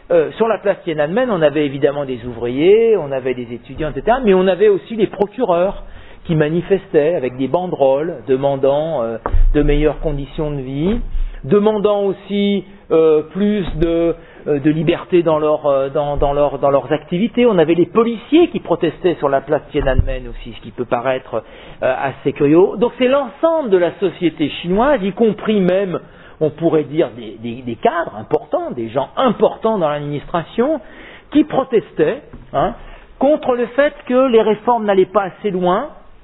euh, sur la place Tiananmen, on avait évidemment des ouvriers, on avait des étudiants, et cetera, mais on avait aussi les procureurs qui manifestaient avec des banderoles demandant euh, de meilleures conditions de vie, demandant aussi euh, plus de, euh, de liberté dans, leur, euh, dans, dans, leur, dans leurs activités. On avait les policiers qui protestaient sur la place Tiananmen aussi, ce qui peut paraître euh, assez curieux. Donc c'est l'ensemble de la société chinoise, y compris même, on pourrait dire, des, des, des cadres importants, des gens importants dans l'administration, qui protestaient hein, contre le fait que les réformes n'allaient pas assez loin,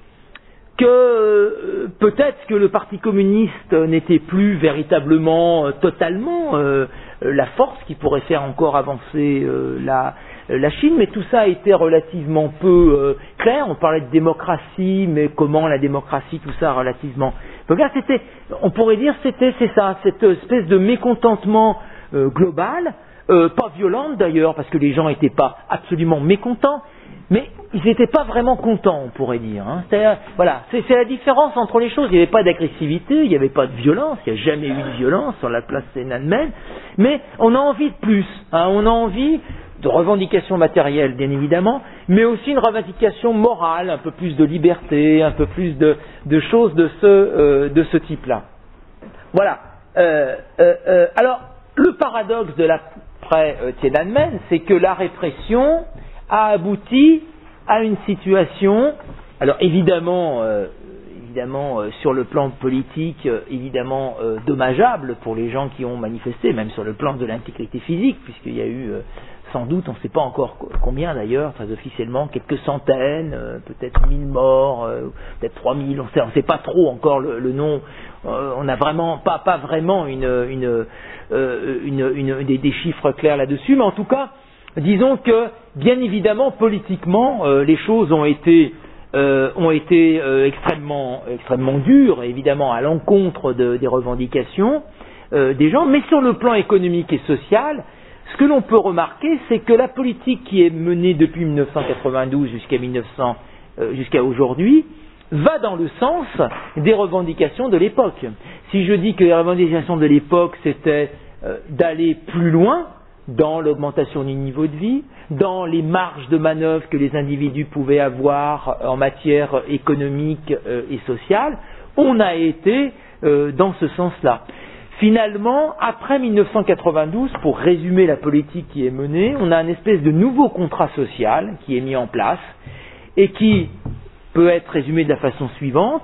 que euh, peut-être que le Parti communiste n'était plus véritablement, euh, totalement euh, la force qui pourrait faire encore avancer euh, la, la Chine, mais tout ça a été relativement peu euh, clair. On parlait de démocratie, mais comment la démocratie, tout ça relativement peu clair. C'était, on pourrait dire, c'était c'est ça, cette espèce de mécontentement euh, global, euh, pas violente d'ailleurs, parce que les gens n'étaient pas absolument mécontents. Mais ils n'étaient pas vraiment contents, on pourrait dire. Hein. C'est-à-dire, voilà, c'est, c'est la différence entre les choses. Il n'y avait pas d'agressivité, il n'y avait pas de violence, il n'y a jamais eu de violence sur la place Tiananmen, mais on a envie de plus. Hein. On a envie de revendications matérielles, bien évidemment, mais aussi une revendication morale, un peu plus de liberté, un peu plus de, de choses de ce, euh, de ce type-là. Voilà. Euh, euh, euh, alors, le paradoxe de l'après euh, Tiananmen, c'est que la répression a abouti à une situation, alors évidemment, euh, évidemment euh, sur le plan politique, euh, évidemment euh, dommageable pour les gens qui ont manifesté, même sur le plan de l'intégrité physique, puisqu'il y a eu euh, sans doute, on ne sait pas encore combien d'ailleurs, très officiellement, quelques centaines, euh, peut-être mille morts, euh, peut-être trois mille, on ne sait pas trop encore le, le nom, euh, on n'a vraiment pas, pas vraiment une, une, euh, une, une, des, des chiffres clairs là-dessus, mais en tout cas, disons que, bien évidemment, politiquement, euh, les choses ont été, euh, ont été euh, extrêmement, extrêmement dures, évidemment, à l'encontre de, des revendications euh, des gens, mais sur le plan économique et social, ce que l'on peut remarquer, c'est que la politique qui est menée depuis mille neuf cent quatre-vingt-douze jusqu'à mille neuf cents, euh, jusqu'à aujourd'hui, va dans le sens des revendications de l'époque. Si je dis que les revendications de l'époque, c'était euh, d'aller plus loin, dans l'augmentation du niveau de vie, dans les marges de manœuvre que les individus pouvaient avoir en matière économique euh, et sociale, on a été euh, dans ce sens-là. Finalement, après mille neuf cent quatre-vingt-douze, pour résumer la politique qui est menée, on a une espèce de nouveau contrat social qui est mis en place et qui peut être résumé de la façon suivante.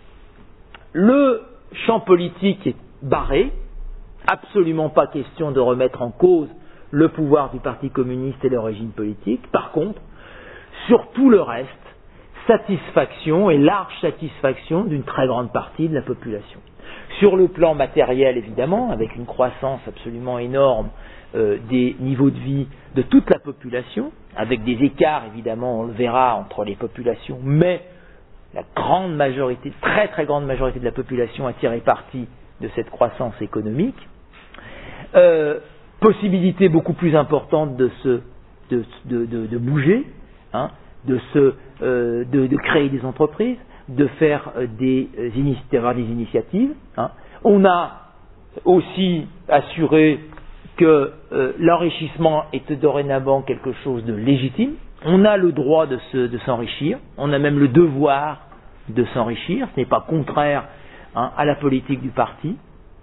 Le champ politique est barré, absolument pas question de remettre en cause le pouvoir du Parti communiste et le régime politique. Par contre, sur tout le reste, satisfaction et large satisfaction d'une très grande partie de la population. Sur le plan matériel, évidemment, avec une croissance absolument énorme euh, des niveaux de vie de toute la population, avec des écarts, évidemment, on le verra, entre les populations, mais la grande majorité, très très grande majorité de la population a tiré parti de cette croissance économique. Euh, possibilité beaucoup plus importante de se, de, de, de, de bouger, hein, de, se, euh, de, de créer des entreprises, de faire euh, des, euh, d'avoir des initiatives. Hein. On a aussi assuré que euh, l'enrichissement était dorénavant quelque chose de légitime. On a le droit de, se, de s'enrichir, on a même le devoir de s'enrichir, ce n'est pas contraire hein, à la politique du parti.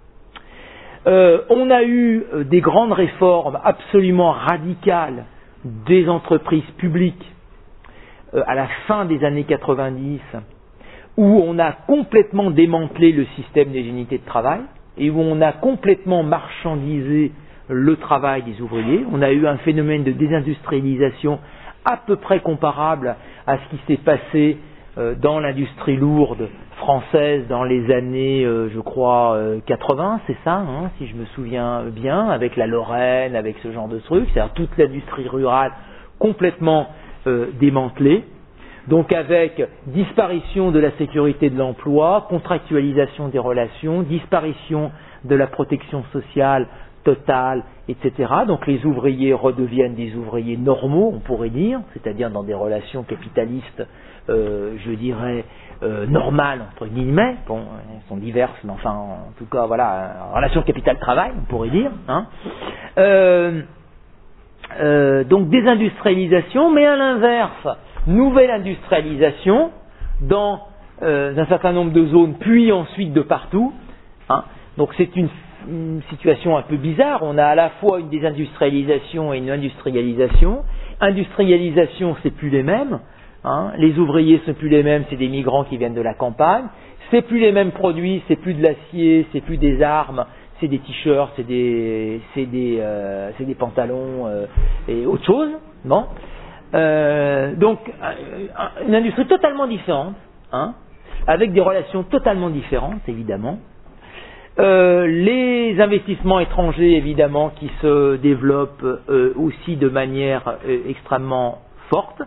Euh, on a eu euh, des grandes réformes absolument radicales des entreprises publiques euh, à la fin des années quatre-vingt-dix, où on a complètement démantelé le système des unités de travail et où on a complètement marchandisé le travail des ouvriers. On a eu un phénomène de désindustrialisation à peu près comparable à ce qui s'est passé euh, dans l'industrie lourde française dans les années, euh, je crois, euh, quatre-vingts, c'est ça, hein, si je me souviens bien, avec la Lorraine, avec ce genre de trucs, c'est-à-dire toute l'industrie rurale complètement euh, démantelée, donc avec disparition de la sécurité de l'emploi, contractualisation des relations, disparition de la protection sociale totale, et cetera. Donc les ouvriers redeviennent des ouvriers normaux, on pourrait dire, c'est-à-dire dans des relations capitalistes, euh, je dirais, euh, normales, entre guillemets, bon, elles sont diverses, mais enfin, en tout cas, voilà, relation capital-travail, on pourrait dire. Hein. Euh, euh, donc désindustrialisation, mais à l'inverse, nouvelle industrialisation dans euh, un certain nombre de zones, puis ensuite de partout. Hein. Donc c'est une, une situation un peu bizarre. On a à la fois une désindustrialisation et une industrialisation. Industrialisation, c'est plus les mêmes. Hein. Les ouvriers sont plus les mêmes, c'est des migrants qui viennent de la campagne. C'est plus les mêmes produits, c'est plus de l'acier, c'est plus des armes, c'est des t-shirts, c'est des, c'est des, euh, c'est des pantalons euh, et autre chose. Bon. Euh, donc euh, une industrie totalement différente, hein, avec des relations totalement différentes, évidemment. Euh, les investissements étrangers, évidemment, qui se développent euh, aussi de manière euh, extrêmement forte.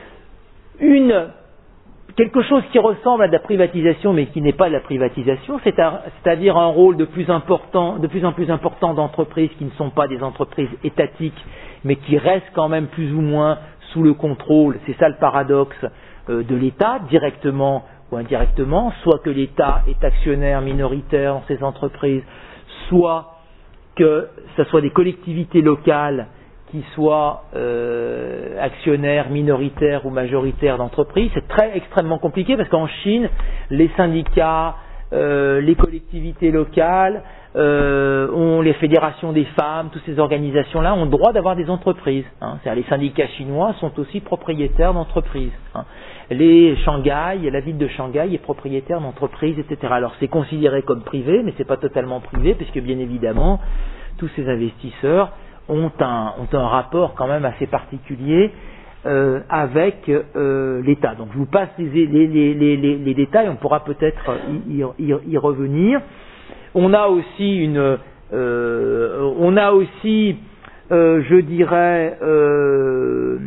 Une, quelque chose qui ressemble à de la privatisation, mais qui n'est pas de la privatisation, c'est un, c'est-à-dire un rôle de plus important, de plus en plus important d'entreprises qui ne sont pas des entreprises étatiques, mais qui restent quand même plus ou moins sous le contrôle. C'est ça le paradoxe euh, de l'État, directement ou indirectement, soit que l'État est actionnaire minoritaire dans ces entreprises, soit que ce soit des collectivités locales qui soient euh, actionnaires minoritaires ou majoritaires d'entreprises. C'est très extrêmement compliqué parce qu'en Chine, les syndicats, euh, les collectivités locales, euh, ont les fédérations des femmes, toutes ces organisations-là ont le droit d'avoir des entreprises. Hein. C'est-à-dire les syndicats chinois sont aussi propriétaires d'entreprises. Hein. Les Shanghai, la ville de Shanghai est propriétaire d'entreprises, et cetera. Alors c'est considéré comme privé, mais c'est pas totalement privé, puisque bien évidemment, tous ces investisseurs ont un, ont un rapport quand même assez particulier euh, avec euh, l'État. Donc je vous passe les, les, les, les, les détails, on pourra peut-être y, y, y revenir. On a aussi une, euh, on a aussi, euh, je dirais, euh,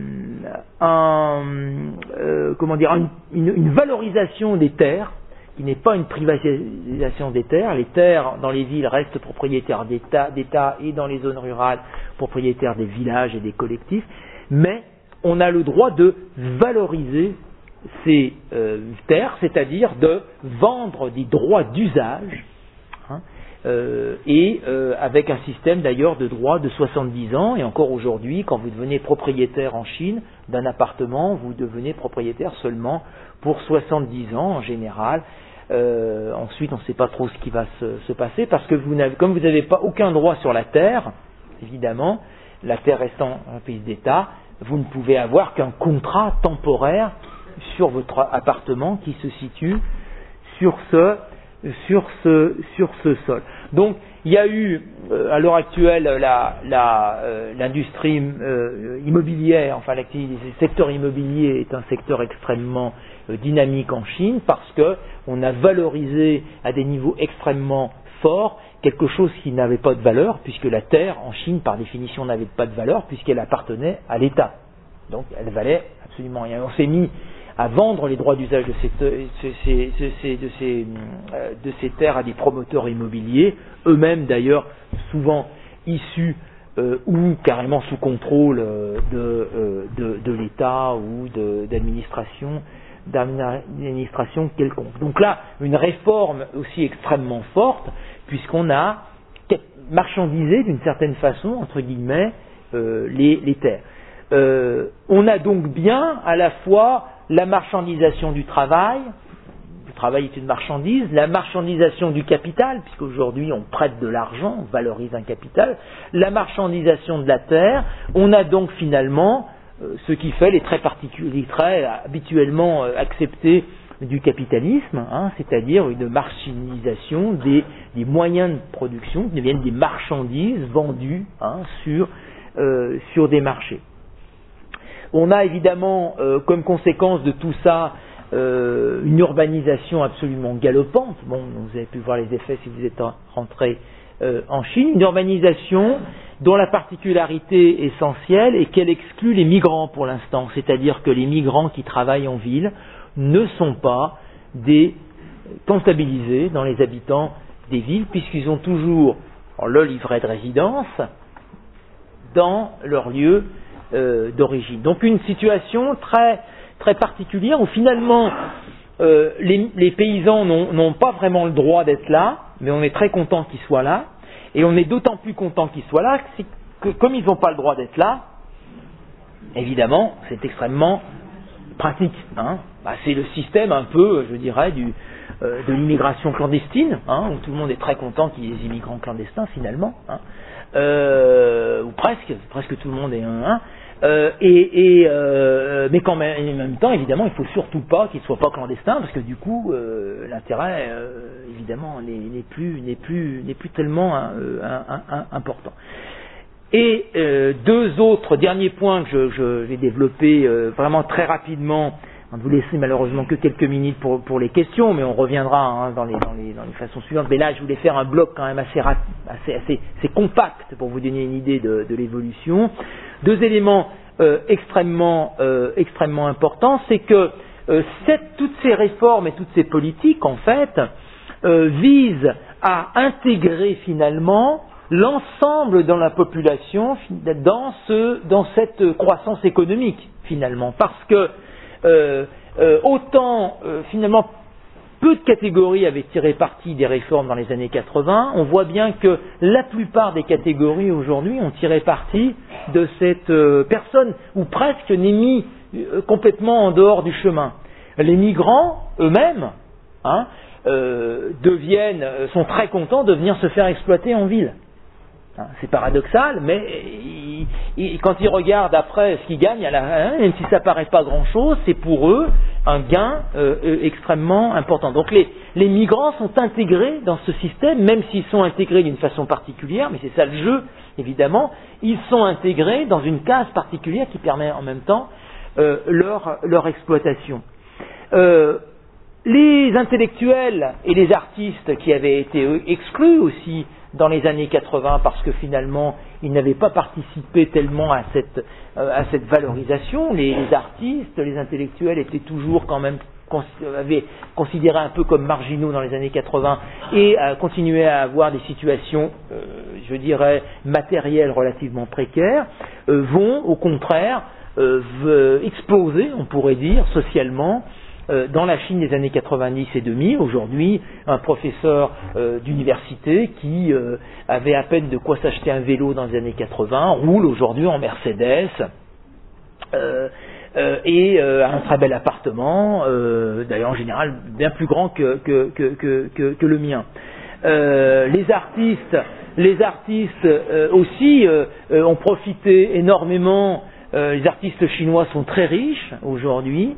un, euh, comment dire, une, une, une valorisation des terres, qui n'est pas une privatisation des terres. Les terres dans les villes restent propriétaires d'État, d'État et dans les zones rurales propriétaires des villages et des collectifs, mais on a le droit de valoriser ces euh, terres, c'est-à-dire de vendre des droits d'usage, hein, euh, et euh, avec un système d'ailleurs de droits de soixante-dix ans, et encore aujourd'hui, quand vous devenez propriétaire en Chine d'un appartement, vous devenez propriétaire seulement pour soixante-dix ans en général. Euh, ensuite, on ne sait pas trop ce qui va se, se passer, parce que vous n'avez, comme vous n'avez pas aucun droit sur la terre, évidemment, la terre restant un pays d'État, vous ne pouvez avoir qu'un contrat temporaire sur votre appartement qui se situe sur ce, sur ce, sur ce sol. Donc, il y a eu, euh, à l'heure actuelle, la, la, euh, l'industrie euh, immobilière, enfin l'activité, le secteur immobilier est un secteur extrêmement euh, dynamique en Chine, parce que on a valorisé à des niveaux extrêmement forts quelque chose qui n'avait pas de valeur, puisque la terre en Chine, par définition, n'avait pas de valeur, puisqu'elle appartenait à l'État. Donc, elle valait absolument rien. On s'est mis à vendre les droits d'usage de ces, ces, ces, de, ces, de ces terres à des promoteurs immobiliers, eux-mêmes d'ailleurs souvent issus euh, ou carrément sous contrôle euh, de, euh, de, de l'État ou de, d'administration, d'administration quelconque. Donc là, une réforme aussi extrêmement forte, puisqu'on a marchandisé d'une certaine façon, entre guillemets, euh, les, les terres. Euh, on a donc bien à la fois la marchandisation du travail, le travail est une marchandise, la marchandisation du capital, puisqu'aujourd'hui on prête de l'argent, on valorise un capital, la marchandisation de la terre. On a donc finalement euh, ce qui fait les traits particuliers, les traits habituellement euh, acceptés du capitalisme, hein, c'est-à-dire une marchandisation des, des moyens de production qui deviennent des marchandises vendues hein, sur, euh, sur des marchés. On a évidemment, euh, comme conséquence de tout ça, euh, une urbanisation absolument galopante. Bon, vous avez pu voir les effets si vous êtes rentré euh, en Chine. Une urbanisation dont la particularité essentielle est qu'elle exclut les migrants pour l'instant. C'est-à-dire que les migrants qui travaillent en ville ne sont pas des comptabilisés dans les habitants des villes, puisqu'ils ont toujours le livret de résidence dans leur lieu Euh, d'origine. Donc une situation très, très particulière où finalement euh, les, les paysans n'ont, n'ont pas vraiment le droit d'être là, mais on est très content qu'ils soient là, et on est d'autant plus content qu'ils soient là que, que comme ils n'ont pas le droit d'être là, évidemment, c'est extrêmement pratique. Hein. Bah, c'est le système un peu, je dirais, du, euh, de l'immigration clandestine, hein, où tout le monde est très content qu'il y ait des immigrants clandestins finalement, hein, euh, ou presque, presque tout le monde est un. Hein, euh, et, et euh, mais quand même, en même temps, évidemment, il faut surtout pas qu'ils soient pas clandestins, parce que du coup, euh, l'intérêt, euh, évidemment, n'est plus, n'est plus, n'est plus tellement un, un, un, important. Et euh, deux autres derniers points que je, je vais développer euh, vraiment très rapidement. On va vous laisser malheureusement que quelques minutes pour, pour les questions, mais on reviendra hein, dans, les, dans, les, dans les façons suivantes. Mais là, je voulais faire un bloc quand même assez, rapide, assez, assez, assez compact pour vous donner une idée de, de l'évolution. Deux éléments euh, extrêmement, euh, extrêmement importants, c'est que euh, cette, toutes ces réformes et toutes ces politiques, en fait, euh, visent à intégrer finalement l'ensemble de la population dans, ce, dans cette croissance économique, finalement. Parce que euh, euh, autant, euh, finalement, peu de catégories avaient tiré parti des réformes dans les années quatre-vingts, on voit bien que la plupart des catégories aujourd'hui ont tiré parti de cette euh, personne, ou presque n'est mis euh, complètement en dehors du chemin. Les migrants eux-mêmes hein, euh, deviennent, sont très contents de venir se faire exploiter en ville. C'est paradoxal, mais ils, ils, quand ils regardent après ce qu'ils gagnent, à la, hein, même si ça paraît pas grand-chose, c'est pour eux un gain euh, euh, extrêmement important. Donc les, les migrants sont intégrés dans ce système, même s'ils sont intégrés d'une façon particulière, mais c'est ça le jeu, évidemment, ils sont intégrés dans une case particulière qui permet en même temps euh, leur, leur exploitation. Euh, les intellectuels et les artistes qui avaient été eux, exclus aussi dans les années quatre-vingts parce que finalement ils n'avaient pas participé tellement à cette, euh, à cette valorisation. Les, les artistes, les intellectuels étaient toujours quand même cons, avaient considérés un peu comme marginaux dans les années quatre-vingts et euh, continuaient à avoir des situations, euh, je dirais, matérielles relativement précaires, euh, vont au contraire euh, exploser, on pourrait dire, socialement. Dans la Chine des années quatre-vingt-dix et deux mille, aujourd'hui, un professeur euh, d'université qui euh, avait à peine de quoi s'acheter un vélo dans les années quatre-vingts, roule aujourd'hui en Mercedes euh, euh, et euh, a un très bel appartement, euh, d'ailleurs en général bien plus grand que, que, que, que, que, que le mien. Euh, les artistes, les artistes euh, aussi euh, euh, ont profité énormément, euh, les artistes chinois sont très riches aujourd'hui.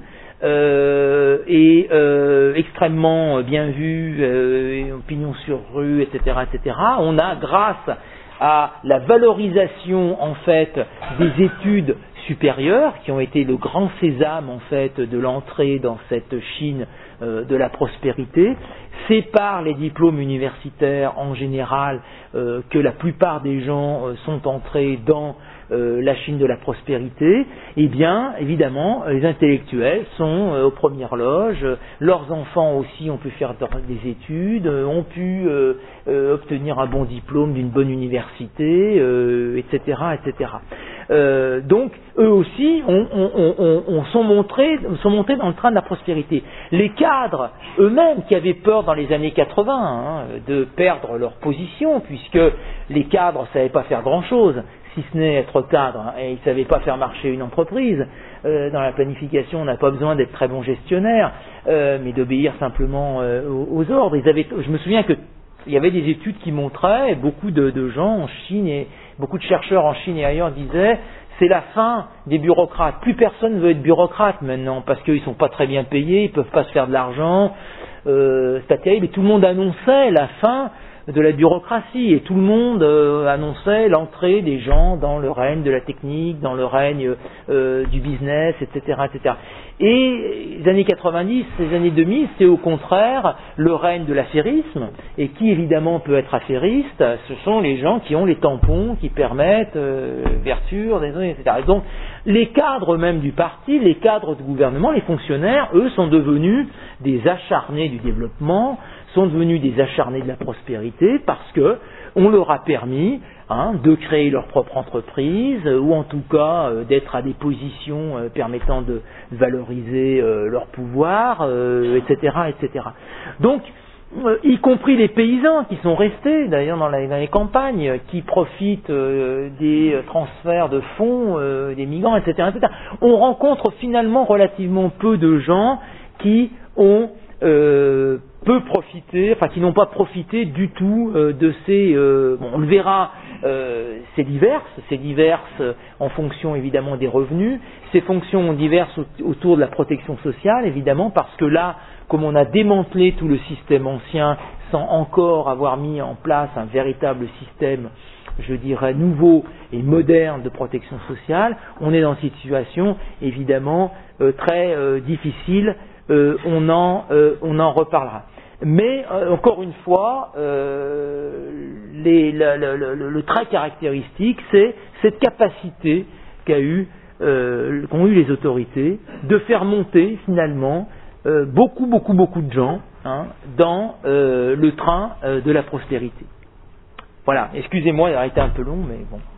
Euh, et euh, extrêmement bien vu, euh, opinion sur rue, et cetera, et cetera. On a, grâce à la valorisation en fait des études supérieures, qui ont été le grand sésame en fait de l'entrée dans cette Chine euh, de la prospérité, c'est par les diplômes universitaires en général euh, que la plupart des gens euh, sont entrés dans Euh, la Chine de la prospérité, eh bien, évidemment, les intellectuels sont euh, aux premières loges, leurs enfants aussi ont pu faire des études, euh, ont pu euh, euh, obtenir un bon diplôme d'une bonne université, euh, et cetera, et cetera. Euh, donc, eux aussi ont, ont, ont, ont, sont, montrés, sont montés dans le train de la prospérité. Les cadres eux-mêmes qui avaient peur dans les années quatre-vingts hein, de perdre leur position, puisque les cadres ne savaient pas faire grand-chose, si ce n'est être cadre, hein, et ils ne savaient pas faire marcher une entreprise. Euh, dans la planification, on n'a pas besoin d'être très bon gestionnaire, euh, mais d'obéir simplement euh, aux, aux ordres. Ils avaient, je me souviens qu'il y avait des études qui montraient, beaucoup de, de gens en Chine, et beaucoup de chercheurs en Chine et ailleurs disaient, c'est la fin des bureaucrates. Plus personne ne veut être bureaucrate maintenant, parce qu'ils ne sont pas très bien payés, ils ne peuvent pas se faire de l'argent, euh, c'est pas terrible, et tout le monde annonçait la fin de la bureaucratie, et tout le monde euh, annonçait l'entrée des gens dans le règne de la technique, dans le règne euh, du business, et cetera, et cetera. Et les années quatre-vingt-dix, les années deux mille, c'est au contraire le règne de l'affairisme, et qui évidemment peut être affairiste, ce sont les gens qui ont les tampons qui permettent euh, l'ouverture, et cetera. Et donc les cadres même du parti, les cadres du gouvernement, les fonctionnaires, eux sont devenus des acharnés du développement, sont devenus des acharnés de la prospérité parce que on leur a permis hein, de créer leur propre entreprise euh, ou en tout cas euh, d'être à des positions euh, permettant de valoriser euh, leur pouvoir, euh, et cetera, et cetera. Donc euh, y compris les paysans qui sont restés d'ailleurs dans, la, dans les campagnes, qui profitent euh, des transferts de fonds, euh, des migrants, et cetera, et cetera. On rencontre finalement relativement peu de gens qui ont euh, peu profité, enfin qui n'ont pas profité du tout euh, de ces... Euh, bon, on le verra, euh, c'est divers, c'est divers euh, en fonction évidemment des revenus, ces fonctions diverses autour de la protection sociale évidemment, parce que là, comme on a démantelé tout le système ancien sans encore avoir mis en place un véritable système, je dirais, nouveau et moderne de protection sociale, on est dans une situation évidemment euh, très euh, difficile, euh, on, en, euh, on en reparlera. Mais euh, encore une fois, euh, les, la, la, la, le, le trait caractéristique, c'est cette capacité qu'a eu, euh, qu'ont eu les autorités de faire monter finalement euh, beaucoup, beaucoup, beaucoup de gens hein, dans euh, le train euh, de la prospérité. Voilà, excusez-moi d'avoir été un peu long, mais bon.